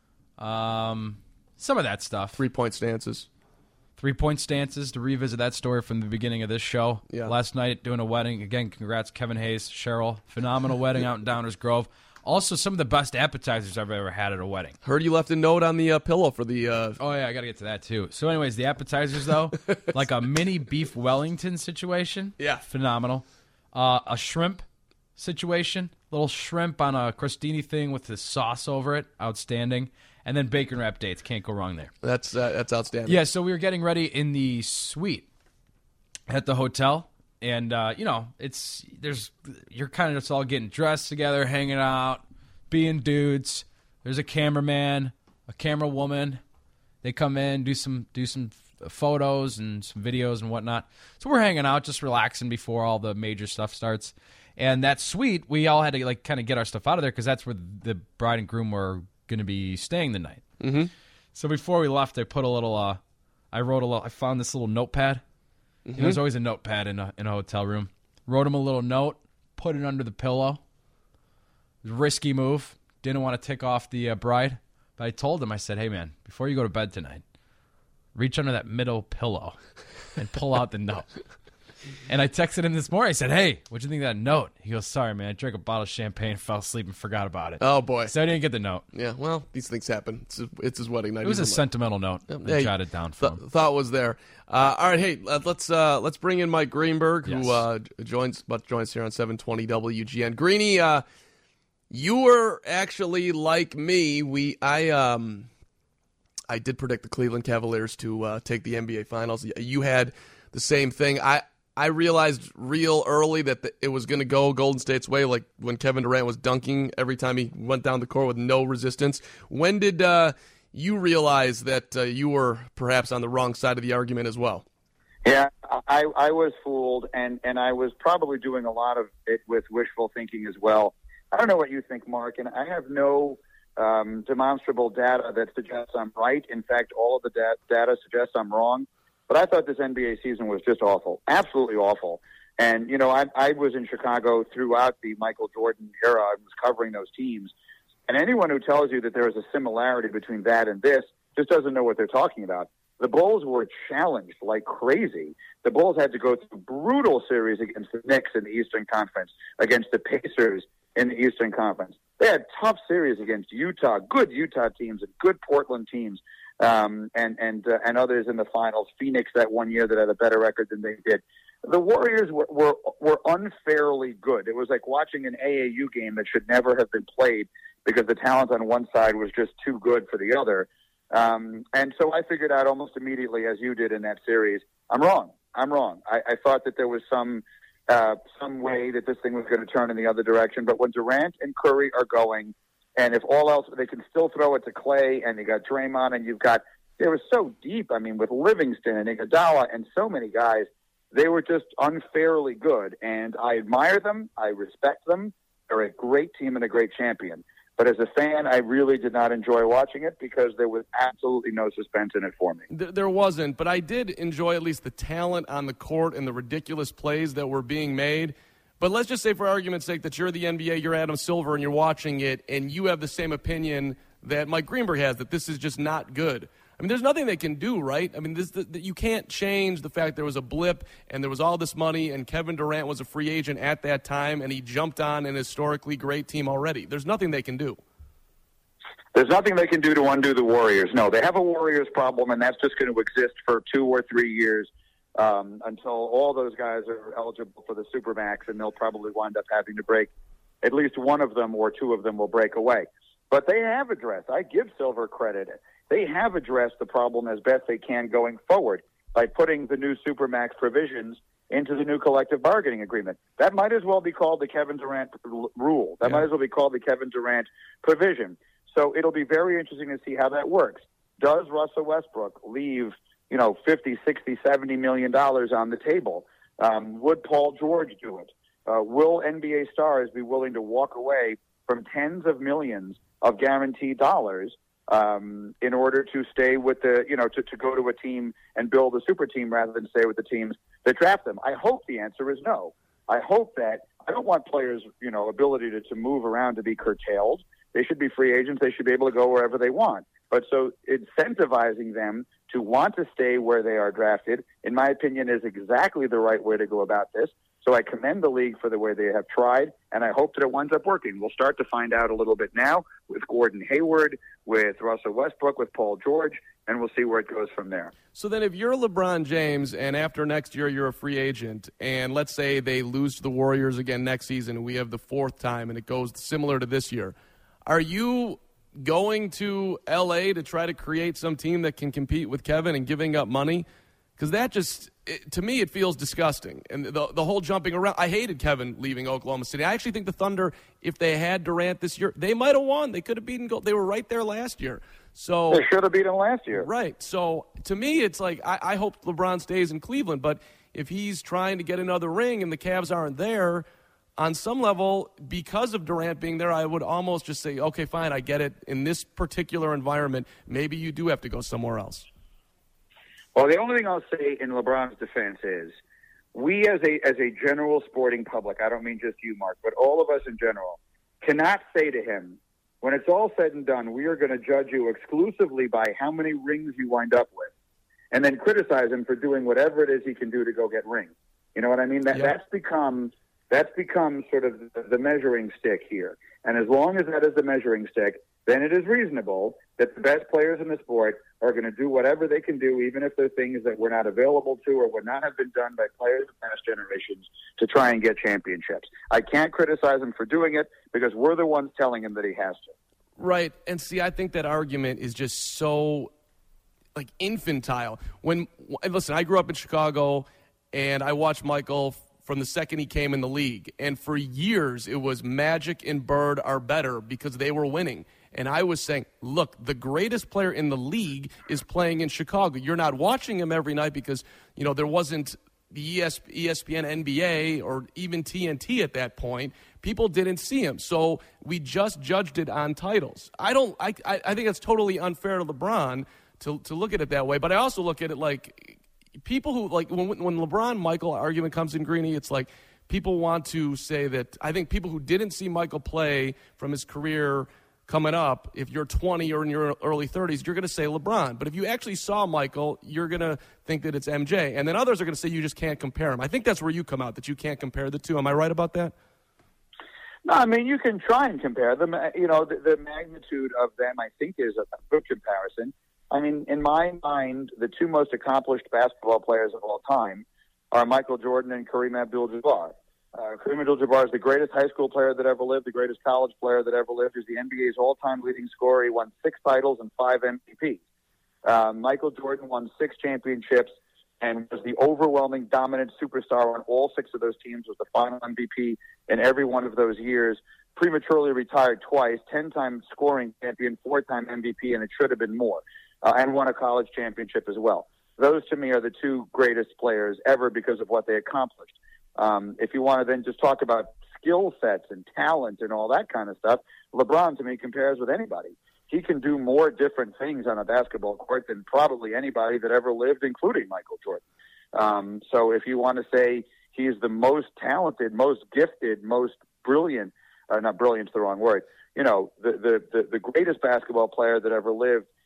Um, some of that stuff. Three point stances. Three point stances. To revisit that story from the beginning of this show. Yeah. Last night doing a wedding. Again, congrats, Kevin Hayes, Cheryl. Phenomenal wedding out in Downers Grove. Also, some of the best appetizers I've ever had at a wedding. Heard you left a note on the uh, pillow for the... Uh... Oh, yeah, I got to get to that, too. So, anyways, the appetizers, though, like a mini beef Wellington situation. Yeah. Phenomenal. Uh, a shrimp situation. Little shrimp on a crostini thing with the sauce over it. Outstanding. And then bacon wrap dates. Can't go wrong there. That's uh, that's outstanding. Yeah, so we were getting ready in the suite at the hotel. And, uh, you know, it's, there's, you're kind of just all getting dressed together, hanging out, being dudes. There's a cameraman, a camera woman. They come in, do some, do some photos and some videos and whatnot. So we're hanging out, just relaxing before all the major stuff starts. And that suite, we all had to, like, kind of get our stuff out of there because that's where the bride and groom were going to be staying the night. Mm-hmm. So before we left, I put a little, uh, I wrote a little, I found this little notepad. Mm-hmm. You know, there's always a notepad in a, in a hotel room. Wrote him a little note, put it under the pillow. It was a risky move. Didn't want to tick off the uh, bride. But I told him, I said, hey, man, before you go to bed tonight, reach under that middle pillow and pull out the note. And I texted him this morning. I said, hey, what'd you think of that note? He goes, sorry, man. I drank a bottle of champagne, fell asleep, and forgot about it. Oh, boy. So I didn't get the note. Yeah, well, these things happen. It's his, it's his wedding night. It was He's a in sentimental note. Yeah, I hey, jotted down for th- him. Thought was there. Uh, all right, hey, let's uh, let's bring in Mike Greenberg, Yes. who uh, joins but joins here on seven twenty W G N. Greeny, uh, you were actually like me. We I um I did predict the Cleveland Cavaliers to uh, take the N B A Finals. You had the same thing. I. I realized real early that the, it was going to go Golden State's way, like when Kevin Durant was dunking every time he went down the court with no resistance. When did uh, you realize that uh, you were perhaps on the wrong side of the argument as well? Yeah, I, I was fooled, and, and I was probably doing a lot of it with wishful thinking as well. I don't know what you think, Mark, and I have no um, demonstrable data that suggests I'm right. In fact, all of the da- data suggests I'm wrong. But I thought this N B A season was just awful, absolutely awful. And, you know, I, I was in Chicago throughout the Michael Jordan era. I was covering those teams. And anyone who tells you that there is a similarity between that and this just doesn't know what they're talking about. The Bulls were challenged like crazy. The Bulls had to go through brutal series against the Knicks in the Eastern Conference, against the Pacers in the Eastern Conference. They had tough series against Utah, good Utah teams and good Portland teams. Um, and and uh, and others in the finals. Phoenix that one year that had a better record than they did. The Warriors were, were were unfairly good. It was like watching an A A U game that should never have been played because the talent on one side was just too good for the other. Um, and so I figured out almost immediately, as you did in that series, I'm wrong. I'm wrong. I, I thought that there was some uh, some way that this thing was going to turn in the other direction. But when Durant and Curry are going, and if all else, they can still throw it to Clay, and you got Draymond, and you've got, they were so deep. I mean, with Livingston and Iguodala and so many guys, they were just unfairly good. And I admire them. I respect them. They're a great team and a great champion. But as a fan, I really did not enjoy watching it because there was absolutely no suspense in it for me. There wasn't, but I did enjoy at least the talent on the court and the ridiculous plays that were being made. But let's just say, for argument's sake, that you're the N B A, you're Adam Silver, and you're watching it, and you have the same opinion that Mike Greenberg has, that this is just not good. I mean, there's nothing they can do, right? I mean, this, the, the, you can't change the fact there was a blip and there was all this money and Kevin Durant was a free agent at that time and he jumped on an historically great team already. There's nothing they can do. There's nothing they can do to undo the Warriors. No, they have a Warriors problem, and that's just going to exist for two or three years um, until all those guys are eligible for the Supermax, and they'll probably wind up having to break. At least one of them or two of them will break away. But they have addressed, I give Silver credit, they have addressed the problem as best they can going forward by putting the new Supermax provisions into the new collective bargaining agreement. That might as well be called the Kevin Durant rule. That yeah. might as well be called the Kevin Durant provision. So it'll be very interesting to see how that works. Does Russell Westbrook leave, you know, fifty, sixty, seventy million dollars on the table? Um, would Paul George do it? Uh, will N B A stars be willing to walk away from tens of millions of guaranteed dollars um, in order to stay with the, you know, to, to go to a team and build a super team rather than stay with the teams that draft them? I hope the answer is no. I hope that I don't want players, you know, ability to, to move around to be curtailed. They should be free agents. They should be able to go wherever they want. But so incentivizing them to want to stay where they are drafted, in my opinion, is exactly the right way to go about this. So I commend the league for the way they have tried, and I hope that it winds up working. We'll start to find out a little bit now with Gordon Hayward, with Russell Westbrook, with Paul George, and we'll see where it goes from there. So then if you're LeBron James and after next year you're a free agent, and let's say they lose to the Warriors again next season and we have the fourth time and it goes similar to this year, are you going to L A to try to create some team that can compete with Kevin and giving up money? Because that just, it, to me, it feels disgusting. And the the whole jumping around, I hated Kevin leaving Oklahoma City. I actually think the Thunder, if they had Durant this year, they might have won. They could have beaten Gold. They were right there last year. So they should have beaten last year. Right. So to me, it's like, I, I hope LeBron stays in Cleveland. But if he's trying to get another ring and the Cavs aren't there, on some level, because of Durant being there, I would almost just say, okay, fine, I get it. In this particular environment, maybe you do have to go somewhere else. Well, the only thing I'll say in LeBron's defense is we as a as a general sporting public, I don't mean just you, Mark, but all of us in general, cannot say to him, when it's all said and done, we are going to judge you exclusively by how many rings you wind up with, and then criticize him for doing whatever it is he can do to go get rings. You know what I mean? That Yeah. That's become... That's become sort of the measuring stick here. And as long as that is the measuring stick, then it is reasonable that the best players in the sport are going to do whatever they can do, even if they're things that were not available to or would not have been done by players of past generations to try and get championships. I can't criticize him for doing it because we're the ones telling him that he has to. Right. And see, I think that argument is just so, like, infantile. When, listen, I grew up in Chicago, and I watched Michael from the second he came in the league. And for years, it was Magic and Bird are better because they were winning. And I was saying, look, the greatest player in the league is playing in Chicago. You're not watching him every night because, you know, there wasn't the E S P N N B A or even T N T at that point. People didn't see him. So we just judged it on titles. I don't, I, I, I think it's totally unfair to LeBron to, to look at it that way. But I also look at it like, people who, like, when when LeBron Michael argument comes in, Greeny, it's like people want to say that, I think people who didn't see Michael play from his career coming up, if you're twenty or in your early thirties, you're going to say LeBron. But if you actually saw Michael, you're going to think that it's M J. And then others are going to say you just can't compare him. I think that's where you come out, that you can't compare the two. Am I right about that? No, I mean, you can try and compare them. You know, the, the magnitude of them, I think, is a good comparison. I mean, in my mind, the two most accomplished basketball players of all time are Michael Jordan and Kareem Abdul-Jabbar. Uh, Kareem Abdul-Jabbar is the greatest high school player that ever lived, the greatest college player that ever lived. He's the N B A's all-time leading scorer. He won six titles and five M V Ps. Uh, Michael Jordan won six championships and was the overwhelming dominant superstar on all six of those teams, was the final M V P in every one of those years, prematurely retired twice, ten-time scoring champion, four-time M V P, and it should have been more. Uh, and won a college championship as well. Those, to me, are the two greatest players ever because of what they accomplished. Um, if you want to then just talk about skill sets and talent and all that kind of stuff, LeBron, to me, compares with anybody. He can do more different things on a basketball court than probably anybody that ever lived, including Michael Jordan. Um, so if you want to say he is the most talented, most gifted, most brilliant, uh, not brilliant's the wrong word, you know, the, the, the, the greatest basketball player that ever lived,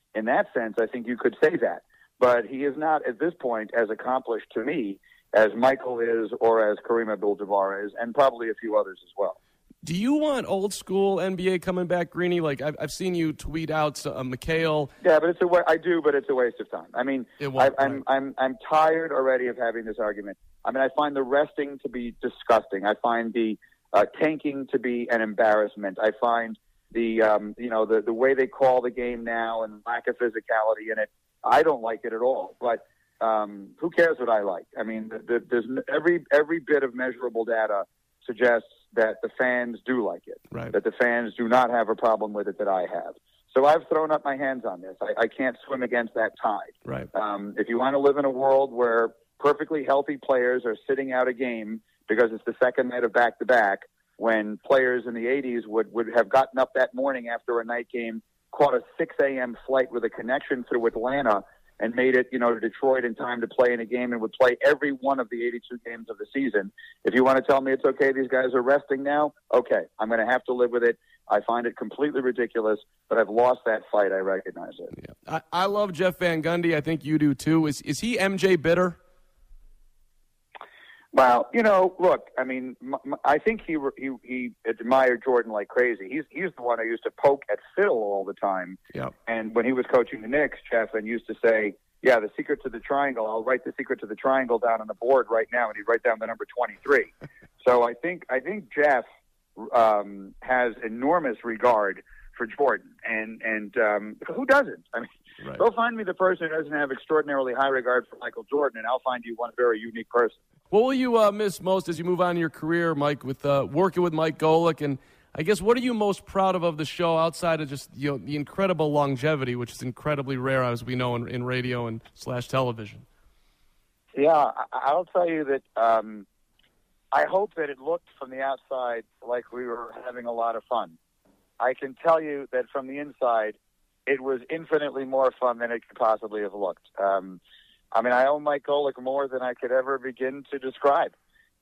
in that sense, I think you could say that. But he is not, at this point, as accomplished to me as Michael is or as Kareem Abdul-Jabbar is, and probably a few others as well. Do you want old school N B A coming back, Greeny? Like I've, I've seen you tweet out uh, McHale. Yeah, but it's a wa- I do, but it's a waste of time. I mean, It I, won't, I'm right. I'm I'm tired already of having this argument. I mean, I find the resting to be disgusting. I find the uh, tanking to be an embarrassment. I find the um, you know the the way they call the game now and lack of physicality in it. I don't like it at all. But um, who cares what I like? I mean, the, the, there's n- every every bit of measurable data suggests that the fans do like it, right. that the fans do not have a problem with it that I have. So I've thrown up my hands on this. I, I can't swim against that tide. Right. Um, if you want to live in a world where perfectly healthy players are sitting out a game because it's the second night of back-to-back, when players in the eighties would, would have gotten up that morning after a night game, caught a six a.m. flight with a connection through Atlanta, and made it, you know, to Detroit in time to play in a game and would play every one of the eighty-two games of the season. If you want to tell me it's okay, these guys are resting now, okay, I'm going to have to live with it. I find it completely ridiculous, but I've lost that fight. I recognize it. Yeah. I, I love Jeff Van Gundy. I think you do too. Is is he M J bitter? Well, you know, look, I mean, m- m- I think he, re- he he admired Jordan like crazy. He's he's the one who used to poke at Phil all the time. Yep. And when he was coaching the Knicks, Jeff, and used to say, yeah, the secret to the triangle, I'll write the secret to the triangle down on the board right now, and he'd write down the number twenty-three. So I think I think Jeff um, has enormous regard for Jordan, and and um, who doesn't? I mean, right. Go find me the person who doesn't have extraordinarily high regard for Michael Jordan, and I'll find you one very unique person. What will you uh, miss most as you move on in your career, Mike, with uh, working with Mike Golick? And I guess what are you most proud of of the show outside of just you know the incredible longevity, which is incredibly rare, as we know, in, in radio and slash television? Yeah, I- I'll tell you that um, I hope that it looked from the outside like we were having a lot of fun. I can tell you that from the inside, it was infinitely more fun than it could possibly have looked. Um, I mean, I owe Mike Golick more than I could ever begin to describe.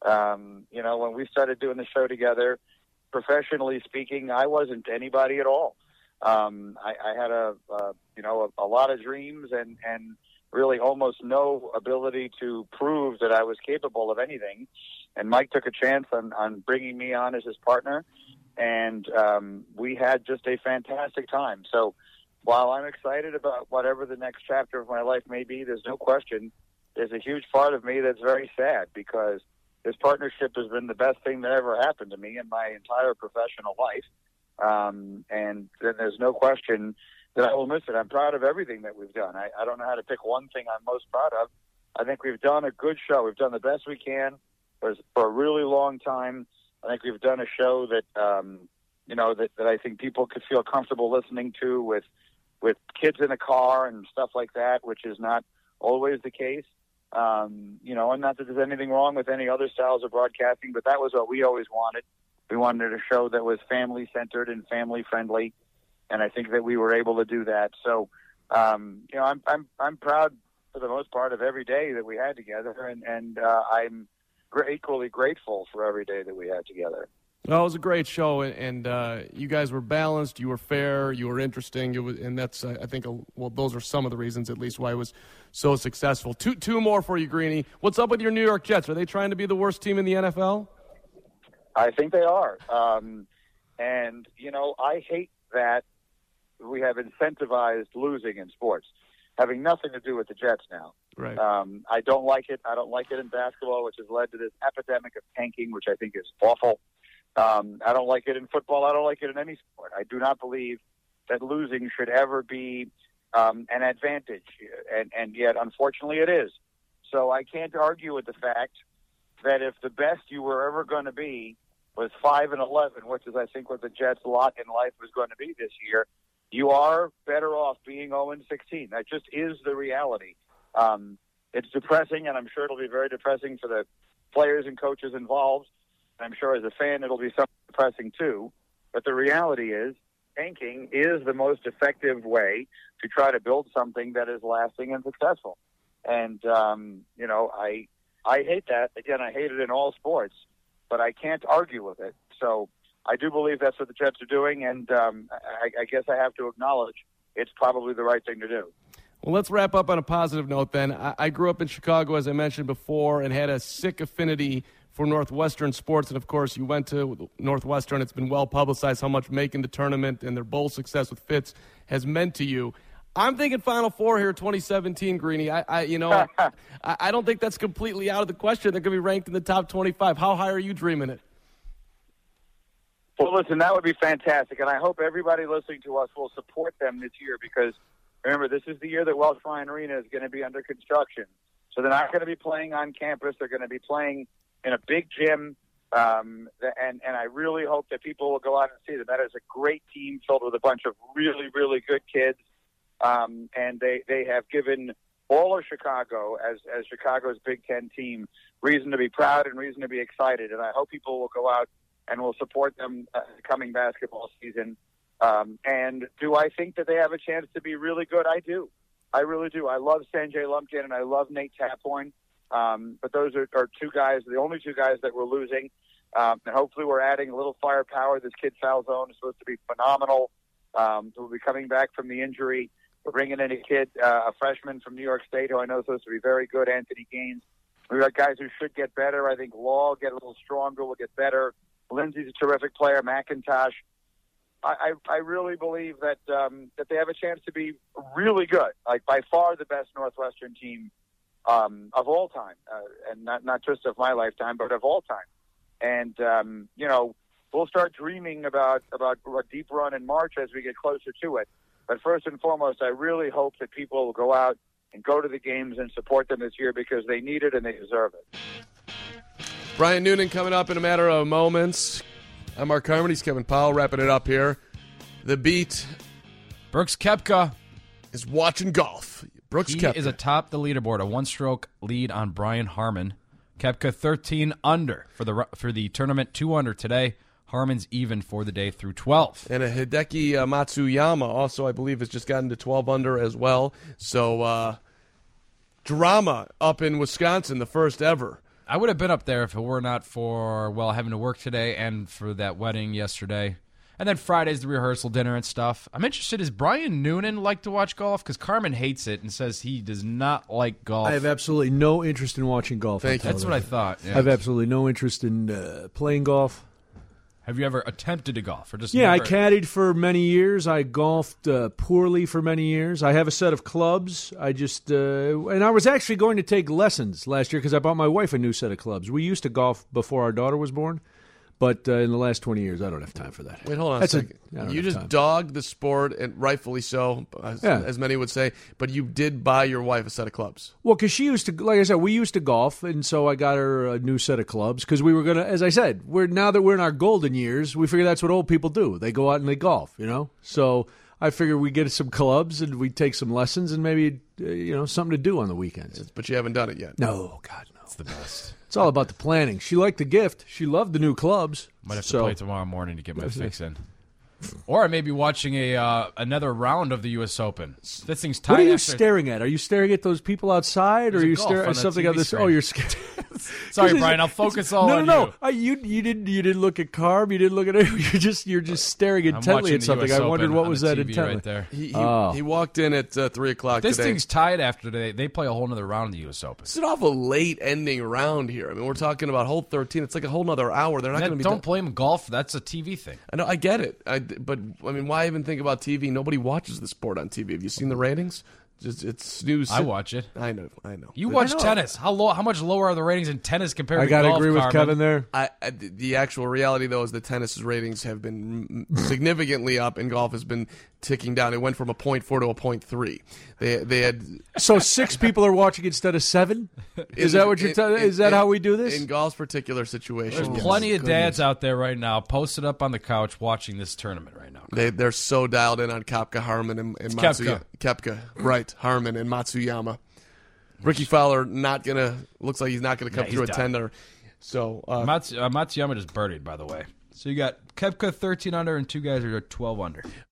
Um, you know, when we started doing the show together, professionally speaking, I wasn't anybody at all. Um, I, I had a, uh, you know, a, a lot of dreams and, and really almost no ability to prove that I was capable of anything. And Mike took a chance on, on bringing me on as his partner. And um, we had just a fantastic time. So while I'm excited about whatever the next chapter of my life may be, there's no question there's a huge part of me that's very sad because this partnership has been the best thing that ever happened to me in my entire professional life. Um, and then there's no question that I will miss it. I'm proud of everything that we've done. I, I don't know how to pick one thing I'm most proud of. I think we've done a good show. We've done the best we can for, for a really long time. I think we've done a show that, um, you know, that, that I think people could feel comfortable listening to with, with kids in the car and stuff like that, which is not always the case. Um, you know, and not that there's anything wrong with any other styles of broadcasting, but that was what we always wanted. We wanted a show that was family-centered and family-friendly, and I think that we were able to do that. So, um, you know, I'm I'm I'm proud for the most part of every day that we had together, and and uh, I'm gr- equally grateful for every day that we had together. Well, it was a great show, and uh, you guys were balanced, you were fair, you were interesting, it was, and that's, uh, I think, a, well, those are some of the reasons, at least, why it was so successful. Two two more for you, Greeny. What's up with your New York Jets? Are they trying to be the worst team in the N F L? I think they are. Um, and, you know, I hate that we have incentivized losing in sports, having nothing to do with the Jets now. Right. Um, I don't like it. I don't like it in basketball, which has led to this epidemic of tanking, which I think is awful. Um, I don't like it in football. I don't like it in any sport. I do not believe that losing should ever be um, an advantage, and, and yet, unfortunately, it is. So I can't argue with the fact that if the best you were ever going to be was five and eleven, which is, I think, what the Jets' lot in life was going to be this year, you are better off being oh and sixteen. That just is the reality. Um, it's depressing, and I'm sure it'll be very depressing for the players and coaches involved. I'm sure as a fan it'll be something depressing too. But the reality is tanking is the most effective way to try to build something that is lasting and successful. And, um, you know, I I hate that. Again, I hate it in all sports, but I can't argue with it. So I do believe that's what the Jets are doing, and um, I, I guess I have to acknowledge it's probably the right thing to do. Well, let's wrap up on a positive note then. I, I grew up in Chicago, as I mentioned before, and had a sick affinity for Northwestern sports. And, of course, you went to Northwestern. It's been well publicized how much making the tournament and their bowl success with Fitz has meant to you. I'm thinking Final Four here, twenty seventeen, Greeny. I, I you know, I, I don't think that's completely out of the question. They're going to be ranked in the top twenty-five. How high are you dreaming it? Well, listen, that would be fantastic, and I hope everybody listening to us will support them this year because, remember, this is the year that Welsh Ryan Arena is going to be under construction. So they're not going to be playing on campus. They're going to be playing in a big gym, um, and, and I really hope that people will go out and see them. That is a great team filled with a bunch of really, really good kids. Um, and they, they have given all of Chicago, as, as Chicago's Big Ten team, reason to be proud and reason to be excited. And I hope people will go out and will support them uh, coming basketball season. Um, and do I think that they have a chance to be really good? I do. I really do. I love Sanjay Lumpkin and I love Nate Tapoin. Um, but those are, are two guys, the only two guys that we're losing. Um, and hopefully we're adding a little firepower. This kid Falzone is supposed to be phenomenal. Um, he'll be coming back from the injury. We're bringing in a kid, uh, a freshman from New York State, who I know is supposed to be very good, Anthony Gaines. We've got guys who should get better. I think Law will get a little stronger, will get better. Lindsey's a terrific player, McIntosh. I, I, I really believe that um, that they have a chance to be really good, like by far the best Northwestern team um, of all time, uh, and not, not just of my lifetime, but of all time. And, um, you know, we'll start dreaming about, about a deep run in March as we get closer to it. But first and foremost, I really hope that people will go out and go to the games and support them this year because they need it and they deserve it. Brian Noonan coming up in a matter of moments. I'm Mark Carmen. He's Kevin Powell wrapping it up here. The Beat. Brooks Koepka is watching golf. Brooks he Koepka is atop the leaderboard, a one-stroke lead on Brian Harman. Koepka thirteen under for the for the tournament, two under today. Harman's even for the day through twelve. And a Hideki uh, Matsuyama also, I believe, has just gotten to twelve under as well. So, uh, drama up in Wisconsin, the first ever. I would have been up there if it were not for, well, having to work today and for that wedding yesterday. And then Friday's the rehearsal dinner and stuff. I'm interested, does Brian Noonan like to watch golf? Because Carmen hates it and says he does not like golf. I have absolutely no interest in watching golf. Thank you. That's what I thought. Yeah. I have absolutely no interest in uh, playing golf. Have you ever attempted to golf? Or just yeah, never... I caddied for many years. I golfed uh, poorly for many years. I have a set of clubs. I just uh, and I was actually going to take lessons last year because I bought my wife a new set of clubs. We used to golf before our daughter was born, but uh, in the last twenty years, I don't have time for that. Wait, hold on That's a second. A, you just time. dogged the sport, and rightfully so, as, yeah. as many would say, but you did buy your wife a set of clubs. Well, because she used to, like I said, we used to golf, and so I got her a new set of clubs because we were going to, as I said, we're now that we're in our golden years, we figure that's what old people do. They go out and they golf, you know? So I figured we'd get some clubs and we'd take some lessons and maybe, uh, you know, something to do on the weekends. But you haven't done it yet. No, God, no. It's the best. It's all about the planning. She liked the gift. She loved the new clubs. Might have to so. play tomorrow morning to get my fix in. Or I may be watching a uh, another round of the U S Open. This thing's tied. What are you after... staring at? Are you staring at those people outside, or There's are you staring on at something on this? Screen. Oh, you're scared. Sorry, Brian. I'll focus all no, on no, you. no, no. You you didn't you didn't look at Carb. You didn't look at it. You're just you're just staring intently at something. I wondered what was that intently. Right there. He, he, oh. he walked in at uh, three o'clock. This today. thing's tied after today. They play a whole other round of the U S Open. It's an awful late ending round here. I mean, we're talking about hole thirteen. It's like a whole other hour. They're not going to be. Don't done. blame golf. That's a T V thing. I know. I get it. I, but I mean, why even think about T V? Nobody watches the sport on T V. Have you seen the ratings? Just it's snooze. I watch it. I know. I know. You watch tennis. How low? How much lower are the ratings in tennis compared I to golf? I gotta agree with Carmen? Kevin there. I, I, the actual reality, though, is that tennis's ratings have been significantly up, and golf has been ticking down. It went from a point four to a point three. They they had so six people are watching instead of seven. Is in, that what you're telling? Is that in, how we do this in golf's particular situation? There's yes. plenty of Goodness. dads out there right now posted up on the couch watching this tournament right now. They they're so dialed in on Koepka, Harman, and, and Matsuyama. Koepka, right? Harman and Matsuyama. Ricky Fowler not gonna looks like he's not gonna come yeah, through a done. tender. So uh, Mats, uh, Matsuyama just birdied, by the way. So you got Koepka thirteen under and two guys are twelve under.